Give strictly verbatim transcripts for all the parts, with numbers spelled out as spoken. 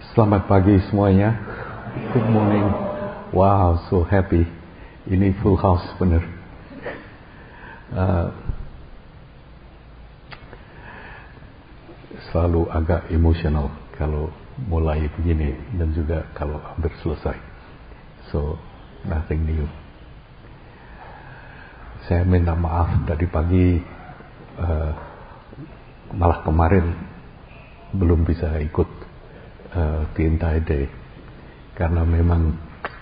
Selamat pagi semuanya. Good morning. Wow, so happy. Ini full house bener. Uh, selalu agak emosional kalau mulai begini dan juga kalau hampir selesai. So, nothing new. Saya minta maaf dari pagi, uh, malah kemarin belum bisa ikut uh, the entire day karena memang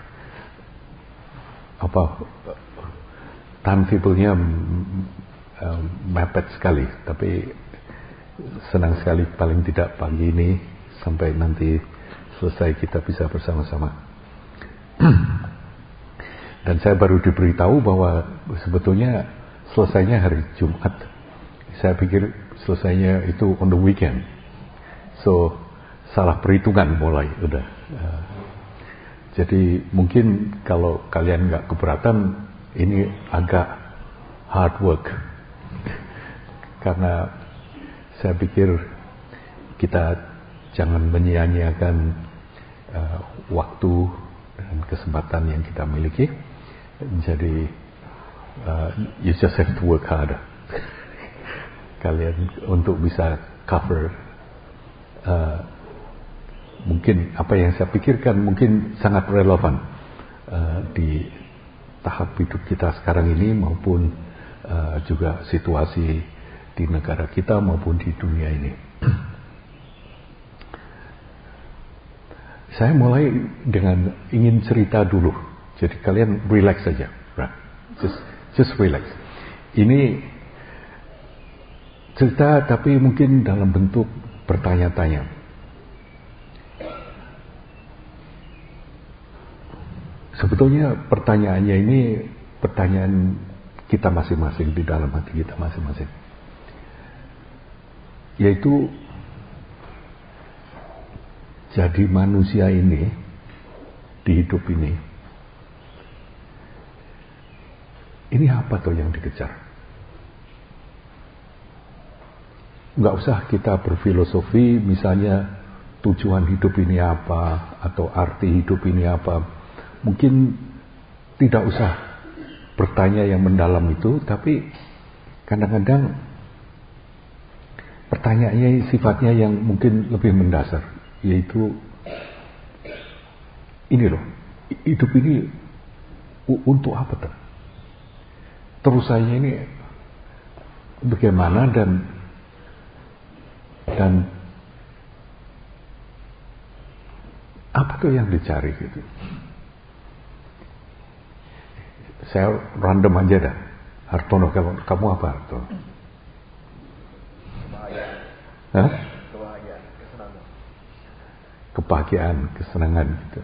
apa timetable-nya uh, mepet sekali, tapi senang sekali paling tidak pagi ini sampai nanti selesai kita bisa bersama-sama. Dan saya baru diberitahu bahwa sebetulnya selesainya hari Jumat. Saya pikir selesainya itu on the weekend. So, salah perhitungan mulai udah. Uh, jadi mungkin kalau kalian nggak keberatan, ini agak hard work. Karena saya pikir kita jangan menyia-nyiakan uh, waktu dan kesempatan yang kita miliki. Jadi uh, you just have to work hard. Kalian untuk bisa cover uh, mungkin apa yang saya pikirkan mungkin sangat relevan uh, di tahap hidup kita sekarang ini maupun uh, juga situasi di negara kita maupun di dunia ini. Saya mulai dengan ingin cerita dulu. Jadi kalian relax saja, right? Just just relax. Ini cerita tapi mungkin dalam bentuk bertanya-tanya. Sebetulnya pertanyaannya ini pertanyaan kita masing-masing di dalam hati kita masing-masing. Yaitu jadi manusia ini di hidup ini, ini apa tuh yang dikejar? Nggak usah kita berfilosofi misalnya tujuan hidup ini apa atau arti hidup ini apa. Mungkin tidak usah bertanya yang mendalam itu, tapi kadang-kadang pertanyaannya sifatnya yang mungkin lebih mendasar, yaitu ini loh, hidup ini untuk apa tuh? Terusannya ini bagaimana dan dan apa tuh yang dicari gitu? Saya random aja dah. Hartono, kamu, kamu apa Hartono? Kebahagiaan. Hah? Kebahagiaan, kesenangan. Kebahagiaan, kesenangan gitu.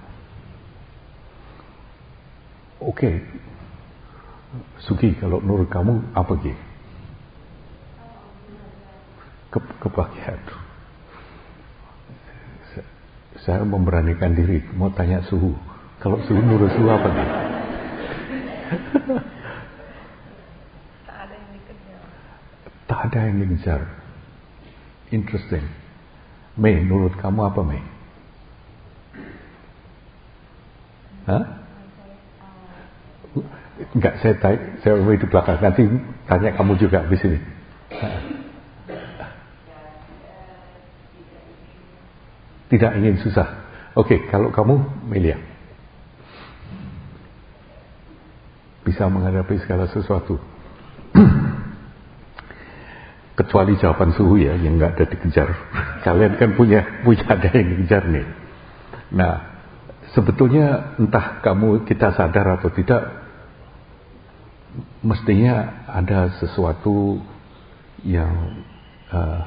Oke. Sugi, kalau menurut kamu apa Gi? Ke, kebahagiaan. Saya memberanikan diri, mau tanya suhu. Kalau suhu menurut suhu apa Gi? Tak ada yang dikejar. Tak ada yang dikejar. Interesting. Mei, menurut kamu apa Mei? Hah? Enggak, saya tanya, saya di belakang. Nanti tanya kamu juga di sini. Tidak ingin susah. Oke, kalau kamu Melia bisa menghadapi segala sesuatu. Kecuali jawaban suhu ya, yang nggak ada dikejar. Kalian kan punya punya ada yang dikejar nih. Nah, sebetulnya entah kamu kita sadar atau tidak, mestinya ada sesuatu yang uh,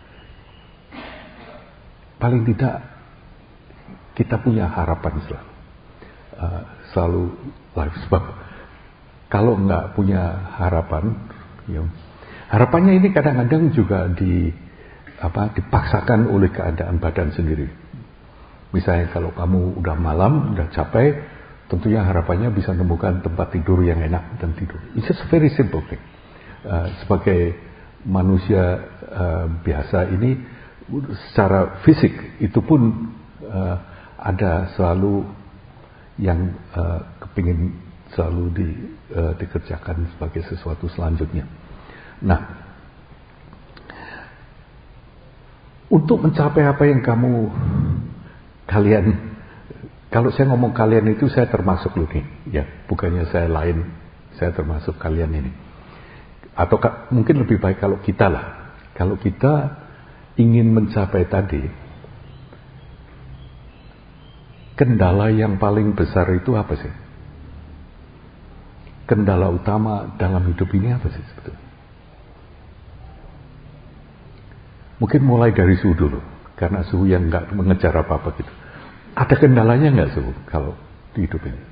paling tidak kita punya harapan selalu, uh, selalu life. Sebab kalau nggak punya harapan, ya, harapannya ini kadang-kadang juga di apa dipaksakan oleh keadaan badan sendiri. Misalnya kalau kamu udah malam, udah capek, tentunya harapannya bisa menemukan tempat tidur yang enak dan tidur. It's just very simple thing. Uh, sebagai manusia uh, biasa ini, secara fisik itu pun uh, ada selalu yang uh, kepingin selalu di, uh, dikerjakan sebagai sesuatu selanjutnya. Nah, untuk mencapai apa yang kamu kalian, kalau saya ngomong kalian itu saya termasuk loh nih, ya, bukannya saya lain, saya termasuk kalian ini. Atau mungkin lebih baik kalau kita lah, kalau kita ingin mencapai tadi, kendala yang paling besar itu apa sih? Kendala utama dalam hidup ini apa sih sebetulnya? Mungkin mulai dari suhu dulu, karena suhu yang nggak mengejar apa-apa gitu. Ada kendalanya nggak suhu kalau di hidup ini?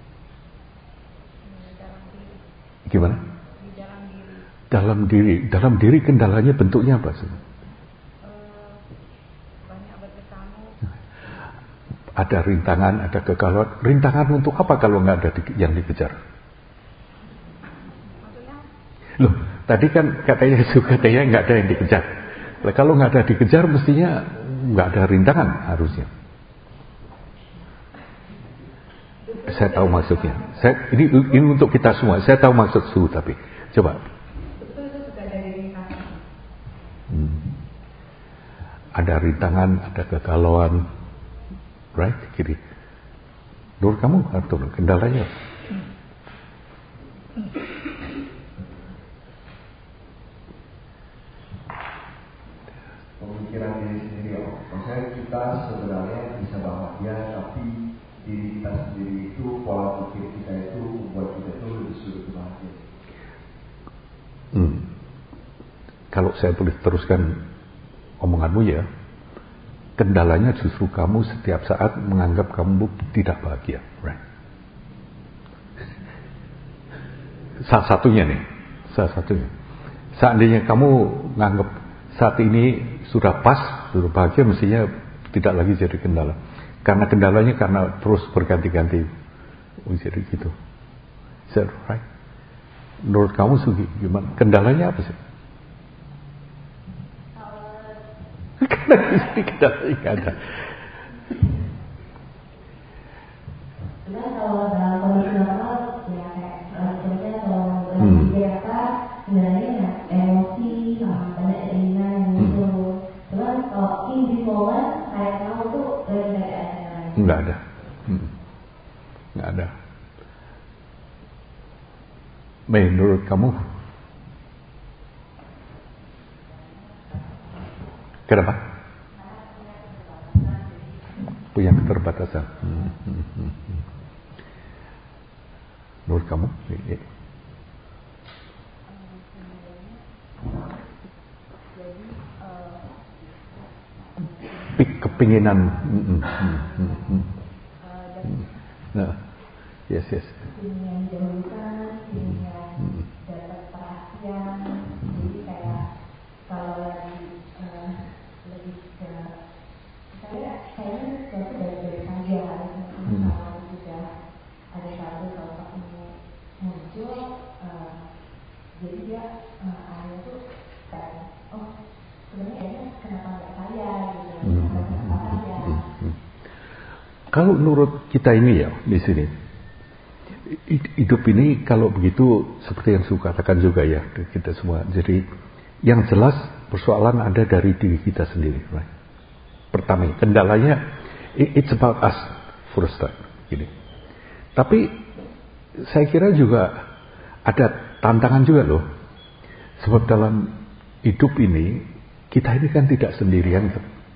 Gimana? Di dalam diri. Dalam diri, dalam diri kendalanya bentuknya apa sih? Uh, banyak berketamu. Ada rintangan, ada kegalauan. Rintangan untuk apa kalau nggak ada di, yang dikejar? Maksudnya? Loh, tadi kan katanya suka katanya nggak ada yang dikejar. Nah, kalau nggak ada dikejar, mestinya nggak ada rintangan harusnya. Saya tahu maksudnya. Saya, ini, ini untuk kita semua. Saya tahu maksud suhu tapi coba. Betul, itu sudah dari rintangan. Hmm. Ada rintangan, ada kegalauan, right? Kiri. Menurut kamu, Arthur, kendalanya? Pemikiran diri sendiri, Om. Maksudnya kita sebenarnya bisa bahagia, tapi diri kita sendiri itu, pola pikir kita itu membuat kita itu lebih sulit bahagia. Hmm. Kalau saya boleh teruskan omonganmu ya, kendalanya justru kamu setiap saat menganggap kamu tidak bahagia, right? Salah satunya nih, salah satunya. Seandainya kamu menganggap saat ini sudah pas, sudah bahagia, mestinya tidak lagi jadi kendala. Karena kendalanya karena terus berganti-ganti. Jadi gitu. Is that right? Menurut kamu Sugi, gimana? Kendalanya apa sih? Karena di sini kendalanya nggak ada. Sebenarnya kalau dalam kondisi normal, ya kayak sebenarnya kalau Hmm. lagi apa, sebenarnya ya emosi sama banyak keinginan yang muncul. Cuman kalau in this moment, kayak kamu tuh lagi nggak ada sebenarnya. Nggak ada. Hmm. Nggak ada. Mei, menurut kamu? Kenapa? Punya keterbatasan. Hmm, hmm, hmm, hmm. Menurut kamu? Jadi kepinginan. Hmm, hmm, hmm, hmm. Nah, yes, yes. Yang didahulukan, yang dapat perhatian. Jadi kayak kalau lagi uh, lebih ke saya kayaknya sesuatu dari dari saja harusnya kalau sudah ada satu sosok ini muncul, uh, jadi dia uh, akhirnya tuh kayak oh sebenarnya kenapa nggak saya gitu, kenapa kenapa saya. Kalau menurut kita ini ya di sini, hidup ini kalau begitu seperti yang saya katakan juga ya kita semua. Jadi yang jelas persoalan ada dari diri kita sendiri. Right? Pertama, kendalanya it's about us first time. Gini. Tapi saya kira juga ada tantangan juga loh. Sebab dalam hidup ini kita ini kan tidak sendirian.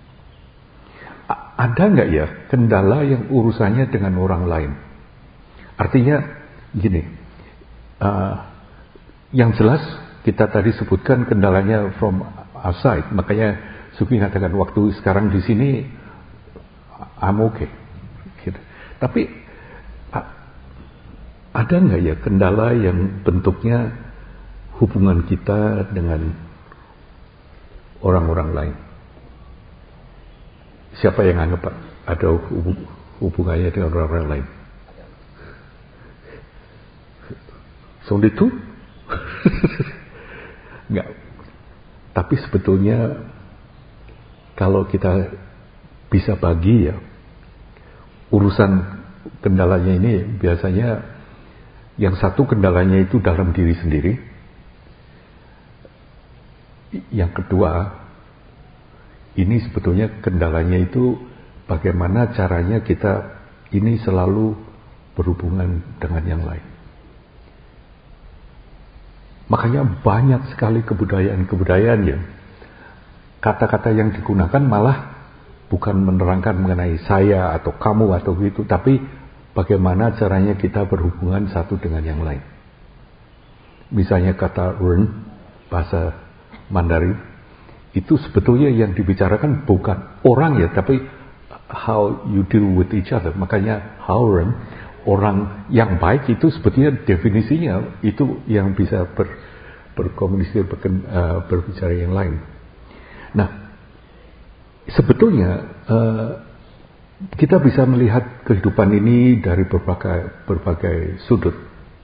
Ada nggak ya kendala yang urusannya dengan orang lain? Artinya gini, uh, yang jelas kita tadi sebutkan kendalanya from outside. Makanya Suki katakan waktu sekarang di sini I'm okay. Gitu. Tapi uh, ada nggak ya kendala yang bentuknya hubungan kita dengan orang-orang lain? Siapa yang anggap ada hubungannya dengan orang-orang lain? Soal itu? Enggak. Tapi sebetulnya kalau kita bisa bagi ya, urusan kendalanya ini biasanya yang satu kendalanya itu dalam diri sendiri, yang kedua ini sebetulnya kendalanya itu bagaimana caranya kita ini selalu berhubungan dengan yang lain. Makanya banyak sekali kebudayaan-kebudayaan yang kata-kata yang digunakan malah bukan menerangkan mengenai saya atau kamu atau gitu, tapi bagaimana caranya kita berhubungan satu dengan yang lain. Misalnya kata ren, bahasa Mandarin, itu sebetulnya yang dibicarakan bukan orang ya, tapi how you deal with each other. Makanya how ren, orang yang baik itu sebetulnya definisinya itu yang bisa ber, berkomunikasi, ber, uh, berbicara yang lain. Nah, sebetulnya uh, kita bisa melihat kehidupan ini dari berbagai, berbagai sudut.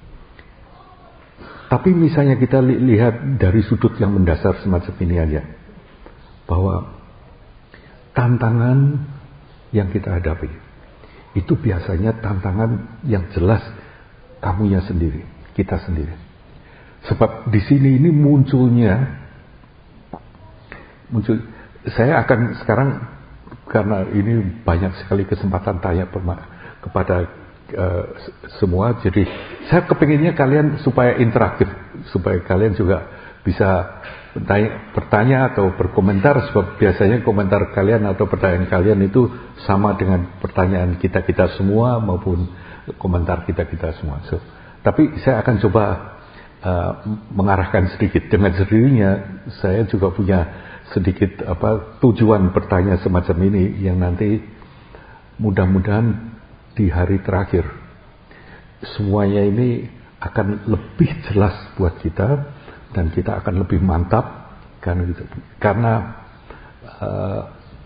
Tapi misalnya kita li- lihat dari sudut yang mendasar semacam ini aja, bahwa tantangan yang kita hadapi itu biasanya tantangan yang jelas kamunya sendiri, kita sendiri. Sebab di sini ini munculnya, muncul. Saya akan sekarang, karena ini banyak sekali kesempatan tanya kepada uh, semua, jadi saya kepinginnya kalian supaya interaktif, supaya kalian juga bisa bertanya, bertanya atau berkomentar, sebab biasanya komentar kalian atau pertanyaan kalian itu sama dengan pertanyaan kita-kita semua maupun komentar kita-kita semua. So, tapi saya akan coba uh, mengarahkan sedikit. Dengan sendirinya saya juga punya sedikit apa tujuan bertanya semacam ini yang nanti mudah-mudahan di hari terakhir semuanya ini akan lebih jelas buat kita dan kita akan lebih mantap kan gitu. Karena uh,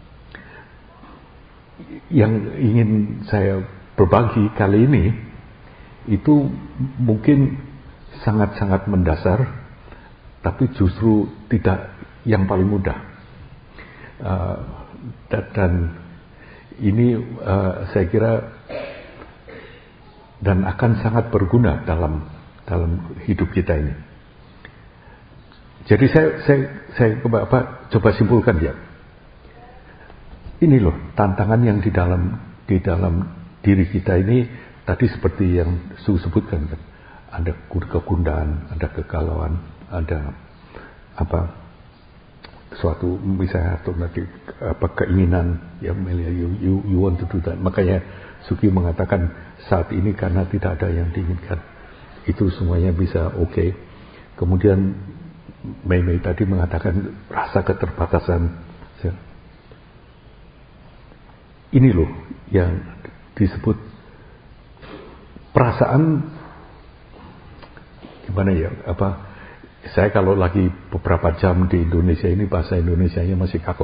yang ingin saya berbagi kali ini itu mungkin sangat-sangat mendasar, tapi justru tidak yang paling mudah. Uh, dan, dan ini uh, saya kira dan akan sangat berguna dalam dalam hidup kita ini. Jadi saya saya saya coba apa coba simpulkan ya. Ini loh tantangan yang di dalam di dalam diri kita ini tadi seperti yang Su sebutkan kan. Ada kegundahan, ada kegalauan, ada apa suatu misalnya atau nanti apa keinginan ya you, you you want to do that. Makanya Suki mengatakan saat ini karena tidak ada yang diinginkan itu semuanya bisa oke. Okay. Kemudian Mei Mei tadi mengatakan rasa keterbatasan. Ini loh yang disebut perasaan gimana ya apa. Saya kalau lagi beberapa jam di Indonesia ini bahasa Indonesianya masih kakok,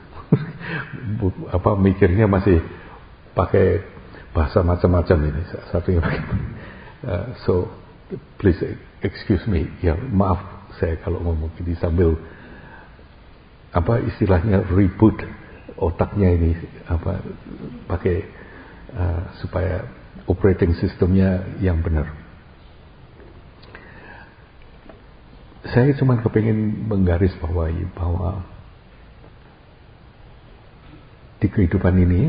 apa mikirnya masih pakai bahasa macam-macam ini satunya pakai. Uh, so please excuse me, ya maaf saya kalau ngomong ini sambil apa istilahnya reboot otaknya ini apa pakai uh, supaya operating systemnya yang benar. Saya cuma kepingin menggarisbawahi bahwa di kehidupan ini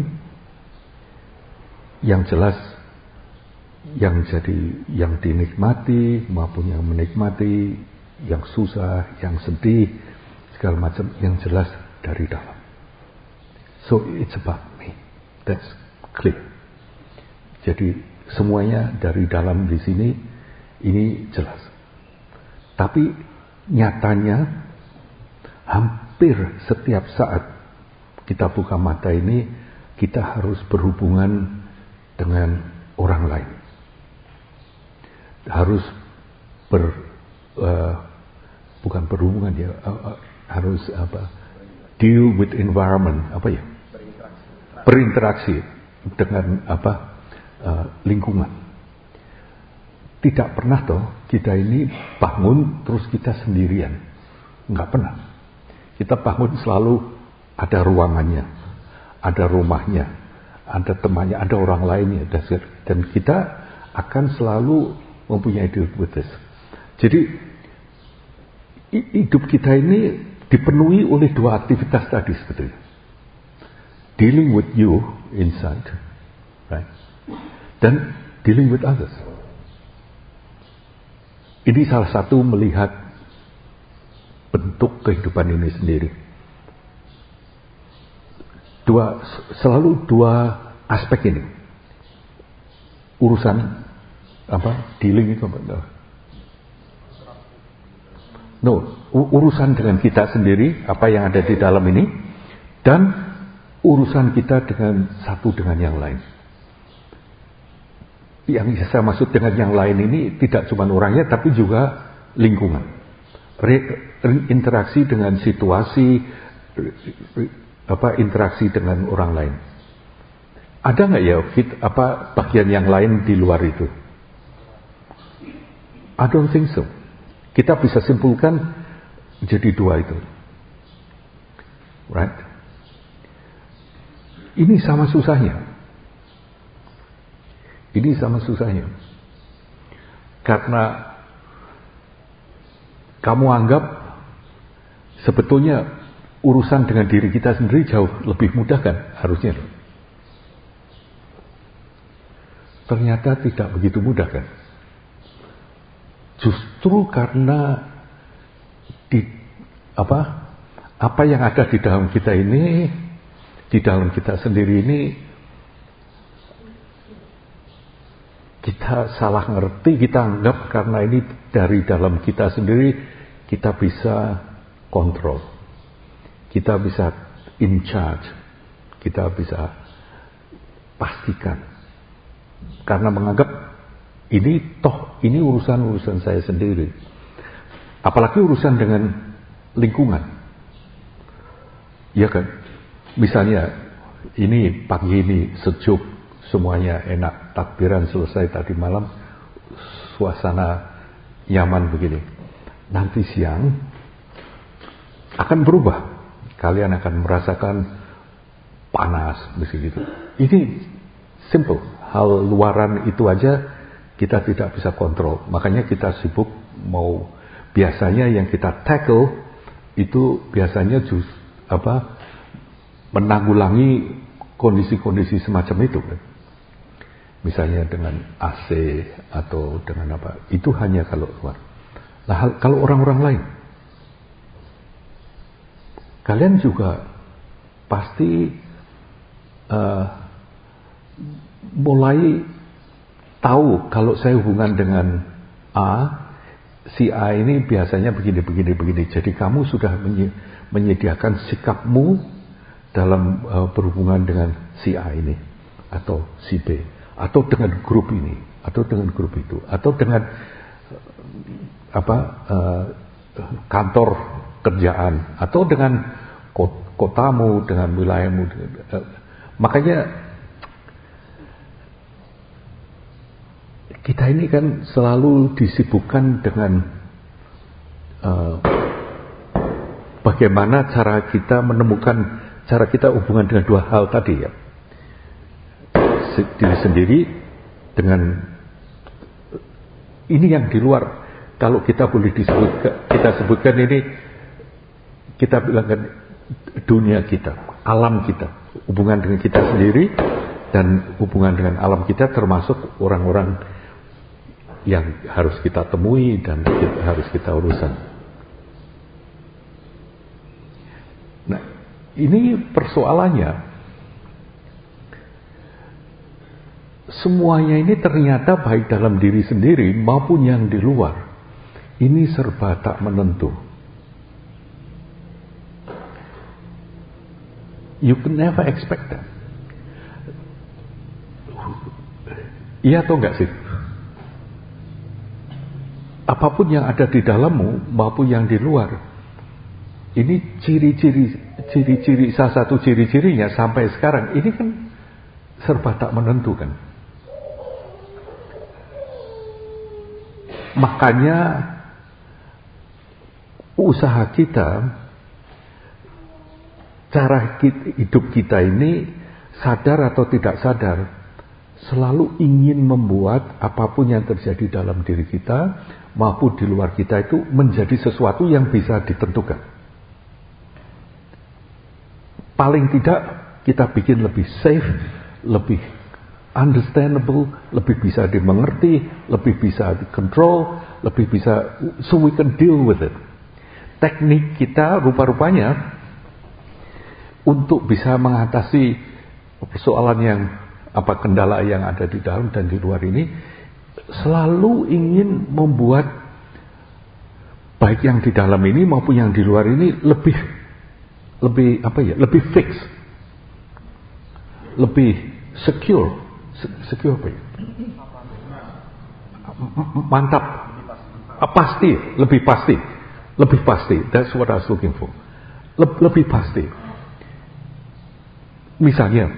yang jelas yang jadi yang dinikmati maupun yang menikmati, yang susah, yang sedih, segala macam yang jelas dari dalam. So it's about me. That's clear. Jadi semuanya dari dalam di sini ini jelas. Tapi nyatanya hampir setiap saat kita buka mata ini kita harus berhubungan dengan orang lain. Harus ber uh, bukan berhubungan ya, uh, uh, harus apa? Deal with environment, apa ya? Berinteraksi, Berinteraksi dengan apa? Uh, lingkungan. Tidak pernah toh kita ini bangun terus kita sendirian. Enggak pernah. Kita bangun selalu ada ruangannya, ada rumahnya, ada temannya, ada orang lainnya, dan kita akan selalu mempunyai deal with this. Jadi hidup kita ini dipenuhi oleh dua aktivitas tadi sebetulnya. Dealing with you inside, right? Dan dealing with others. Ini salah satu melihat bentuk kehidupan ini sendiri. Dua, selalu dua aspek ini. Urusan apa? Dealing itu apa? No, urusan dengan kita sendiri, apa yang ada di dalam ini, dan urusan kita dengan satu dengan yang lain. Yang saya maksud dengan yang lain ini tidak cuma orangnya, tapi juga lingkungan. Re, re, interaksi dengan situasi, re, re, apa interaksi dengan orang lain. Ada nggak ya fit, apa bagian yang lain di luar itu? I don't think so. Kita bisa simpulkan jadi dua itu, right? Ini sama susahnya. Ini sama susahnya. Karena kamu anggap sebetulnya urusan dengan diri kita sendiri jauh lebih mudah kan harusnya. Ternyata tidak begitu mudah kan. Justru karena di apa apa yang ada di dalam kita ini, di dalam kita sendiri ini, kita salah ngerti, kita anggap karena ini dari dalam kita sendiri, kita bisa kontrol, kita bisa in charge, kita bisa pastikan, karena menganggap ini toh ini urusan-urusan saya sendiri. Apalagi urusan dengan lingkungan, ya kan? Misalnya ini pagi ini sejuk, semuanya enak, takbiran selesai tadi malam, suasana nyaman begini. Nanti siang akan berubah, kalian akan merasakan panas begitu. Ini simple, hal luaran itu aja kita tidak bisa kontrol. Makanya kita sibuk mau, biasanya yang kita tackle itu biasanya just apa menanggulangi kondisi-kondisi semacam itu. Misalnya dengan A C atau dengan apa, itu hanya kalau luar. Nah, kalau orang-orang lain, kalian juga pasti uh, mulai tahu kalau saya hubungan dengan A, si A ini biasanya begini, begini, begini. Jadi kamu sudah menyediakan sikapmu dalam uh, berhubungan dengan si A ini, atau si B, atau dengan grup ini, atau dengan grup itu, atau dengan uh, apa uh, kantor kerjaan, atau dengan kotamu, dengan wilayahmu. Uh, makanya kita ini kan selalu disibukkan dengan uh, bagaimana cara kita menemukan, cara kita hubungan dengan dua hal tadi ya. Diri sendiri dengan ini yang di luar. Kalau kita boleh disebut, kita sebutkan ini, kita bilangkan dunia kita, alam kita, hubungan dengan kita sendiri dan hubungan dengan alam kita, termasuk orang-orang yang harus kita temui dan kita, harus kita urusan. Nah, ini persoalannya. Semuanya ini ternyata baik dalam diri sendiri maupun yang di luar, ini serba tak menentu. You can never expect that. Iya atau enggak sih? Apapun yang ada di dalammu maupun yang di luar, ini ciri-ciri, ciri-ciri, salah satu ciri-cirinya sampai sekarang ini kan serba tak menentukan. Makanya usaha kita, cara hidup kita ini sadar atau tidak sadar, selalu ingin membuat apapun yang terjadi dalam diri kita maupun di luar kita itu menjadi sesuatu yang bisa ditentukan. Paling tidak kita bikin lebih safe, lebih understandable, lebih bisa dimengerti, lebih bisa dikontrol, lebih bisa, so we can deal with it. Teknik kita rupa-rupanya untuk bisa mengatasi persoalan yang apa kendala yang ada di dalam dan di luar ini selalu ingin membuat baik yang di dalam ini maupun yang di luar ini lebih lebih apa ya lebih fix, lebih secure, secure apa ya? Mantap, pasti, lebih pasti, lebih pasti. That's what I was looking for. Lebih pasti. Misalnya,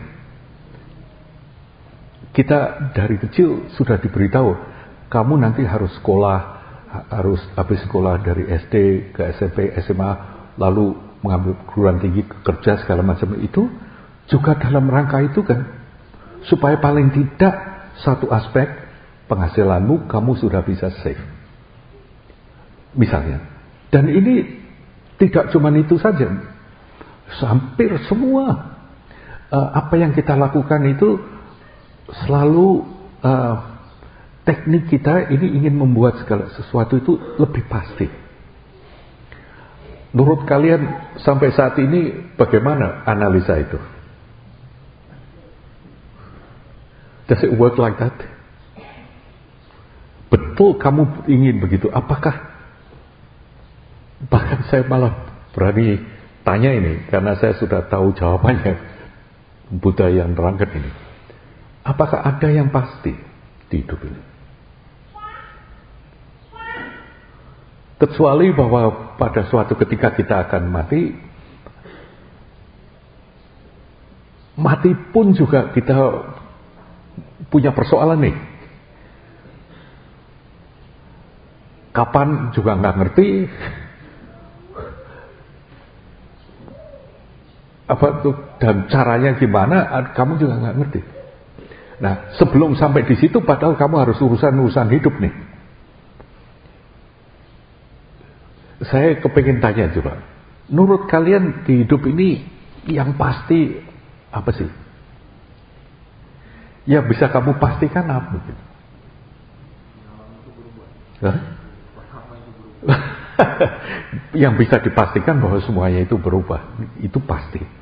kita dari kecil sudah diberitahu, kamu nanti harus sekolah, harus habis sekolah dari S D ke S M P, S M A, lalu mengambil perguruan tinggi, kerja segala macam itu, juga dalam rangka itu kan, supaya paling tidak satu aspek penghasilanmu kamu sudah bisa save. Misalnya, dan ini tidak cuma itu saja, hampir semua. Uh, apa yang kita lakukan itu selalu uh, teknik kita ini ingin membuat segala sesuatu itu lebih pasti. Menurut kalian sampai saat ini bagaimana analisa itu? Does it work like that? Betul kamu ingin begitu? Apakah? Bahkan saya malah berani tanya ini karena saya sudah tahu jawabannya. Buddha yang terangkan ini, apakah ada yang pasti di hidup ini? Kecuali bahwa pada suatu ketika kita akan mati, mati pun juga kita punya persoalan nih. Kapan juga nggak ngerti. Apa tuh dan caranya gimana kamu juga nggak ngerti. Nah sebelum sampai di situ padahal kamu harus urusan-urusan hidup nih. Saya kepingin tanya coba, menurut kalian di hidup ini yang pasti apa sih? Ya bisa kamu pastikan apa gitu? Yang bisa dipastikan bahwa semuanya itu berubah, itu pasti.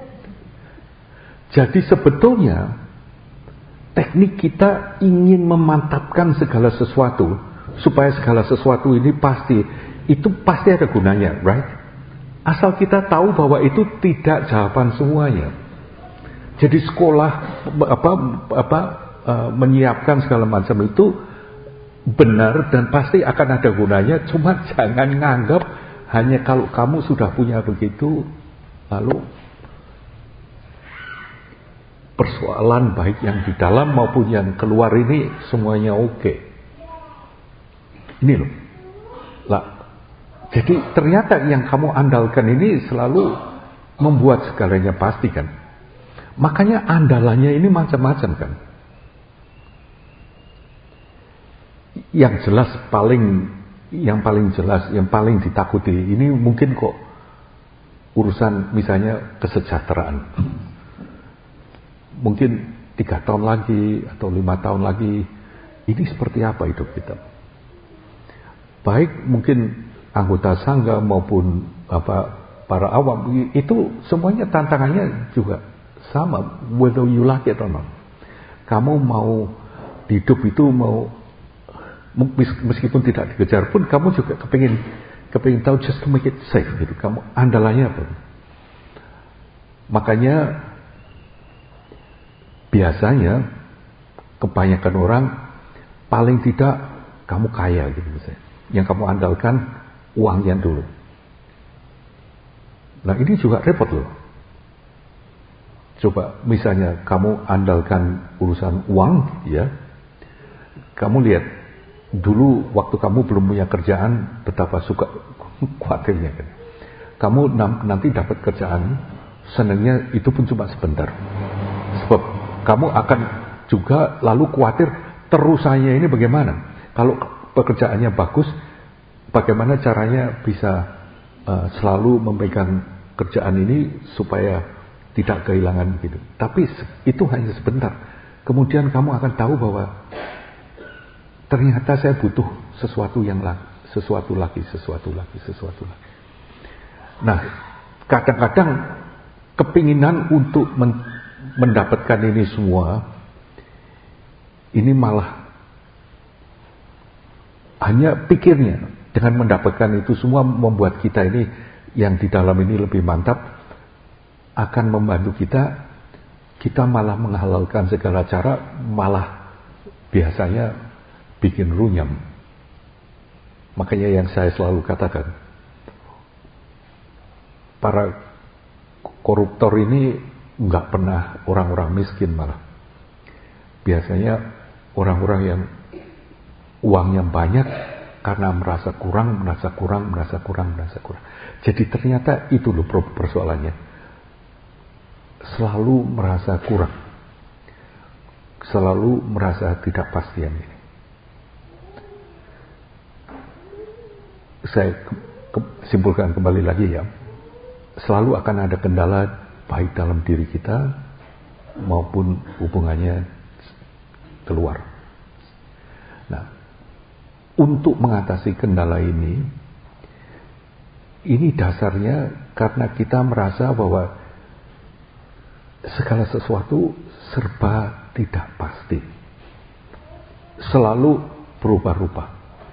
Jadi sebetulnya teknik kita ingin memantapkan segala sesuatu supaya segala sesuatu ini pasti, itu pasti ada gunanya, right? Asal kita tahu bahwa itu tidak jawaban semuanya. Jadi sekolah apa apa uh, menyiapkan segala macam itu benar dan pasti akan ada gunanya, cuma jangan nganggap hanya kalau kamu sudah punya begitu lalu persoalan baik yang di dalam maupun yang keluar ini semuanya oke. Okay. Ini loh. Lah, jadi ternyata yang kamu andalkan ini selalu membuat segalanya pasti kan. Makanya andalannya ini macam-macam kan. Yang jelas paling yang paling jelas, yang paling ditakuti ini mungkin kok urusan misalnya kesejahteraan. Mungkin tiga tahun lagi atau lima tahun lagi ini seperti apa hidup kita? Baik mungkin anggota sangga maupun apa para awam itu semuanya tantangannya juga sama, whether you like it or not. Kamu mau hidup itu mau meskipun tidak dikejar pun kamu juga kepingin kepingin tahu just to make it safe gitu. Kamu andalannya apa? Makanya biasanya kebanyakan orang paling tidak kamu kaya gitu misalnya. Yang kamu andalkan uangnya dulu. Nah ini juga repot loh. Coba misalnya kamu andalkan urusan uang ya. Kamu lihat dulu waktu kamu belum punya kerjaan betapa suka khawatirnya kan. Kamu nanti dapat kerjaan senangnya itu pun cuma sebentar. kamu akan juga lalu khawatir terusannya ini bagaimana. Kalau pekerjaannya bagus, bagaimana caranya bisa uh, selalu memegang kerjaan ini supaya tidak kehilangan gitu. Tapi itu hanya sebentar. Kemudian kamu akan tahu bahwa ternyata saya butuh sesuatu yang lagi, sesuatu lagi, sesuatu lagi, sesuatu lagi. Nah, kadang-kadang kepinginan untuk men- mendapatkan ini semua, ini malah hanya pikirnya dengan mendapatkan itu semua membuat kita ini yang di dalam ini lebih mantap, akan membantu kita. Kita malah menghalalkan segala cara, malah biasanya bikin runyam. Makanya yang saya selalu katakan, para koruptor ini nggak pernah orang-orang miskin, malah biasanya orang-orang yang uangnya banyak karena merasa kurang, merasa kurang, merasa kurang, merasa kurang. Jadi ternyata itu loh persoalannya. Selalu merasa kurang. Selalu merasa tidak pastian ini. Saya simpulkan kembali lagi ya. Selalu akan ada kendala baik dalam diri kita maupun hubungannya keluar. Nah, untuk mengatasi kendala ini, ini dasarnya karena kita merasa bahwa segala sesuatu serba tidak pasti. Selalu berubah-ubah.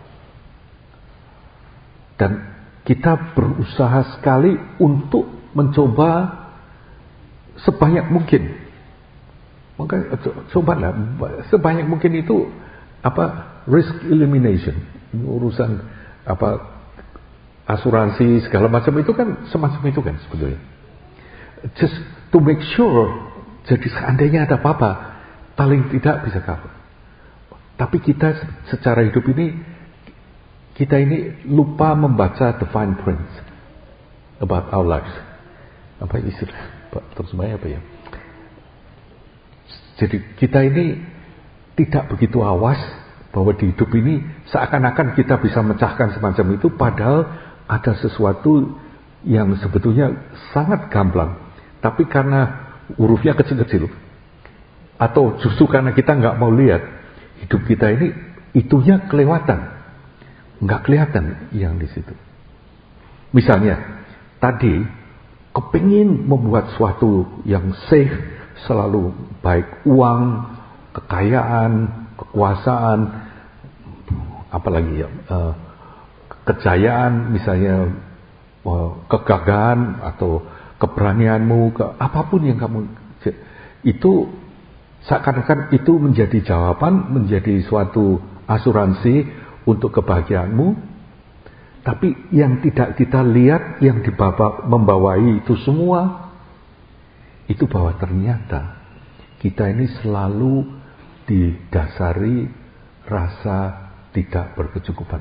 Dan kita berusaha sekali untuk mencoba sebanyak mungkin. Maka cobalah sebanyak mungkin itu apa risk elimination, urusan apa asuransi segala macam itu kan semacam itu kan sebetulnya. Just to make sure, jadi seandainya ada apa-apa, paling tidak bisa cover. Tapi kita secara hidup ini, kita ini lupa membaca the fine print about our lives. Apa istilah terjemahnya apa ya? Jadi kita ini tidak begitu awas bahwa di hidup ini seakan-akan kita bisa mecahkan semacam itu, padahal ada sesuatu yang sebetulnya sangat gamblang. Tapi karena hurufnya kecil-kecil, atau justru karena kita nggak mau lihat, hidup kita ini itunya kelewatan, nggak kelihatan yang di situ. Misalnya tadi kepingin membuat sesuatu yang safe, selalu baik uang, kekayaan, kekuasaan, apalagi ya, uh, kejayaan, misalnya uh, kegagahan atau keberanianmu, ke apapun yang kamu, itu seakan-akan itu menjadi jawaban, menjadi suatu asuransi untuk kebahagiaanmu. Tapi yang tidak kita lihat, yang dibawa, membawai itu semua, itu bahwa ternyata kita ini selalu didasari rasa tidak berkecukupan.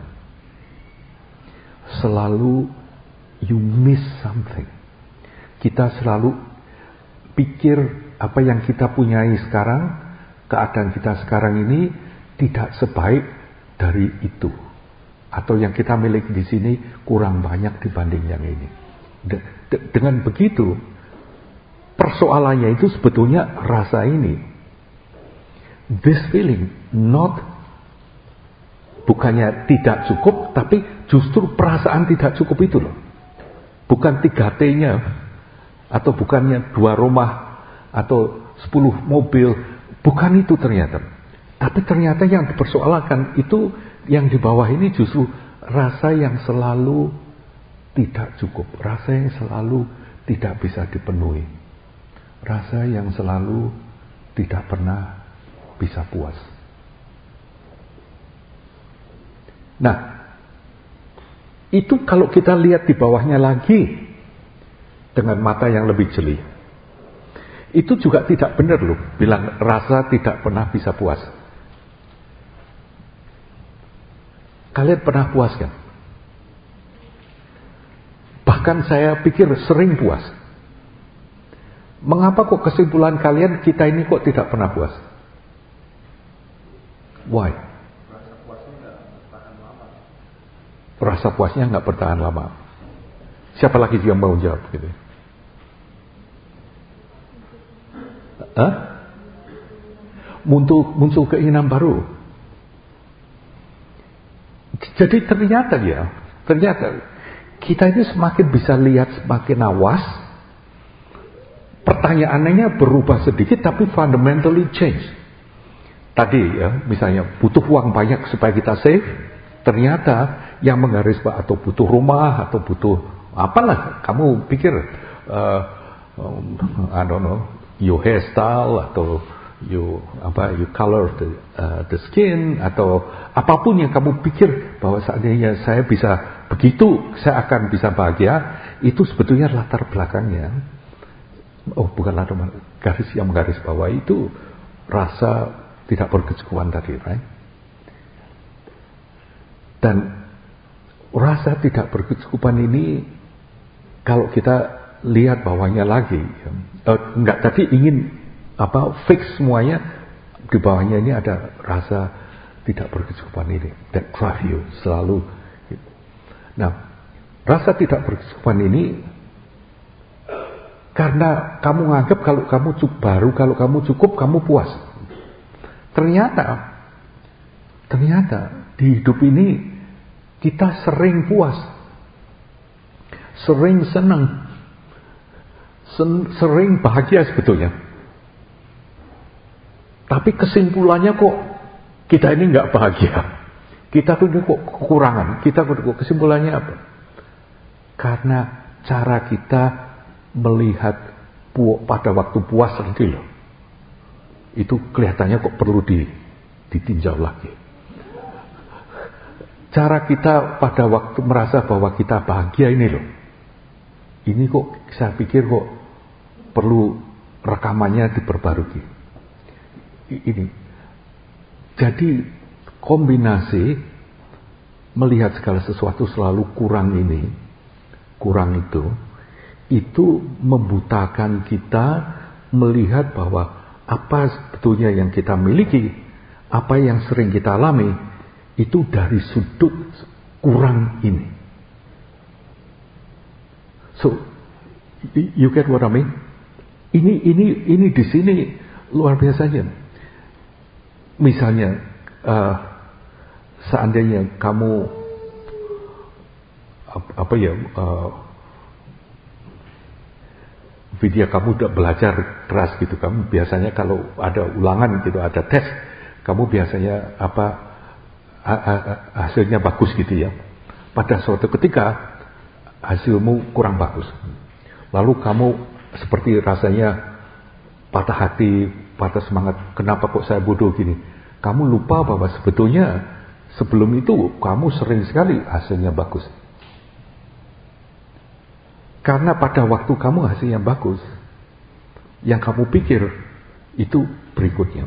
Selalu you miss something. Kita selalu pikir apa yang kita punyai sekarang, keadaan kita sekarang ini tidak sebaik dari itu. Atau yang kita miliki di sini kurang banyak dibanding yang ini. De- de- dengan begitu, persoalannya itu sebetulnya rasa ini. This feeling, not bukannya tidak cukup, tapi justru perasaan tidak cukup itu loh. Bukan tiga T-nya. Atau bukannya dua rumah atau sepuluh mobil, bukan itu ternyata. Tapi ternyata yang dipersoalkan itu, yang di bawah ini justru rasa yang selalu tidak cukup, rasa yang selalu tidak bisa dipenuhi, rasa yang selalu tidak pernah bisa puas. Nah, itu kalau kita lihat di bawahnya lagi dengan mata yang lebih jeli, itu juga tidak benar loh bilang rasa tidak pernah bisa puas. Kalian pernah puas kan? Bahkan saya pikir sering puas. Mengapa kok kesimpulan kalian kita ini kok tidak pernah puas? Why? Rasa puasnya nggak bertahan lama. Rasa puasnya nggak bertahan lama. Siapa lagi yang mau jawab gitu? Hah? Muncul, muncul keinginan baru. Jadi ternyata ya, ternyata kita ini semakin bisa lihat semakin awas. Pertanyaannya berubah sedikit tapi fundamentally change. Tadi ya, misalnya butuh uang banyak supaya kita save. Ternyata yang menggaris atau butuh rumah atau butuh apalah, kamu pikir uh, um, I don't know, your hairstyle atau you apa you color the, uh, the skin atau apapun yang kamu pikir bahwa seandainya saya bisa begitu saya akan bisa bahagia, itu sebetulnya latar belakangnya, oh bukan latar garis yang menggaris bawah itu rasa tidak berkecukupan tadi, right? Dan rasa tidak berkecukupan ini kalau kita lihat bawahnya lagi, ya, uh, enggak tadi ingin apa fix semuanya, di bawahnya ini ada rasa tidak berkecukupan ini that drive you selalu. Nah, rasa tidak berkecukupan ini karena kamu nganggap kalau kamu cukup baru, kalau kamu cukup kamu puas. Ternyata ternyata di hidup ini kita sering puas, sering senang, sen, sering bahagia sebetulnya. Tapi kesimpulannya kok kita ini nggak bahagia. Kita tuh kok kekurangan. Kita kok kesimpulannya apa? Karena cara kita melihat pu- pada waktu puas nanti loh. Itu kelihatannya kok perlu di, ditinjau lagi. Cara kita pada waktu merasa bahwa kita bahagia ini loh. Ini kok saya pikir kok perlu rekamannya diperbarui. Ini jadi kombinasi melihat segala sesuatu selalu kurang ini, kurang itu, itu membutakan kita melihat bahwa apa sebetulnya yang kita miliki, apa yang sering kita alami, itu dari sudut kurang ini. So, you get what I mean? Ini ini ini di sini luar biasanya. Misalnya, uh, seandainya kamu apa ya, uh, Vidya kamu udah belajar keras gitu, kamu biasanya kalau ada ulangan gitu, ada tes, kamu biasanya apa hasilnya bagus gitu ya. Pada suatu ketika hasilmu kurang bagus, lalu kamu seperti rasanya patah hati, patah semangat, kenapa kok saya bodoh gini. Kamu lupa bahwa sebetulnya sebelum itu kamu sering sekali hasilnya bagus. Karena pada waktu kamu hasilnya bagus, yang kamu pikir itu berikutnya.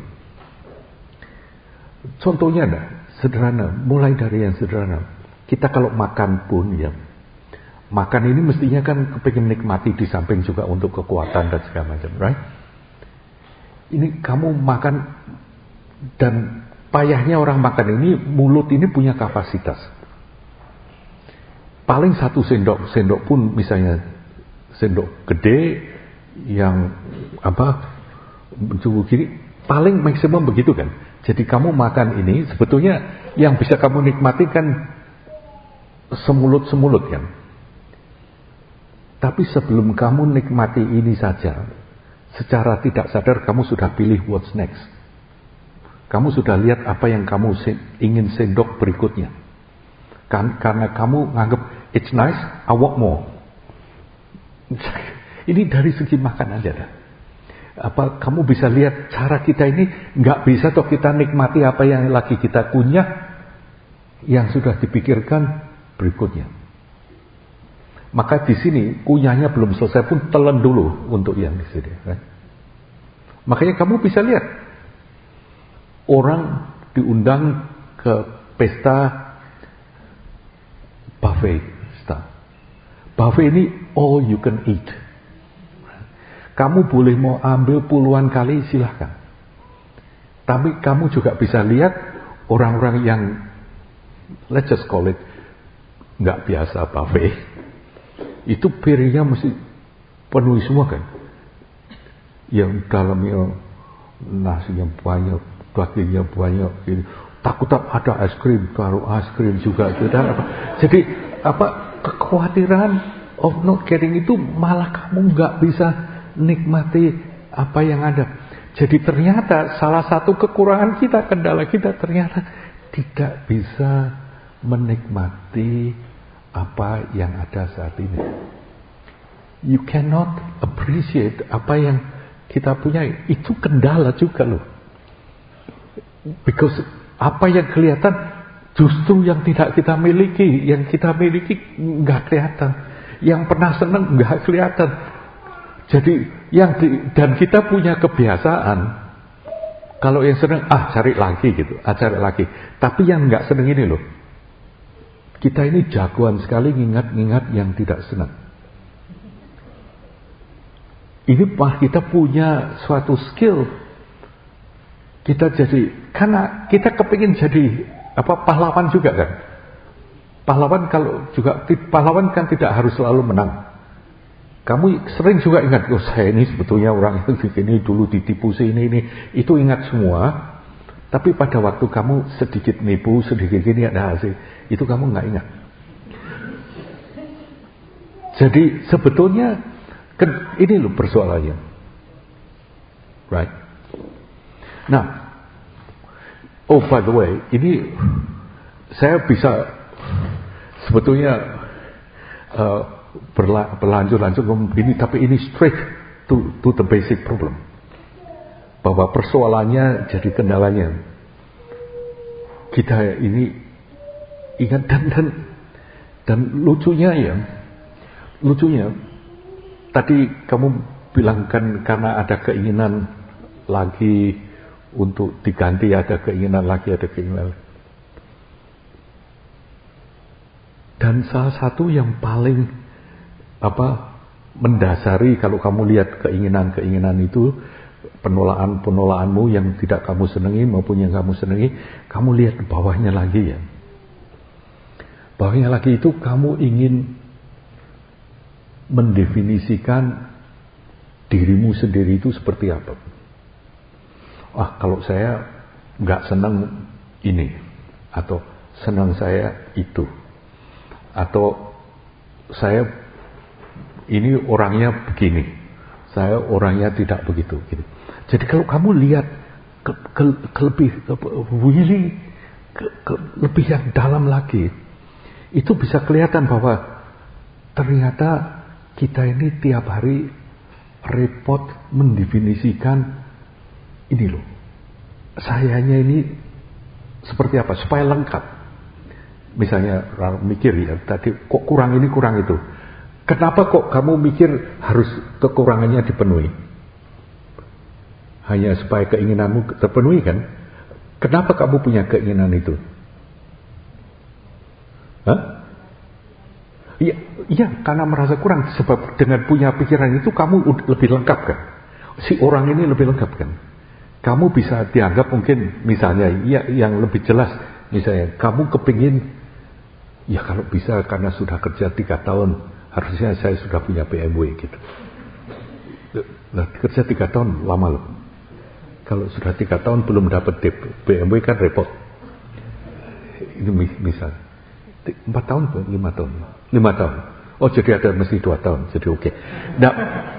Contohnya nah, sederhana, mulai dari yang sederhana. Kita kalau makan pun ya, makan ini mestinya kan kepingin nikmati di samping juga untuk kekuatan dan segala macam, right? Ini kamu makan, dan payahnya orang makan ini, mulut ini punya kapasitas. Paling satu sendok, sendok pun misalnya sendok gede yang apa mencukup gini, paling maksimum begitu kan. Jadi kamu makan ini sebetulnya yang bisa kamu nikmati kan semulut-semulut kan. Tapi sebelum kamu nikmati ini saja, secara tidak sadar kamu sudah pilih what's next. Kamu sudah lihat apa yang kamu ingin sendok berikutnya. Kan, karena kamu nganggap it's nice, I want more. Ini dari segi makan aja dah. Apa kamu bisa lihat cara kita ini nggak bisa toh kita nikmati apa yang lagi kita kunyah yang sudah dipikirkan berikutnya. Maka di sini kunyahnya belum selesai pun telan dulu untuk yang di sini. Kan? Makanya kamu bisa lihat. Orang diundang ke pesta buffet. Buffet ini all you can eat. Kamu boleh mau ambil puluhan kali, silahkan. Tapi kamu juga bisa lihat orang-orang yang, let's just call it, nggak biasa buffet. Itu piringnya mesti penuh semua kan. Yang dalamnya nasinya banyak, dagingnya banyak. Gitu. Takut ada es krim, taruh es krim juga. Gitu. Jadi apa kekhawatiran of not getting itu malah kamu nggak bisa nikmati apa yang ada. Jadi ternyata salah satu kekurangan kita, kendala kita ternyata tidak bisa menikmati apa yang ada saat ini. You cannot appreciate apa yang kita punya. Itu kendala juga loh. Because apa yang kelihatan justru yang tidak kita miliki. Yang kita miliki nggak kelihatan. Yang pernah senang nggak kelihatan. Jadi yang di, dan kita punya kebiasaan kalau yang senang ah cari lagi gitu, ah cari lagi. Tapi yang nggak senang ini loh, kita ini jagoan sekali ngingat-ngingat yang tidak senang. Ini mah kita punya suatu skill. Kita jadi karena kita kepingin jadi apa pahlawan juga kan. Pahlawan kalau juga pahlawan kan tidak harus selalu menang. Kamu sering juga ingat, oh saya ini sebetulnya orang yang ini dulu ditipu sini ini, itu ingat semua. Tapi pada waktu kamu sedikit nipu, sedikit gini ada hasil, itu kamu nggak ingat. Jadi sebetulnya kan ini loh persoalannya, right? Nah, oh by the way, ini saya bisa sebetulnya. Uh, berlanjut-lanjut ini, tapi ini straight to, to the basic problem, bahwa persoalannya jadi kendalanya kita ini ingat dan dan dan lucunya ya lucunya tadi kamu bilangkan karena ada keinginan lagi untuk diganti, ada keinginan lagi ada keinginan lagi. Dan salah satu yang paling apa mendasari kalau kamu lihat keinginan-keinginan itu, penolakan-penolakanmu yang tidak kamu senangi maupun yang kamu senangi, kamu lihat bawahnya lagi ya. Bawahnya lagi itu kamu ingin mendefinisikan dirimu sendiri itu seperti apa. Ah kalau saya nggak senang ini, atau senang saya itu, atau saya ini orangnya begini, saya orangnya tidak begitu. Gitu. Jadi kalau kamu lihat ke, ke, ke lebih ke, really ke, ke, lebih yang dalam lagi, itu bisa kelihatan bahwa ternyata kita ini tiap hari repot mendefinisikan ini loh, sayanya ini seperti apa supaya lengkap. Misalnya mikir ya tadi kok kurang ini kurang itu. Kenapa kok kamu mikir harus kekurangannya dipenuhi? Hanya supaya keinginanmu terpenuhi kan? Kenapa kamu punya keinginan itu? Hah? Iya, iya, karena merasa kurang. Sebab dengan punya pikiran itu kamu lebih lengkap kan? Si orang ini lebih lengkap kan? Kamu bisa dianggap mungkin misalnya ya, yang lebih jelas. Misalnya kamu kepingin, ya kalau bisa karena sudah kerja tiga tahun, harusnya saya sudah punya B M W gitu. Nah, kerja tiga tahun lama loh. Kalau sudah tiga tahun belum dapat B M W kan repot. Ini misal empat tahun, lima tahun, lima tahun. Oh jadi ada mesti dua tahun, jadi oke. Okay. Nah,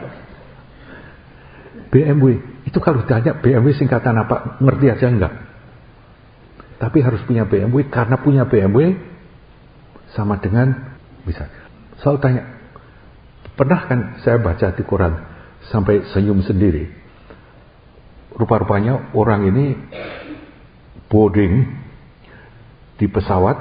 B M W itu kalau ditanya B M W singkatan apa, ngerti aja enggak? Tapi harus punya B M W karena punya B M W sama dengan bisa. Soal tanya, pernah kan saya baca di Quran sampai senyum sendiri. Rupa-rupanya orang ini boarding di pesawat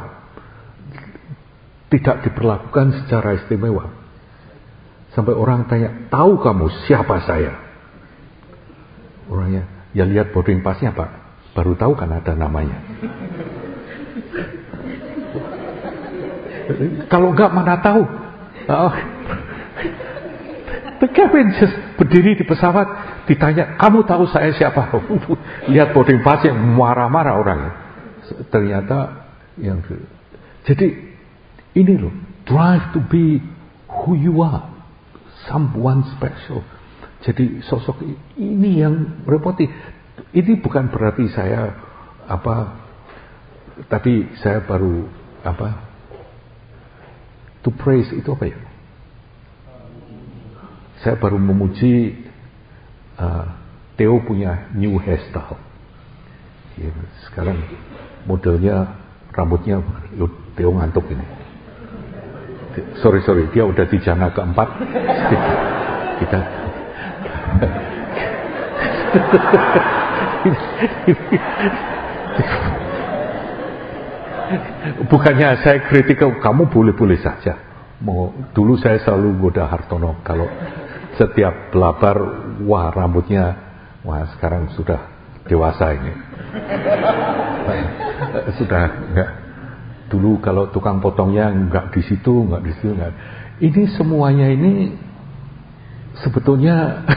tidak diperlakukan secara istimewa. Sampai orang tanya, tahu kamu siapa saya? Orangnya, ya lihat boarding passnya Pak, baru tahu kan ada namanya. Kalau enggak mana tahu. Oh. Kevin just berdiri di pesawat, ditanya, kamu tahu saya siapa? Lihat boarding pass yang marah-marah orangnya. Ternyata yang jadi ini loh, drive to be who you are, someone special. Jadi sosok ini yang repoti. Ini bukan berarti saya apa tadi saya baru apa to praise itu apa ya? Saya baru memuji uh, Theo punya new hairstyle. Ya, sekarang modelnya rambutnya Theo ngantuk ini. Sorry sorry dia udah di jana keempat. Kita bukannya saya kritik kamu boleh-boleh saja. Mau dulu saya selalu goda Hartono kalau setiap belabar wah rambutnya wah sekarang sudah dewasa ini. Sudah enggak dulu kalau tukang potongnya enggak di situ, enggak di situ enggak. Ini semuanya ini sebetulnya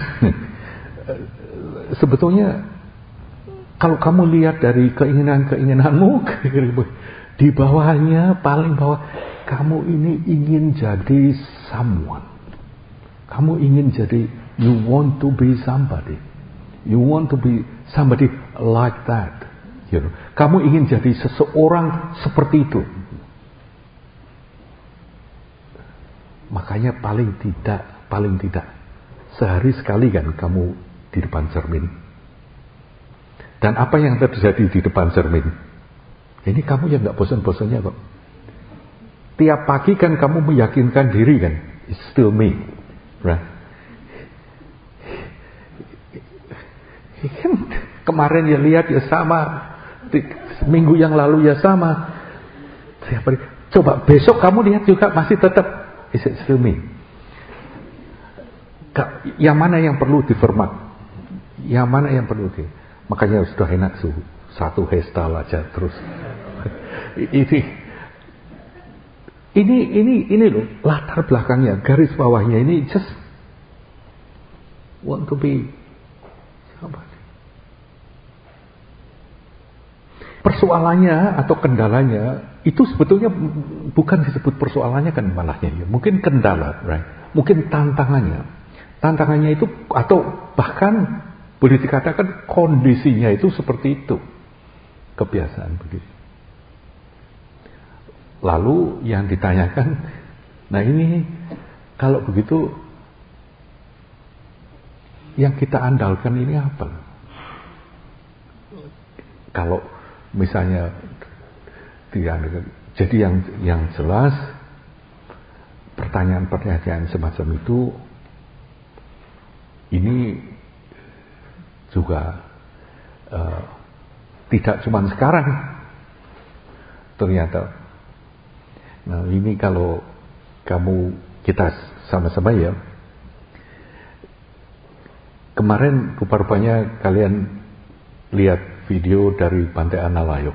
sebetulnya kalau kamu lihat dari keinginan-keinginanmu di bawahnya paling bawah kamu ini ingin jadi someone. Kamu ingin jadi you want to be somebody. You want to be somebody like that. You know. Kamu ingin jadi seseorang seperti itu. Makanya paling tidak, paling tidak sehari sekali kan kamu di depan cermin. Dan apa yang terjadi di depan cermin? Ini kamu yang gak bosan-bosannya kok. Tiap pagi kan kamu meyakinkan diri kan, it's still me, right? Kan kemarin ya lihat ya sama, minggu yang lalu ya sama. Tiap hari. Coba besok kamu lihat juga masih tetap, is it still me? Yang mana yang perlu difermat? Yang mana yang perlu di? Makanya sudah enak suhu satu hairstyle aja terus. ini, ini, ini, ini loh latar belakangnya, garis bawahnya ini just want to be somebody. Persoalannya atau kendalanya itu sebetulnya bukan disebut persoalannya kan malahnya ya. Mungkin kendala, right? Mungkin tantangannya. Tantangannya itu atau bahkan boleh dikatakan kondisinya itu seperti itu. Kebiasaan begitu. Lalu yang ditanyakan, nah ini kalau begitu yang kita andalkan ini apa? Kalau misalnya tidak, jadi yang yang jelas pertanyaan-pertanyaan semacam itu ini juga uh, tidak cuma sekarang ternyata. Nah ini kalau kamu kita sama-sama ya, kemarin rupa-rupanya kalian lihat video dari Bante Analayo.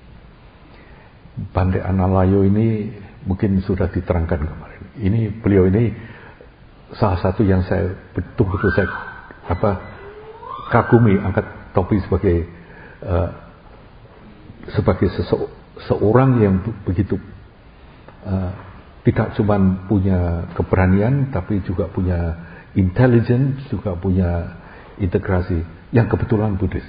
Bante Analayo ini mungkin sudah diterangkan kemarin. Ini beliau ini salah satu yang saya betul-betul saya apa kagumi, angkat topi sebagai uh, sebagai sese- seorang yang begitu uh, tidak cuma punya keberanian tapi juga punya intelligence, juga punya integrasi yang kebetulan Buddhis.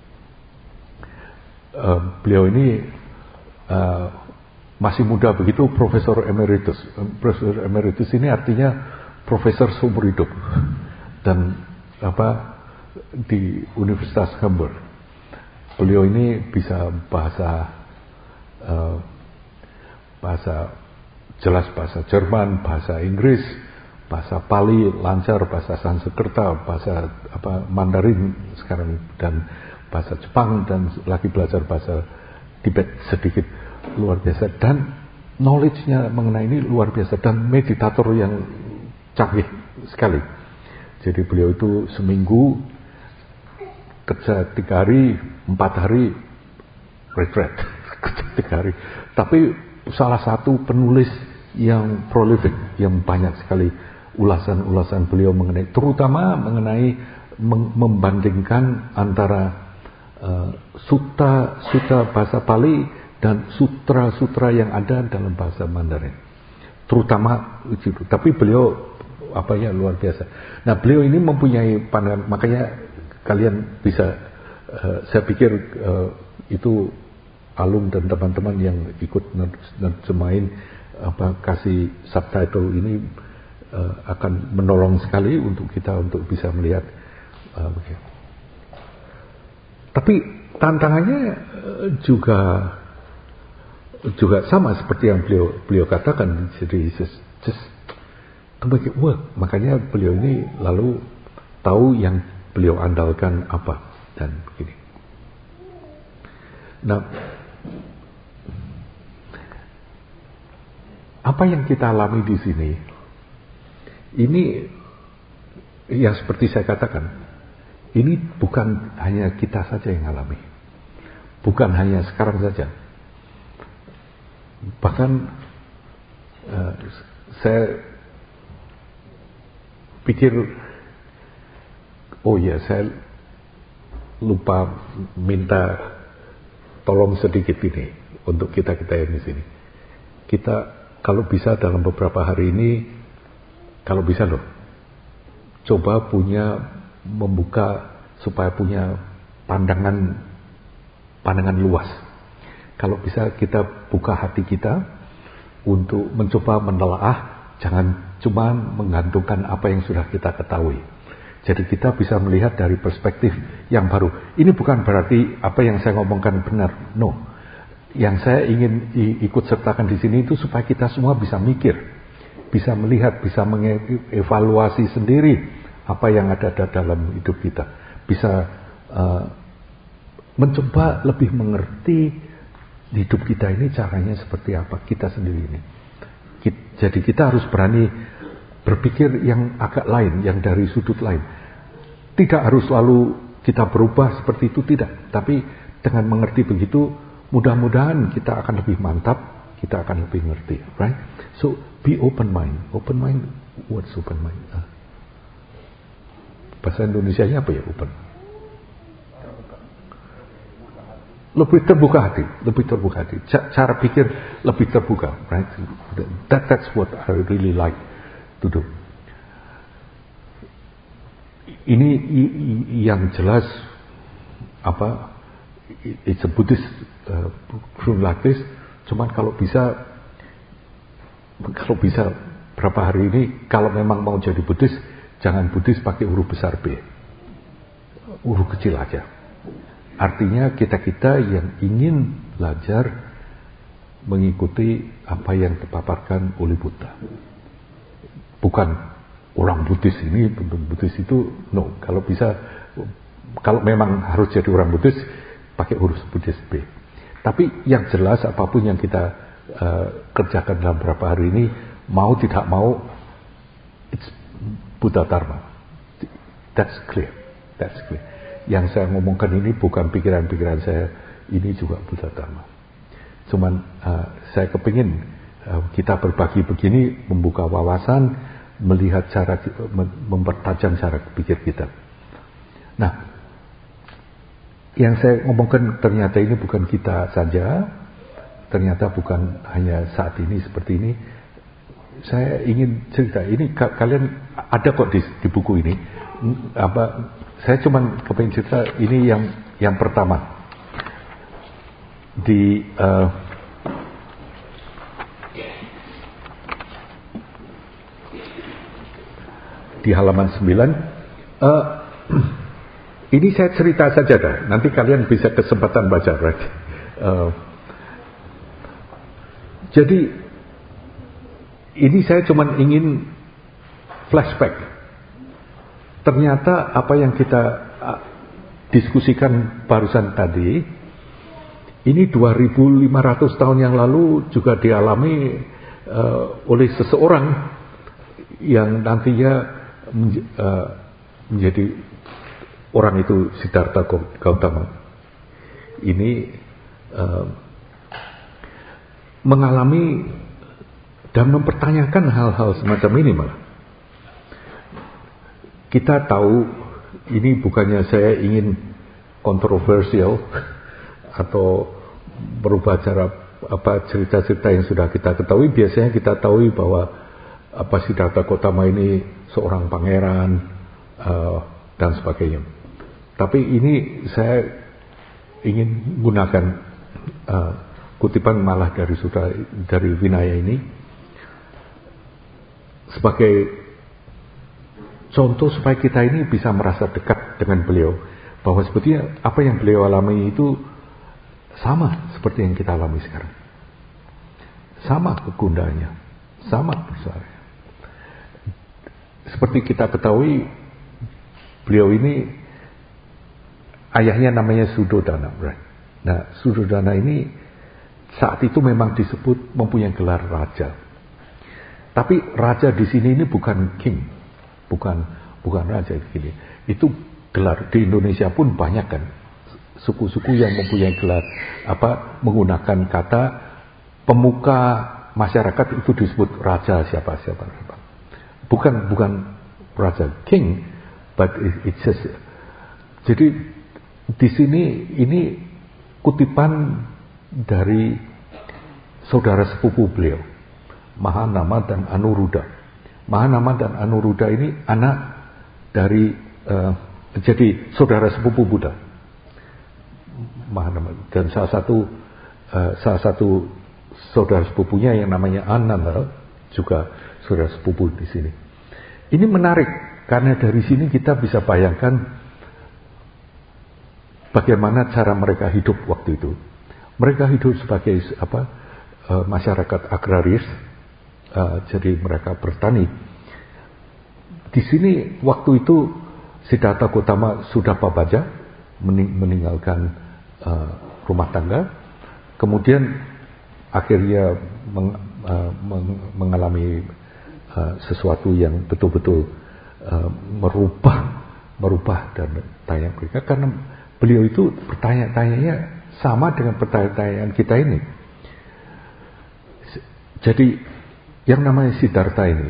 Uh, beliau ini uh, masih muda begitu, Profesor Emeritus. Profesor Emeritus ini artinya Profesor seumur hidup dan apa di Universitas Hamburg. Beliau ini bisa bahasa uh, bahasa jelas bahasa Jerman, bahasa Inggris, bahasa Pali lancar, bahasa Sanskerta, bahasa apa Mandarin sekarang dan bahasa Jepang dan lagi belajar bahasa Tibet sedikit, luar biasa, dan knowledge-nya mengenai ini luar biasa, dan meditator yang canggih sekali. Jadi beliau itu seminggu kerja tiga hari, empat hari retreat, kerja tiga hari. Tapi salah satu penulis yang prolific, yang banyak sekali ulasan-ulasan beliau mengenai, terutama mengenai meng- membandingkan antara uh, sutra-sutra bahasa Pali dan sutra-sutra yang ada dalam bahasa Mandarin. Terutama itu. Tapi beliau apa ya luar biasa. Nah, beliau ini mempunyai pandangan, makanya kalian bisa, uh, saya pikir uh, itu Alung dan teman-teman yang ikut nerjemahin apa kasih subtitle ini uh, akan menolong sekali untuk kita untuk bisa melihat uh, okay. Tapi tantangannya uh, juga juga sama seperti yang beliau beliau katakan, jadi just, just to make it work. Makanya beliau ini lalu tahu yang beliau andalkan apa dan begini. Nah, apa yang kita alami di sini, ini ya seperti saya katakan, ini bukan hanya kita saja yang alami, bukan hanya sekarang saja. Bahkan uh, saya pikir, oh ya saya lupa minta tolong sedikit ini untuk kita-kita yang di sini. Kita kalau bisa dalam beberapa hari ini, kalau bisa loh, coba punya membuka supaya punya pandangan pandangan luas. Kalau bisa kita buka hati kita untuk mencoba menelaah, jangan cuma menggantungkan apa yang sudah kita ketahui. Jadi kita bisa melihat dari perspektif yang baru. Ini bukan berarti apa yang saya ngomongkan benar, no. Yang saya ingin ikut sertakan di sini itu supaya kita semua bisa mikir, bisa melihat, bisa mengevaluasi sendiri apa yang ada dalam hidup kita, bisa uh, mencoba lebih mengerti hidup kita ini caranya seperti apa, kita sendiri ini. Jadi kita harus berani berpikir yang agak lain, yang dari sudut lain. Tidak harus selalu kita berubah seperti itu, tidak. Tapi dengan mengerti begitu, mudah-mudahan kita akan lebih mantap, kita akan lebih ngerti, right? So be open mind. Open mind, what's open mind? Uh, bahasa Indonesianya apa ya open? Lebih terbuka hati, lebih terbuka hati. Cara pikir lebih terbuka, right? That that's what I really like to do. Ini yang jelas apa? It's a Buddhist uh, room like this. Cuman kalau bisa, kalau bisa berapa hari ini, kalau memang mau jadi Buddhis, jangan Buddhis pakai huruf besar B, huruf kecil aja. Artinya kita-kita yang ingin belajar mengikuti apa yang dipaparkan oleh Buddha. Bukan orang Buddhis ini, Buddhis itu, no. Kalau bisa, kalau memang harus jadi orang Buddhis, pakai huruf Buddhis B. Tapi yang jelas apapun yang kita uh, kerjakan dalam beberapa hari ini, mau tidak mau, it's Buddha Dharma. That's clear. That's clear. Yang saya ngomongkan ini bukan pikiran-pikiran saya, ini juga Buddha Dharma. Cuman uh, saya kepingin uh, kita berbagi begini, membuka wawasan, melihat cara, mempertajam cara pikir kita. Nah, yang saya ngomongkan ternyata ini bukan kita saja, ternyata bukan hanya saat ini seperti ini. Saya ingin cerita ini, kalian ada kok di, di buku ini. Apa? Saya cuma kepingin cerita ini yang yang pertama di uh, di halaman sembilan. Uh, Ini saya cerita saja dah, nanti kalian bisa kesempatan baca, right? Uh, jadi ini saya cuma ingin flashback. Ternyata apa yang kita uh, diskusikan barusan tadi, ini dua ribu lima ratus tahun yang lalu juga dialami uh, oleh seseorang yang nantinya menj- uh, menjadi orang itu Siddhartha Gautama. Ini uh, mengalami dan mempertanyakan hal-hal semacam ini malah. kita tahu, ini bukannya saya ingin kontroversial atau berubah cara apa cerita-cerita yang sudah kita ketahui. Biasanya kita tahu bahwa apa Siddhartha Gautama ini seorang pangeran uh, dan sebagainya. Tapi ini saya ingin gunakan uh, kutipan malah dari sudah dari Vinaya ini sebagai contoh supaya kita ini bisa merasa dekat dengan beliau, bahwa sebetulnya apa yang beliau alami itu sama seperti yang kita alami sekarang, sama kegundahannya, sama besarnya. Seperti kita ketahui, beliau ini ayahnya namanya Suddhodana, right? Nah, Suddhodana ini saat itu memang disebut mempunyai gelar raja. Tapi raja di sini ini bukan king, bukan bukan raja gini. Itu gelar di Indonesia pun banyak kan, suku-suku yang mempunyai gelar apa menggunakan kata pemuka masyarakat itu disebut raja siapa siapa siapa. Bukan bukan raja king, but it, it's just. Jadi di sini ini kutipan dari saudara sepupu beliau, Mahanama dan Anuruddha. Mahanama dan Anuruddha ini anak dari uh, jadi saudara sepupu Buddha. Mahanama dan salah satu uh, salah satu saudara sepupunya yang namanya Ananda juga saudara sepupu di sini. Ini menarik karena dari sini kita bisa bayangkan bagaimana cara mereka hidup waktu itu. Mereka hidup sebagai apa uh, masyarakat agraris, uh, jadi mereka bertani. Di sini waktu itu Siddhartha Gautama sudah pabaja, mening- meninggalkan uh, rumah tangga, kemudian akhirnya meng, uh, meng- mengalami uh, sesuatu yang betul-betul uh, merubah, merubah dan tanya mereka karena beliau itu bertanya-tanyanya sama dengan pertanyaan kita ini. Jadi yang namanya Siddhartha ini,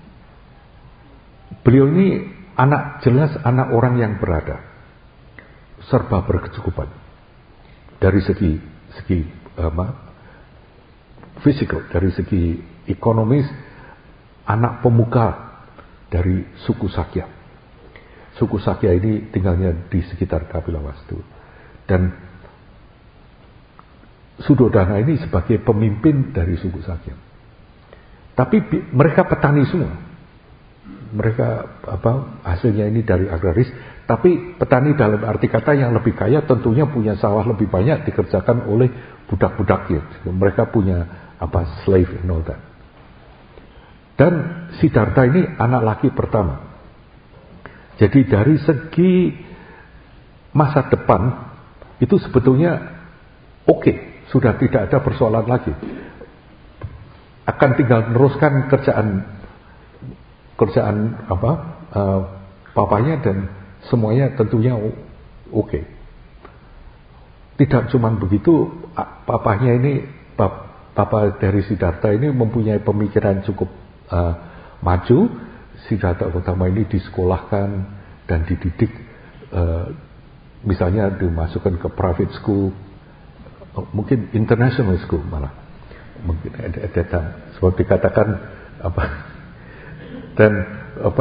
beliau ini anak jelas anak orang yang berada, serba berkecukupan dari segi segi apa, fisikal, dari segi ekonomis, anak pemuka dari suku Sakya. Suku Sakya ini tinggalnya di sekitar Kapilavastu. Dan Suddhodana ini sebagai pemimpin dari suku Sakya. Tapi mereka petani semua. Mereka apa hasilnya ini dari agraris. Tapi petani dalam arti kata yang lebih kaya tentunya punya sawah lebih banyak dikerjakan oleh budak-budaknya. Mereka punya apa slave and all that. Dan Siddhartha ini anak laki pertama. Jadi dari segi masa depan itu sebetulnya oke, okay, sudah tidak ada persoalan lagi. Akan tinggal meneruskan kerjaan kerjaan apa uh, papanya dan semuanya tentunya oke. Okay. Tidak cuma begitu, papanya ini pap, papa dari Siddhartha ini mempunyai pemikiran cukup uh, maju. Siddhartha Gautama ini disekolahkan dan dididik, uh, misalnya dimasukkan ke private school, mungkin international school malah, mungkin ada seperti dikatakan apa, dan apa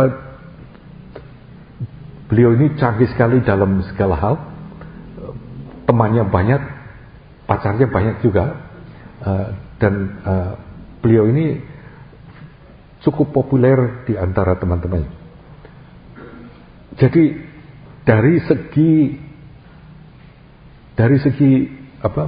beliau ini canggih sekali dalam segala hal, temannya banyak, pacarnya banyak juga, uh, dan uh, beliau ini cukup populer di antara teman-teman. Jadi dari segi dari segi apa?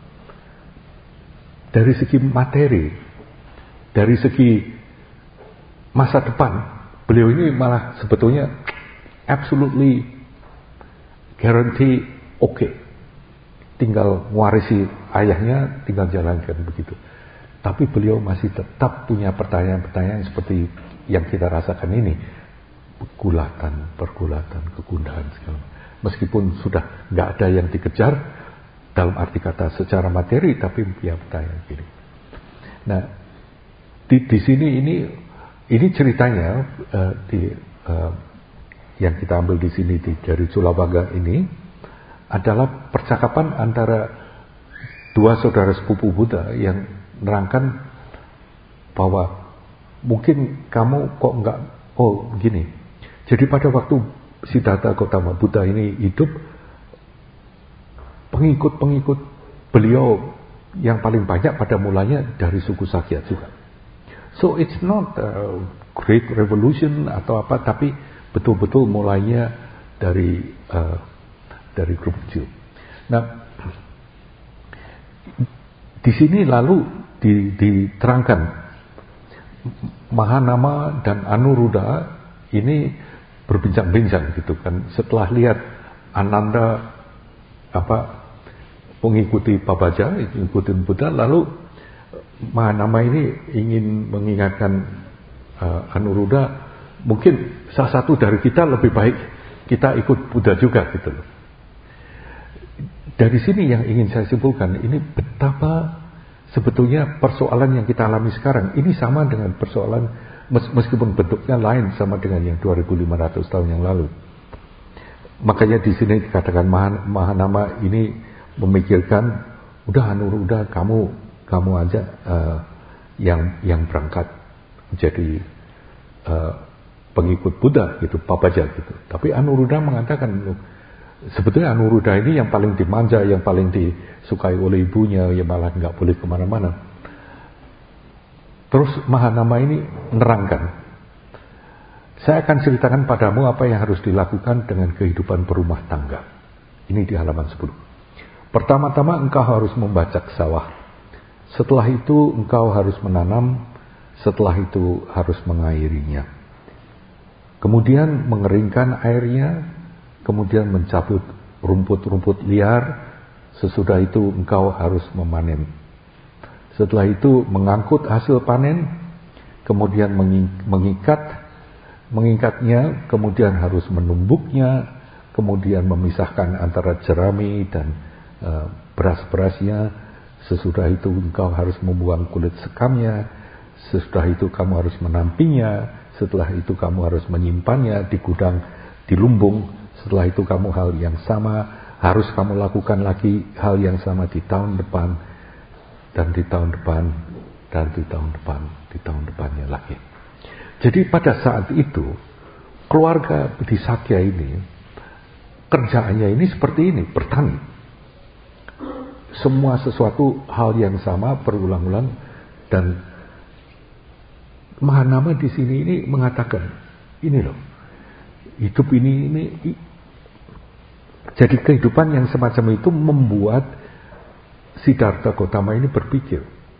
Dari segi materi, dari segi masa depan, beliau ini malah sebetulnya absolutely guarantee oke. Okay. Tinggal mewarisi ayahnya, tinggal jalankan begitu. Tapi beliau masih tetap punya pertanyaan-pertanyaan seperti yang kita rasakan ini. Pergulatan, pergulatan, kegundahan segala. Meskipun sudah nggak ada yang dikejar dalam arti kata secara materi, tapi dia pertanyaan gini. Nah, di, di sini ini ini ceritanya uh, di uh, yang kita ambil di sini di, dari Culawangga ini adalah percakapan antara dua saudara sepupu Buddha yang menerangkan bahwa mungkin kamu kok enggak, oh gini. Jadi pada waktu Siddhartha Gautama Buddha ini hidup, pengikut-pengikut beliau yang paling banyak pada mulanya dari suku Sakya juga. So it's not a great revolution atau apa, tapi betul-betul mulainya dari uh, dari grup kecil. Nah, di sini lalu diterangkan Mahanama dan Anuruddha ini berbincang-bincang gitu kan. Setelah lihat Ananda apa mengikuti Pabaja, mengikuti Buddha, lalu Mahanama ini ingin mengingatkan uh, Anuruddha, mungkin salah satu dari kita lebih baik kita ikut Buddha juga gitu loh. Dari sini yang ingin saya simpulkan, ini betapa sebetulnya persoalan yang kita alami sekarang ini sama dengan persoalan, meskipun bentuknya lain, sama dengan yang dua ribu lima ratus tahun yang lalu. Makanya di sini dikatakan Mahanama ini memikirkan, udah Anuruddha kamu kamu aja uh, yang yang berangkat menjadi uh, pengikut Buddha gitu, Pabaja gitu. Tapi Anuruddha mengatakan, sebetulnya Anuruddha ini yang paling dimanja, yang paling disukai oleh ibunya, yang malah nggak boleh kemana-mana. Terus Mahanama ini menerangkan, saya akan ceritakan padamu apa yang harus dilakukan dengan kehidupan berumah tangga. Ini di halaman sepuluh. Pertama-tama engkau harus membajak sawah. Setelah itu engkau harus menanam, setelah itu harus mengairinya. Kemudian mengeringkan airnya, kemudian mencabut rumput-rumput liar, sesudah itu engkau harus memanen. Setelah itu mengangkut hasil panen, kemudian mengikat, mengikatnya, kemudian harus menumbuknya, kemudian memisahkan antara jerami dan uh, beras-berasnya. Sesudah itu engkau harus membuang kulit sekamnya. Sesudah itu kamu harus menampinya. Setelah itu kamu harus menyimpannya di gudang, di lumbung. Setelah itu kamu hal yang sama harus kamu lakukan lagi, hal yang sama di tahun depan, dan di tahun depan, dan di tahun depan, di tahun depannya lagi. Jadi pada saat itu keluarga di Sakya ini kerjaannya ini seperti ini, bertani. Semua sesuatu hal yang sama berulang-ulang, dan Mahanama di sini ini mengatakan ini loh, hidup ini ini jadi kehidupan yang semacam itu membuat Siddhartha Gautama ini berpikir,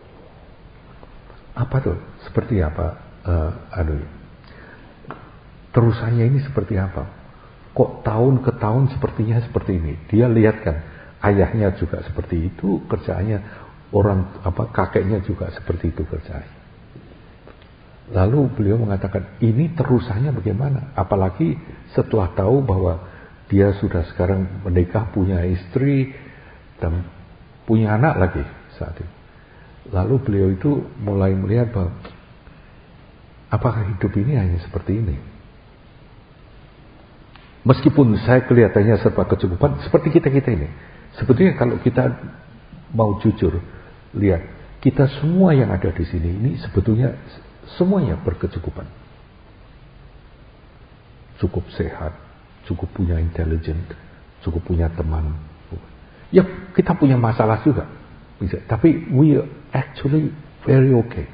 apa tuh, seperti apa uh, aduh, terusannya ini seperti apa? Kok tahun ke tahun sepertinya seperti ini? Dia lihat kan, ayahnya juga seperti itu kerjaannya, orang apa kakeknya juga seperti itu kerjaannya. Lalu beliau mengatakan, ini terusannya bagaimana? Apalagi setelah tahu bahwa dia sudah sekarang menikah, punya istri dan punya anak lagi saat itu. Lalu beliau itu mulai melihat bahwa apakah hidup ini hanya seperti ini? Meskipun saya kelihatannya serba kecukupan seperti kita-kita ini. Sebetulnya kalau kita mau jujur, lihat, kita semua yang ada di sini ini sebetulnya semuanya berkecukupan. Cukup sehat, cukup punya intelijen, cukup punya teman. Ya, kita punya masalah juga. Bisa. Tapi we are actually very okay.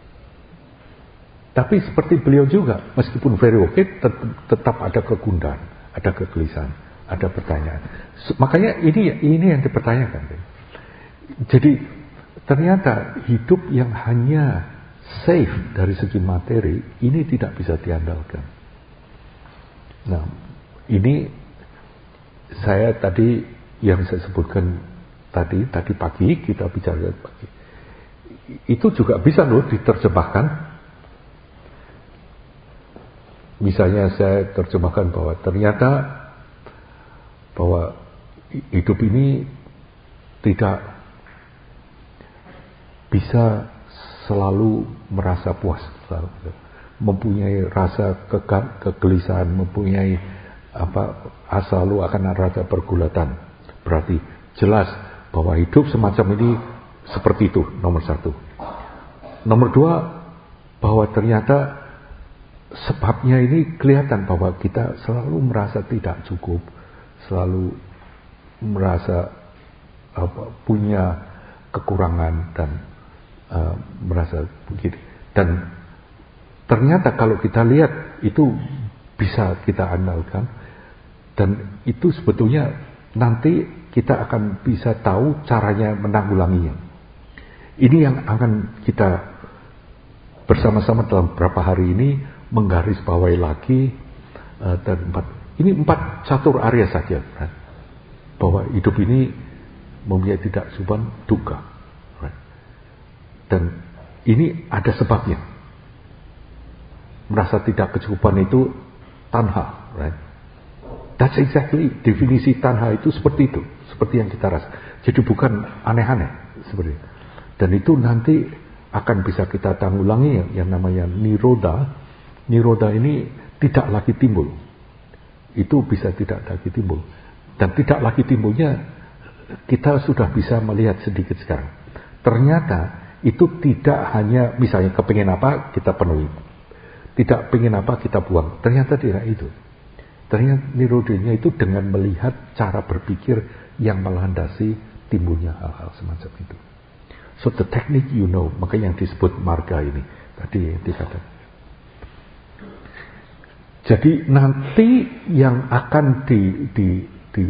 Tapi seperti beliau juga, meskipun very okay, tetap ada kegundahan, ada kegelisahan, ada pertanyaan. Makanya ini ini yang dipertanyakan. Jadi ternyata hidup yang hanya safe dari segi materi ini tidak bisa diandalkan. Nah, ini saya tadi yang saya sebutkan tadi tadi pagi kita bicara pagi. Itu juga bisa loh diterjemahkan. Misalnya saya terjemahkan bahwa ternyata bahwa hidup ini tidak bisa selalu merasa puas, selalu mempunyai rasa ke- kegelisahan, mempunyai apa selalu akan ada pergulatan. Berarti jelas bahwa hidup semacam ini seperti itu, nomor satu. Nomor dua, bahwa ternyata sebabnya ini kelihatan bahwa kita selalu merasa tidak cukup, selalu merasa apa, punya kekurangan dan uh, merasa begini. Dan ternyata kalau kita lihat itu bisa kita andalkan, dan itu sebetulnya nanti kita akan bisa tahu caranya menanggulanginya. Ini yang akan kita bersama-sama dalam beberapa hari ini menggarisbawahi lagi uh, dan empat ini empat catur Arya saja, right? Bahwa hidup ini mempunyai tidak suban duka, right? Dan ini ada sebabnya. Merasa tidak kecukupan itu tanha, right? That's exactly definisi tanha itu seperti itu, seperti yang kita rasa. Jadi bukan aneh-aneh seperti itu. Dan itu nanti akan bisa kita tanggulangi yang namanya niroda. Niroda ini tidak lagi timbul. Itu bisa tidak lagi timbul. Dan tidak lagi timbulnya kita sudah bisa melihat sedikit sekarang. Ternyata itu tidak hanya misalnya kepingin apa kita penuhi. Tidak pengen apa kita buang. Ternyata tidak itu. Ternyata nirodanya itu dengan melihat cara berpikir yang melandasi timbulnya hal-hal semacam itu. So the technique you know, makanya yang disebut marga ini tadi dikatakan. Jadi nanti yang akan di, di, di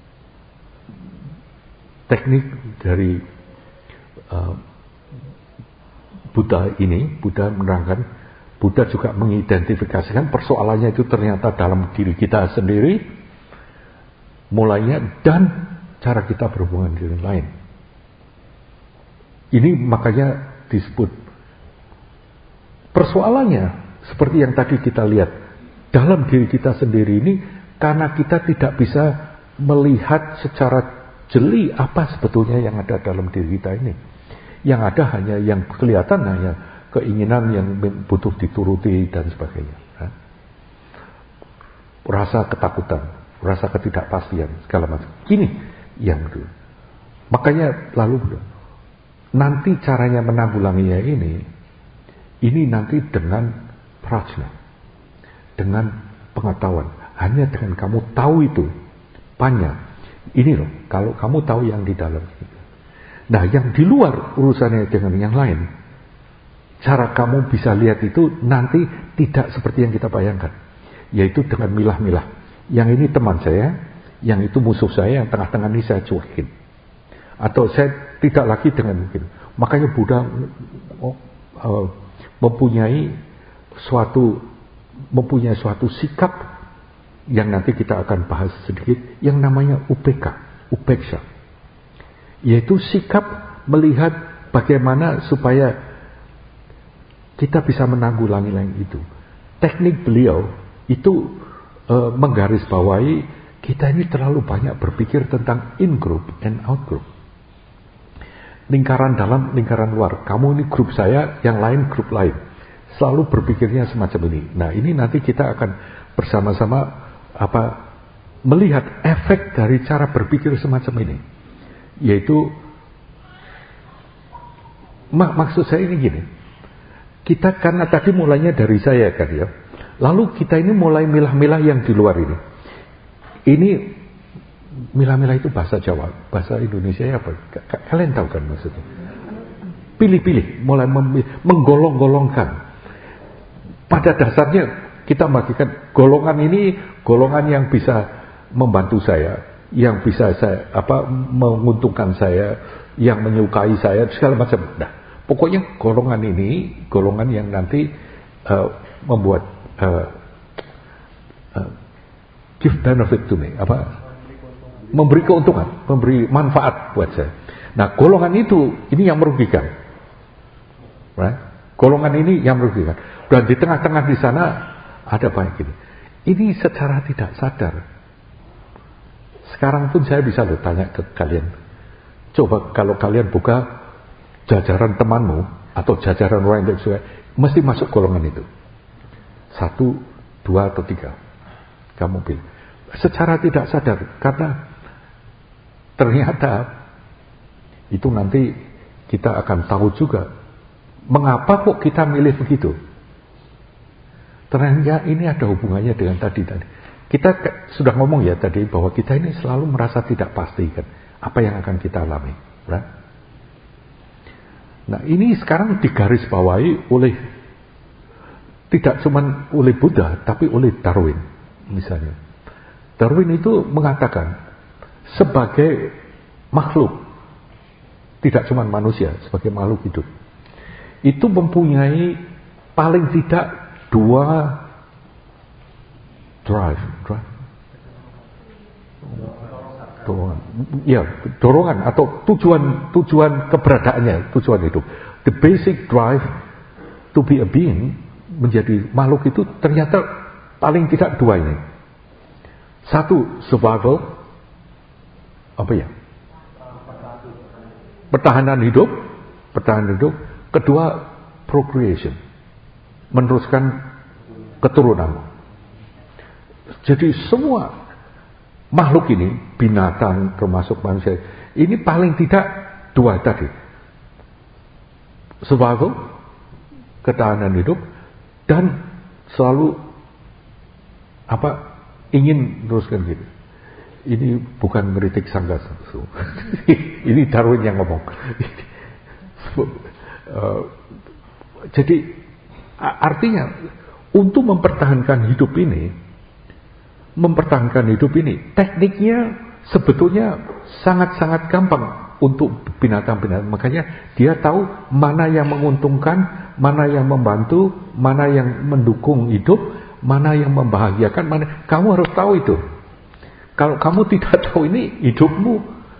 teknik dari uh, Buddha ini, Buddha menerangkan, Buddha juga mengidentifikasikan persoalannya itu ternyata dalam diri kita sendiri, mulainya dan cara kita berhubungan dengan lain. Ini makanya disebut persoalannya seperti yang tadi kita lihat dalam diri kita sendiri ini, karena kita tidak bisa melihat secara jeli apa sebetulnya yang ada dalam diri kita ini. Yang ada hanya yang kelihatan hanya keinginan yang butuh dituruti dan sebagainya. Rasa ketakutan, rasa ketidakpastian segala macam. Ini yang dulu. Makanya lalu nanti caranya menanggulanginya ini, ini nanti dengan prajna, dengan pengetahuan. Hanya dengan kamu tahu itu, banyak. Ini loh, kalau kamu tahu yang di dalam. Nah, yang di luar urusannya dengan yang lain, cara kamu bisa lihat itu nanti tidak seperti yang kita bayangkan. Yaitu dengan milah-milah. Yang ini teman saya, yang itu musuh saya, yang tengah-tengah ini saya cuekin. Atau saya tidak lagi dengan mungkin. Makanya Buddha oh, uh, mempunyai suatu mempunyai suatu sikap yang nanti kita akan bahas sedikit, yang namanya upeka, upeksha. Yaitu sikap melihat bagaimana supaya kita bisa menanggulangi yang itu. Teknik beliau itu uh, menggarisbawahi kita ini terlalu banyak berpikir tentang in group and out group. Lingkaran dalam, lingkaran luar. Kamu ini grup saya, yang lain grup lain. Selalu berpikirnya semacam ini. Nah, ini nanti kita akan bersama-sama apa melihat efek dari cara berpikir semacam ini. Yaitu mak maksud saya ini gini. Kita karena tadi mulainya dari saya kan ya. Lalu kita ini mulai milah-milah yang di luar ini. Ini milah-milah itu bahasa Jawa, bahasa Indonesia apa? Kalian tahu kan maksudnya? Pilih-pilih, mulai menggolong-golongkan. Pada dasarnya kita bagikan golongan ini, golongan yang bisa membantu saya, yang bisa saya apa menguntungkan saya, yang menyukai saya, segala macam. Nah, pokoknya golongan ini, golongan yang nanti uh, membuat uh, uh, give benefit to me, apa? Memberi keuntungan, memberi manfaat buat saya. Nah, golongan itu, ini yang merugikan. Right? Golongan ini yang merugikan. Dan di tengah-tengah di sana ada banyak ini. Ini secara tidak sadar. Sekarang pun saya bisa loh tanya ke kalian. Coba kalau kalian buka jajaran temanmu atau jajaran orang yang suka, mesti masuk golongan itu. Satu, dua atau tiga. Kamu pilih. secara tidak sadar, karena ternyata itu nanti kita akan tahu juga mengapa kok kita milih begitu. Ternyata ini ada hubungannya dengan tadi tadi. Kita sudah ngomong ya tadi bahwa kita ini selalu merasa tidak pasti kan apa yang akan kita alami, right? Nah ini sekarang digarisbawahi oleh tidak cuma oleh Buddha tapi oleh Darwin misalnya. Darwin itu mengatakan sebagai makhluk, tidak cuma manusia, sebagai makhluk hidup itu mempunyai paling tidak dua drive, drive. Dorongan, ya dorongan atau tujuan tujuan keberadaannya, tujuan hidup. The basic drive to be a being, menjadi makhluk itu ternyata paling tidak dua ini. Satu survival, apa ya? Pertahanan hidup, pertahanan hidup. Kedua procreation, meneruskan keturunan. Jadi semua makhluk ini, binatang termasuk manusia, ini paling tidak dua tadi. Survival, ketahanan hidup, dan selalu apa ingin teruskan gitu. Ini bukan meritik sangga. Ini Darwin yang ngomong. uh, jadi artinya untuk mempertahankan hidup ini, mempertahankan hidup ini, tekniknya sebetulnya sangat-sangat gampang untuk binatang-binatang. Makanya dia tahu mana yang menguntungkan, mana yang membantu, mana yang mendukung hidup, mana yang membahagiakan, mana. Kamu harus tahu itu. Kalau kamu tidak tahu ini, hidupmu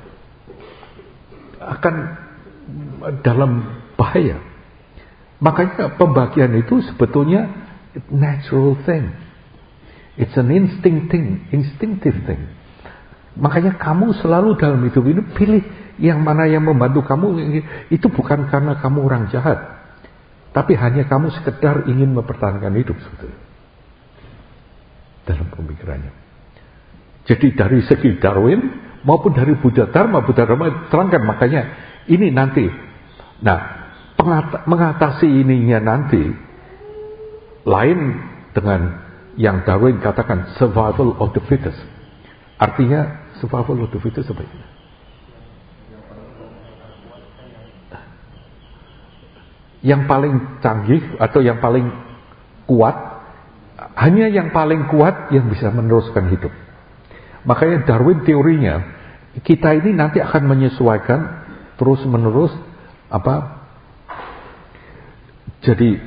akan dalam bahaya. Makanya pembagian itu sebetulnya natural thing. It's an instinct thing, instinctive thing. Makanya kamu selalu dalam hidup ini pilih yang mana yang membantu kamu. Itu bukan karena kamu orang jahat, tapi hanya kamu sekedar ingin mempertahankan hidup sebetulnya dalam pemikirannya. Jadi dari segi Darwin maupun dari Buddha Dharma, Buddha Dharma terangkan, makanya ini nanti. Nah, mengatasi ininya nanti lain dengan yang Darwin katakan survival of the fittest. Artinya survival of the fittest apa itu? Yang paling canggih atau yang paling kuat, hanya yang paling kuat yang bisa meneruskan hidup. Makanya Darwin teorinya, kita ini nanti akan menyesuaikan terus menerus apa? Jadi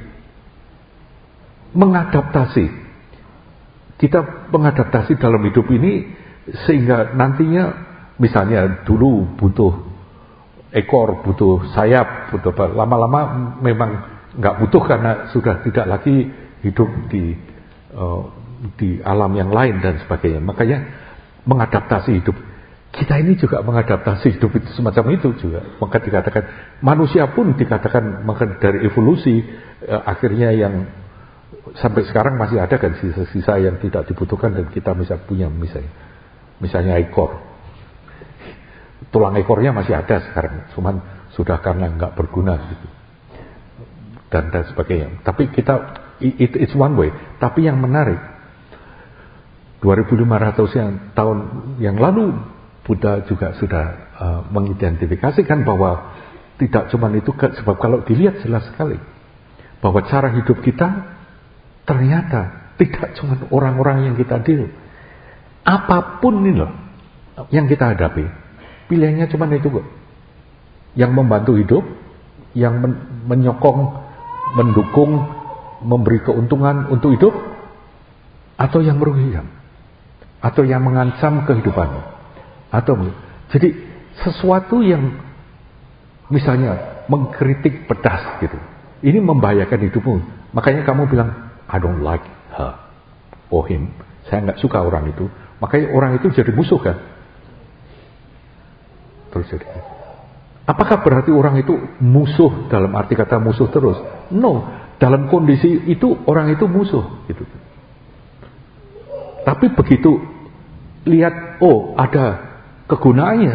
mengadaptasi. Kita mengadaptasi dalam hidup ini sehingga nantinya misalnya dulu butuh ekor, butuh sayap, butuh apa. Lama-lama memang nggak butuh karena sudah tidak lagi hidup di uh, di alam yang lain dan sebagainya. Makanya mengadaptasi hidup. Kita ini juga mengadaptasi hidup itu semacam itu juga. Maka dikatakan manusia pun dikatakan maka dari evolusi uh, akhirnya yang sampai sekarang masih ada kan sisa-sisa yang tidak dibutuhkan dan kita bisa punya misalnya misalnya ekor, tulang ekornya masih ada sekarang, cuman sudah karena nggak berguna gitu dan dan sebagainya. Tapi kita it, it's one way. Tapi yang menarik dua ribu lima ratus yang tahun yang lalu Buddha juga sudah uh, mengidentifikasikan bahwa tidak cuma itu, sebab kalau dilihat jelas sekali bahwa cara hidup kita ternyata tidak cuma orang-orang yang kita deal. Apapun ini loh yang kita hadapi, pilihannya cuma itu kok. Yang membantu hidup, yang men- menyokong, mendukung, memberi keuntungan untuk hidup, atau yang merugikan, atau yang mengancam kehidupanmu. Atau jadi sesuatu yang misalnya mengkritik pedas gitu, ini membahayakan hidupmu. Makanya kamu bilang, I don't like her or him. Saya nggak suka orang itu. Makanya orang itu jadi musuh kan. Terus jadi. Apakah berarti orang itu musuh dalam arti kata musuh terus? No. Dalam kondisi itu orang itu musuh gitu. Tapi begitu lihat, oh ada kegunaannya,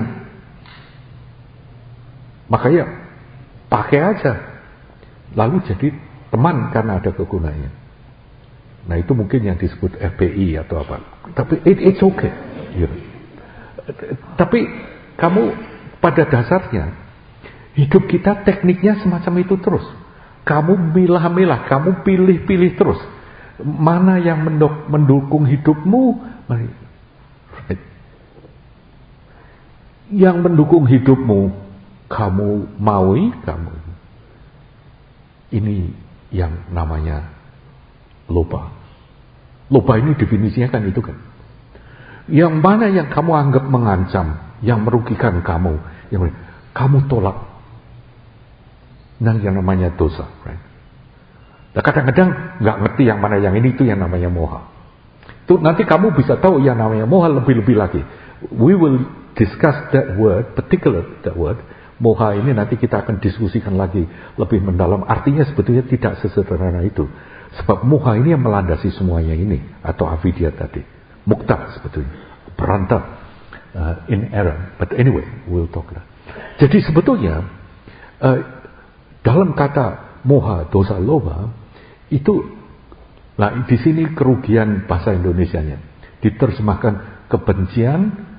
makanya pakai aja, lalu jadi teman karena ada kegunaannya. Nah itu mungkin yang disebut F P I atau apa. Tapi it, it's okay. Gitu. Tapi kamu pada dasarnya hidup kita tekniknya semacam itu terus. Kamu milah-milah, kamu pilih-pilih terus. Mana yang mendukung hidupmu? Yang mendukung hidupmu, kamu maui, kamu. Ini yang namanya loba. Loba ini definisinya kan itu kan. Yang mana yang kamu anggap mengancam, yang merugikan kamu, yang kamu tolak. Nah, yang namanya dosa, right? Nah, kadang-kadang nggak ngerti yang mana yang ini, itu yang namanya moha. Itu nanti kamu bisa tahu yang namanya moha lebih-lebih lagi. We will discuss that word, particular that word. Moha ini nanti kita akan diskusikan lagi lebih mendalam. Artinya sebetulnya tidak sesederhana itu. Sebab moha ini yang melandasi semuanya ini, atau avidya tadi. Mukta sebetulnya, berantak, uh, in error. But anyway, we'll talk lah. Jadi sebetulnya uh, dalam kata moha, dosa, loba itu, nah di sini kerugian bahasa Indonesianya diterjemahkan kebencian,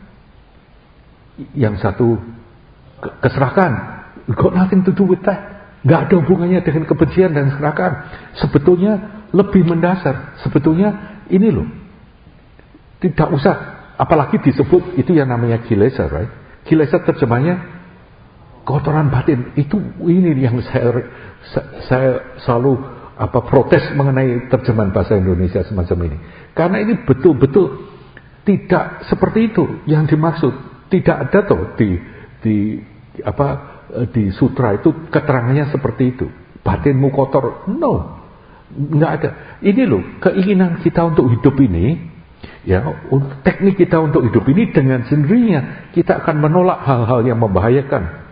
yang satu keserakahan. Got nothing to do with that. Gak ada hubungannya dengan kebencian dan keserakahan. Sebetulnya lebih mendasar. Sebetulnya ini loh, tidak usah apalagi disebut itu yang namanya kilesa, right? Kilesa terjemahnya kotoran batin. Itu ini yang saya saya selalu apa protes mengenai terjemahan bahasa Indonesia semacam ini. Karena ini betul-betul tidak seperti itu yang dimaksud. Tidak ada tuh di di apa di sutra itu keterangannya seperti itu. Batinmu kotor. No. Enggak ada. Ini loh, keinginan kita untuk hidup ini, ya, teknik kita untuk hidup ini dengan sendirinya kita akan menolak hal-hal yang membahayakan.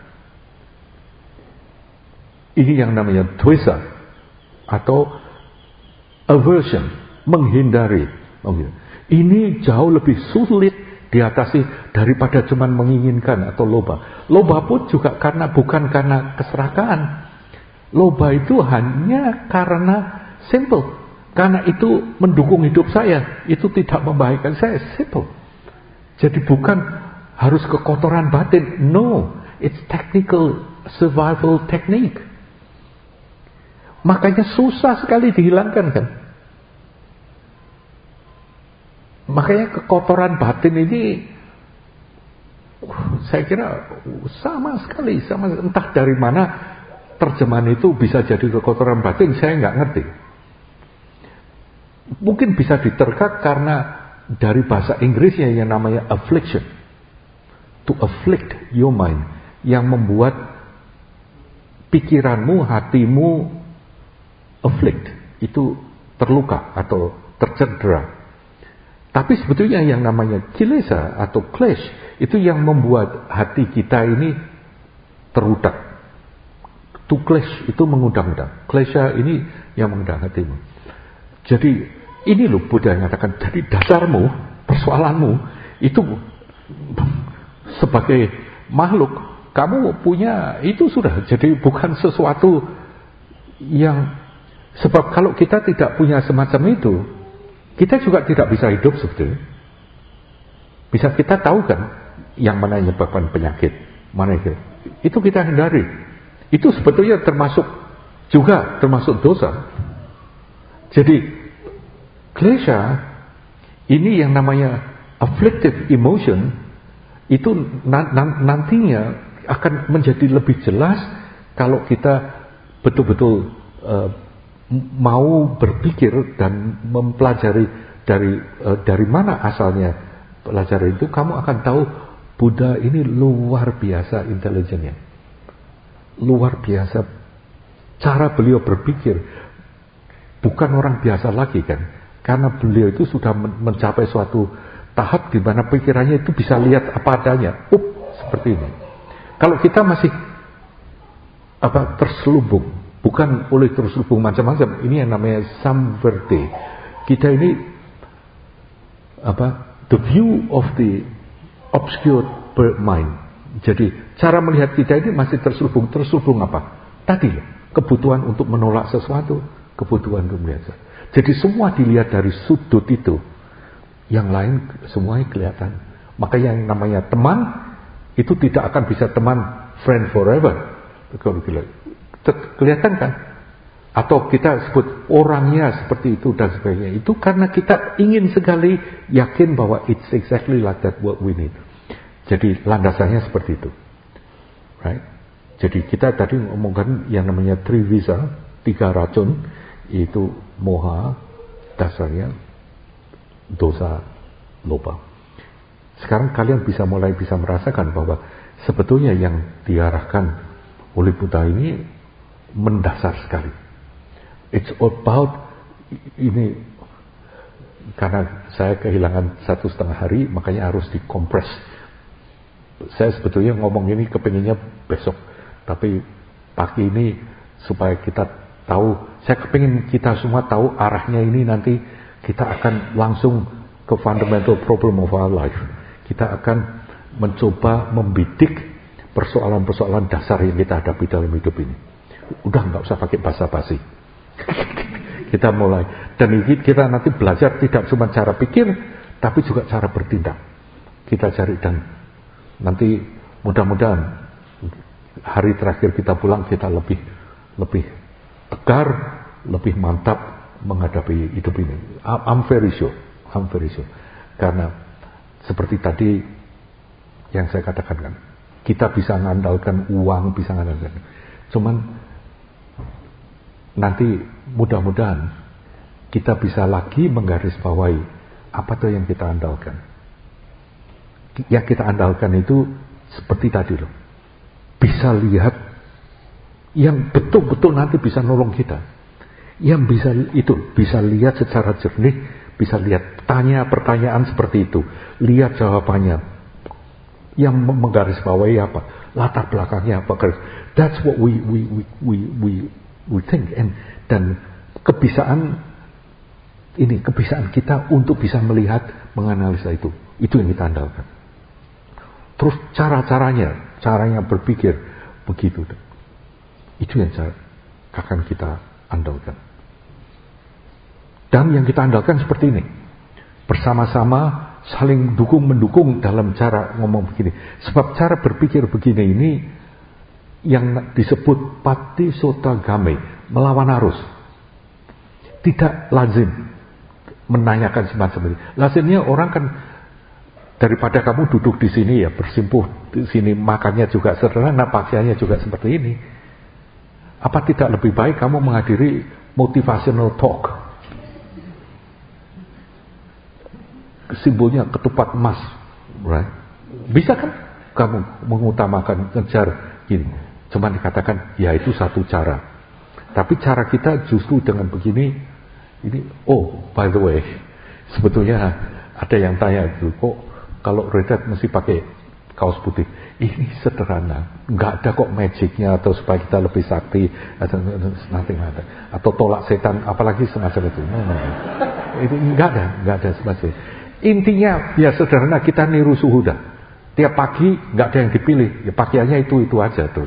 Ini yang namanya dvesa atau aversion, menghindari. Ini jauh lebih sulit diatasi daripada cuman menginginkan atau loba. Loba pun juga karena bukan karena keserakahan. Loba itu hanya karena simple. Karena itu mendukung hidup saya, itu tidak membahayakan saya, simple. Jadi bukan harus kekotoran batin. No, it's technical survival technique. Makanya susah sekali dihilangkan kan. Makanya kekotoran batin ini saya kira sama sekali, sama entah dari mana terjemahan itu bisa jadi kekotoran batin, saya nggak ngerti. Mungkin bisa diterka karena dari bahasa Inggrisnya yang namanya affliction, to afflict your mind, yang membuat pikiranmu, hatimu afflict, itu terluka atau tercedera. Tapi sebetulnya yang namanya kilesa atau clash itu yang membuat hati kita ini terudak. To clash itu mengundang-undang. Klesha ini yang mengundang hatimu. Jadi ini loh Buddha yang katakan, jadi dasarmu, persoalanmu itu sebagai makhluk kamu punya itu sudah. Jadi bukan sesuatu yang, sebab kalau kita tidak punya semacam itu, kita juga tidak bisa hidup sebetulnya. Bisa kita tahu kan yang mana yang menyebabkan penyakit, mana itu. Itu kita hindari. Itu sebetulnya termasuk juga termasuk dosa. Jadi klesha ini yang namanya afflictive emotion itu nantinya akan menjadi lebih jelas kalau kita betul-betul uh, mau berpikir dan mempelajari dari uh, dari mana asalnya pelajaran itu. Kamu akan tahu Buddha ini luar biasa intelijennya, luar biasa cara beliau berpikir. Bukan orang biasa lagi kan, karena beliau itu sudah mencapai suatu tahap di mana pikirannya itu bisa lihat apa adanya. Up, seperti ini. Kalau kita masih apa terselubung, bukan oleh terselubung macam-macam. Ini yang namanya samverte. Kita ini apa the view of the obscure mind. Jadi cara melihat kita ini masih terselubung. Terselubung apa? Tadi kebutuhan untuk menolak sesuatu, kebutuhan untuk melihat. Jadi semua dilihat dari sudut itu. Yang lain semuanya kelihatan. Maka yang namanya teman itu tidak akan bisa teman friend forever. Kelihatan kan? Atau kita sebut orangnya seperti itu dan sebagainya. Itu karena kita ingin sekali yakin bahwa it's exactly like that what we need. Jadi landasannya seperti itu. Right? Jadi kita tadi ngomongkan yang namanya trivisa, tiga racun, yaitu moha, dasarnya dosa, loba. Sekarang kalian bisa mulai bisa merasakan bahwa sebetulnya yang diarahkan oleh Buddha ini mendasar sekali. It's about ini, karena saya kehilangan satu setengah hari, makanya harus dikompres. Saya sebetulnya ngomong ini kepinginnya besok, tapi pagi ini supaya kita tahu, saya kepingin kita semua tahu arahnya ini nanti kita akan langsung ke fundamental problem of our life. Kita akan mencoba membidik persoalan-persoalan dasar yang kita hadapi dalam hidup ini. Udah nggak usah pakai basa-basi. Kita mulai, dan ini kita nanti belajar tidak cuma cara pikir, tapi juga cara bertindak. Kita cari, dan nanti mudah-mudahan hari terakhir kita pulang kita lebih lebih tegar, lebih mantap menghadapi hidup ini. I'm very sure, I'm very sure. Karena seperti tadi yang saya katakan kan, kita bisa mengandalkan uang, bisa mengandalkan. Cuman nanti mudah-mudahan kita bisa lagi menggarisbawahi apa tuh yang kita andalkan. Yang kita andalkan itu seperti tadi loh. Bisa lihat yang betul-betul nanti bisa nolong kita. Yang bisa itu, bisa lihat secara jernih, bisa lihat tanya pertanyaan seperti itu, lihat jawabannya. Yang menggarisbawahi apa? Latar belakangnya apa? That's what we we we we we, we think. And dan kebisaan ini, kebisaan kita untuk bisa melihat, menganalisa itu, itu yang kita andalkan. Terus cara-caranya, caranya berpikir begitu, itu yang cara, akan kita andalkan. Dan yang kita andalkan seperti ini, bersama-sama saling dukung-mendukung dalam cara ngomong begini. Sebab cara berpikir begini ini yang disebut patisotagame, melawan arus. Tidak lazim menanyakan semacam ini. Lazimnya orang kan, daripada kamu duduk di sini ya bersimpuh di sini, makannya juga sederhana, pakaiannya juga seperti ini. Apa tidak lebih baik kamu menghadiri motivational talk? Simbolnya ketupat emas, right? Bisa kan kamu mengutamakan ngejar gini? Cuma dikatakan ya itu satu cara. Tapi cara kita justru dengan begini, ini oh by the way, sebetulnya ada yang tanya itu, kok kalau retret mesti pakai kaos putih? Ini sederhana, nggak ada kok magicnya atau supaya kita lebih sakti atau nanti ada, atau tolak setan, apalagi semacam itu. No, no, no. Itu nggak ada, nggak ada semacam itu. Intinya ya sederhana, kita niru suhu dah. Tiap pagi nggak ada yang dipilih, ya pakaiannya itu itu aja terus.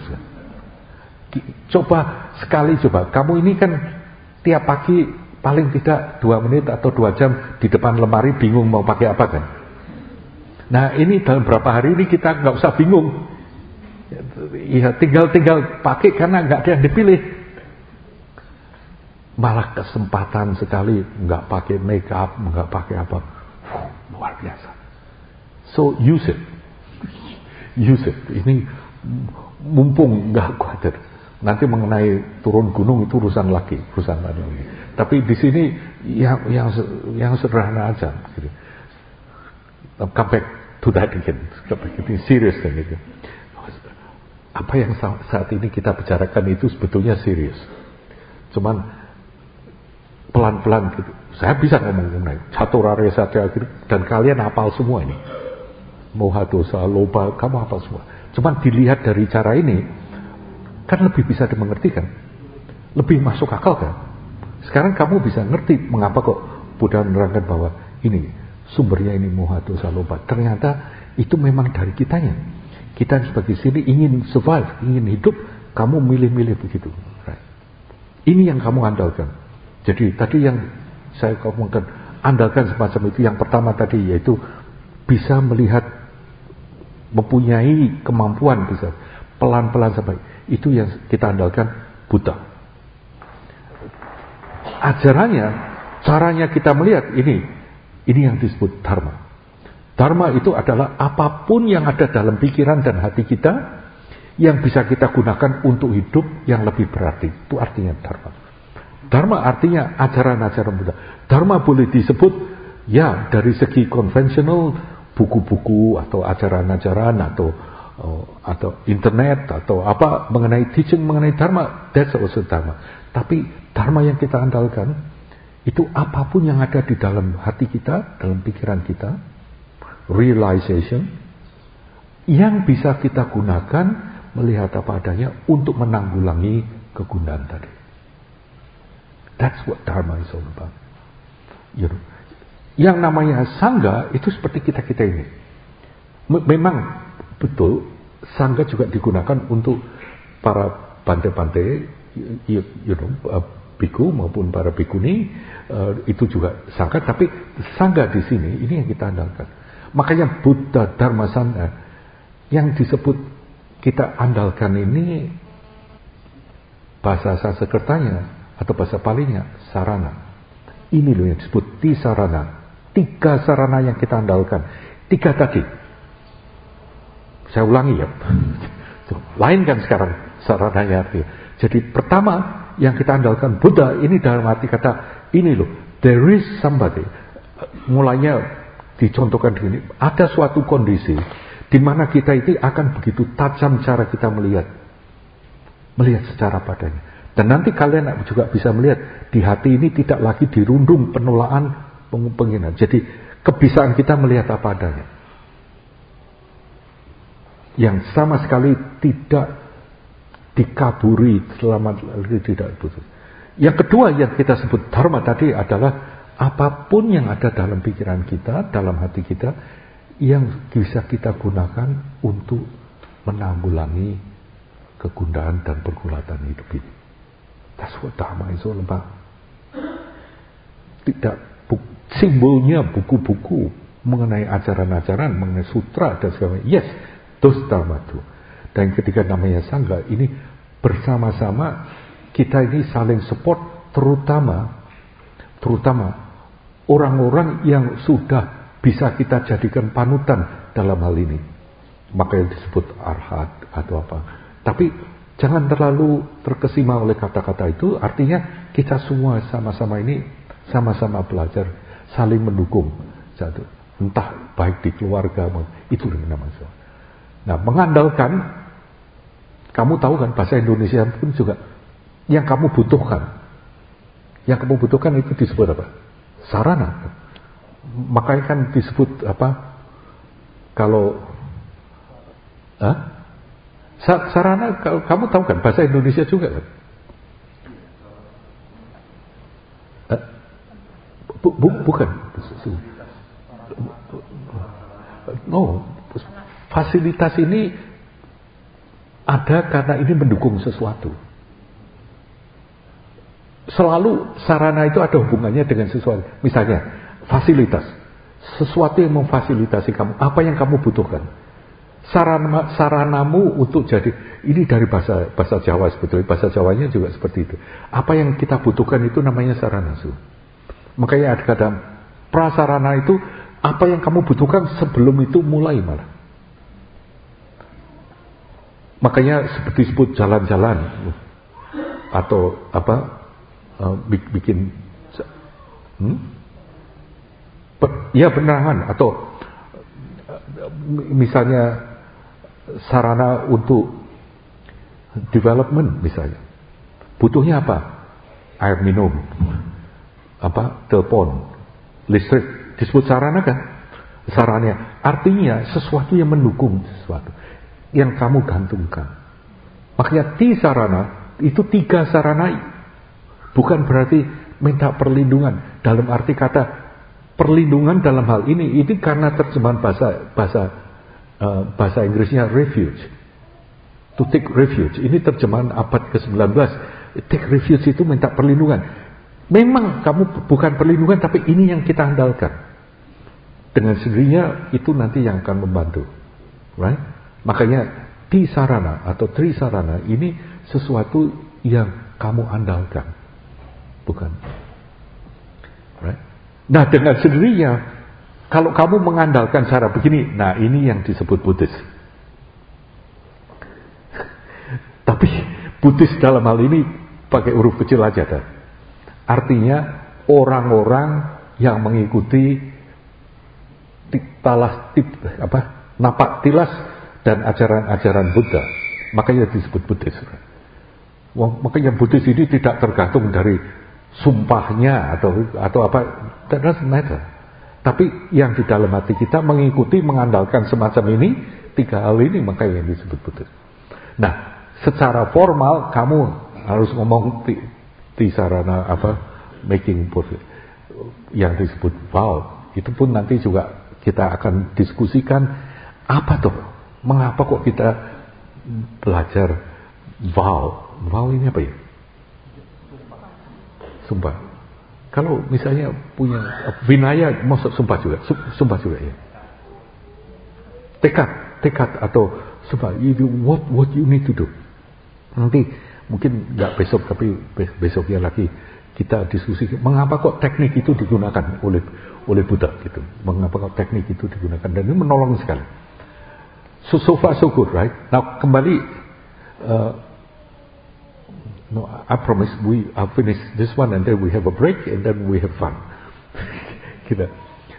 Coba sekali coba, kamu ini kan tiap pagi paling tidak dua menit atau dua jam di depan lemari bingung mau pakai apa kan? Nah ini dalam berapa hari ini kita nggak usah bingung, ya tinggal tinggal pakai karena nggak ada yang dipilih. Malah kesempatan sekali nggak pakai make up, nggak pakai apa. Luar biasa. So use it, use it. Ini mumpung nggak khawatir. Nanti mengenai turun gunung itu urusan lagi, urusan lagi. Tapi di sini yang yang yang sederhana aja. Gitu. Come back to that again. Come back to serious kan gitu. Apa yang saat ini kita bicarakan itu sebetulnya serius. Cuman pelan-pelan gitu. Saya bisa ngomong mengenai caturare satya dan kalian hafal semua ini. Moha, dosa, loba, kamu hafal semua. Cuman dilihat dari cara ini kan lebih bisa dimengerti kan? Lebih masuk akal kan? Sekarang kamu bisa ngerti mengapa kok Buddha menerangkan bahwa ini sumbernya ini moha dosa loba. Ternyata itu memang dari kitanya. Kita sebagai sini ingin survive, ingin hidup, kamu milih-milih begitu. Right. Ini yang kamu andalkan. Jadi tadi yang saya ngomongkan, andalkan semacam itu. Yang pertama tadi yaitu bisa melihat, mempunyai kemampuan bisa pelan-pelan sampai itu yang kita andalkan Buddha. Ajarannya, caranya kita melihat ini, ini yang disebut dharma. Dharma itu adalah apapun yang ada dalam pikiran dan hati kita yang bisa kita gunakan untuk hidup yang lebih berarti. Itu artinya dharma. Dharma artinya ajaran-ajaran Buddha. Dharma boleh disebut ya dari segi konvensional, buku-buku atau ajaran-ajaran atau uh, atau internet atau apa mengenai teaching mengenai dharma, that's also dharma. Tapi dharma yang kita andalkan itu apapun yang ada di dalam hati kita, dalam pikiran kita, realization yang bisa kita gunakan melihat apa adanya untuk menanggulangi kegundahan tadi. That's what dharma is all about. You know. Yang namanya sangga itu seperti kita-kita ini. Memang betul sangga juga digunakan untuk para bante-bante, you, you know, uh, biku maupun para bikuni, uh, itu juga sangga. Tapi sangga di sini ini yang kita andalkan. Makanya Buddha Dharma Sangha yang disebut kita andalkan ini bahasa Sanskertanya atau bahasa Palinya sarana. Ini loh yang disebut tisarana. Tiga sarana yang kita andalkan. Tiga tadi. Saya ulangi ya. Lain kan sekarang sarananya artinya. Jadi pertama yang kita andalkan Buddha ini dalam arti kata ini loh. There is somebody. Mulanya dicontohkan begini. Ada suatu kondisi di mana kita itu akan begitu tajam cara kita melihat. Melihat secara padanya. Dan nanti kalian juga bisa melihat di hati ini tidak lagi dirundung penolakan penghinaan. Jadi kebisaan kita melihat apa adanya. Yang sama sekali tidak dikaburi selama tidak putus. Yang kedua yang kita sebut dharma tadi adalah apapun yang ada dalam pikiran kita, dalam hati kita yang bisa kita gunakan untuk menanggulangi kegundahan dan pergulatan hidup ini. That's what dharma is all about. Tidak simbolnya buku-buku mengenai ajaran-ajaran, mengenai sutra dan segala macam. Yes, those dharma too. Dan ketika namanya sangga ini bersama-sama kita ini saling support, terutama terutama orang-orang yang sudah bisa kita jadikan panutan dalam hal ini. Maka yang disebut arhat atau apa. Tapi jangan terlalu terkesima oleh kata-kata itu. Artinya kita semua sama-sama ini sama-sama belajar, saling mendukung. Entah baik di keluarga, itu dengan nama saya. Nah, mengandalkan, kamu tahu kan bahasa Indonesia pun juga yang kamu butuhkan. Yang kamu butuhkan itu disebut apa? Sarana. Makanya kan disebut apa? Kalau Hah? Sarana, kamu tahu kan bahasa Indonesia juga kan? Bu, bu, bukan. No, fasilitas ini ada karena ini mendukung sesuatu. Selalu sarana itu ada hubungannya dengan sesuatu. Misalnya, fasilitas. Sesuatu yang memfasilitasi kamu. Apa yang kamu butuhkan. Sarana, saranamu untuk jadi. Ini dari bahasa bahasa Jawa sebetulnya. Bahasa Jawanya juga seperti itu. Apa yang kita butuhkan itu namanya sarana. Makanya ada kata prasarana itu apa yang kamu butuhkan sebelum itu mulai malah. Makanya seperti disebut jalan-jalan atau apa uh, bikin hmm? ya penerangan atau misalnya sarana untuk development misalnya. Butuhnya apa? Air minum. Apa? Telepon, listrik, disebut sarana kan? Sarana artinya sesuatu yang mendukung sesuatu yang kamu gantungkan. Makanya ti sarana itu tiga sarana, bukan berarti minta perlindungan dalam arti kata perlindungan dalam hal ini ini karena terjemahan bahasa bahasa uh, bahasa Inggrisnya refuge. To take refuge. Ini terjemahan abad ke sembilan belas. Take refuge itu minta perlindungan. Memang kamu bukan perlindungan, tapi ini yang kita andalkan. Dengan sendirinya itu nanti yang akan membantu. Right? Makanya tisarana atau trisarana ini sesuatu yang kamu andalkan. Bukan. Right? Nah, dengan sendirinya kalau kamu mengandalkan cara begini, nah ini yang disebut Buddhis. Tapi Buddhis dalam hal ini pakai huruf kecil aja dah. Artinya orang-orang yang mengikuti talas tip, apa napak tilas dan ajaran-ajaran Buddha, makanya disebut Buddhis. Wah, makanya Buddhis ini tidak tergantung dari sumpahnya atau atau apa, that doesn't matter. Tapi yang di dalam hati kita mengikuti, mengandalkan semacam ini, tiga hal ini makanya yang disebut Buddhis. Nah, secara formal kamu harus ngomong tisarana apa making yang disebut vow. Itu pun nanti juga kita akan diskusikan apa tuh, mengapa kok kita belajar vow. Vow ini apa ya? Sumpah. Kalau misalnya punya vinaya, maksud sumpah juga, sumpah juga ya. Tekad, tekad atau sumpah. You do what what you need to do. Nanti mungkin nggak besok tapi besoknya lagi kita diskusi mengapa kok teknik itu digunakan oleh oleh Buddha gitu. Mengapa kok teknik itu digunakan, dan ini menolong sekali. So, so far so good, right? Nah, kembali uh, no, I promise we I'll finish this one and then we have a break and then we have fun. Kita.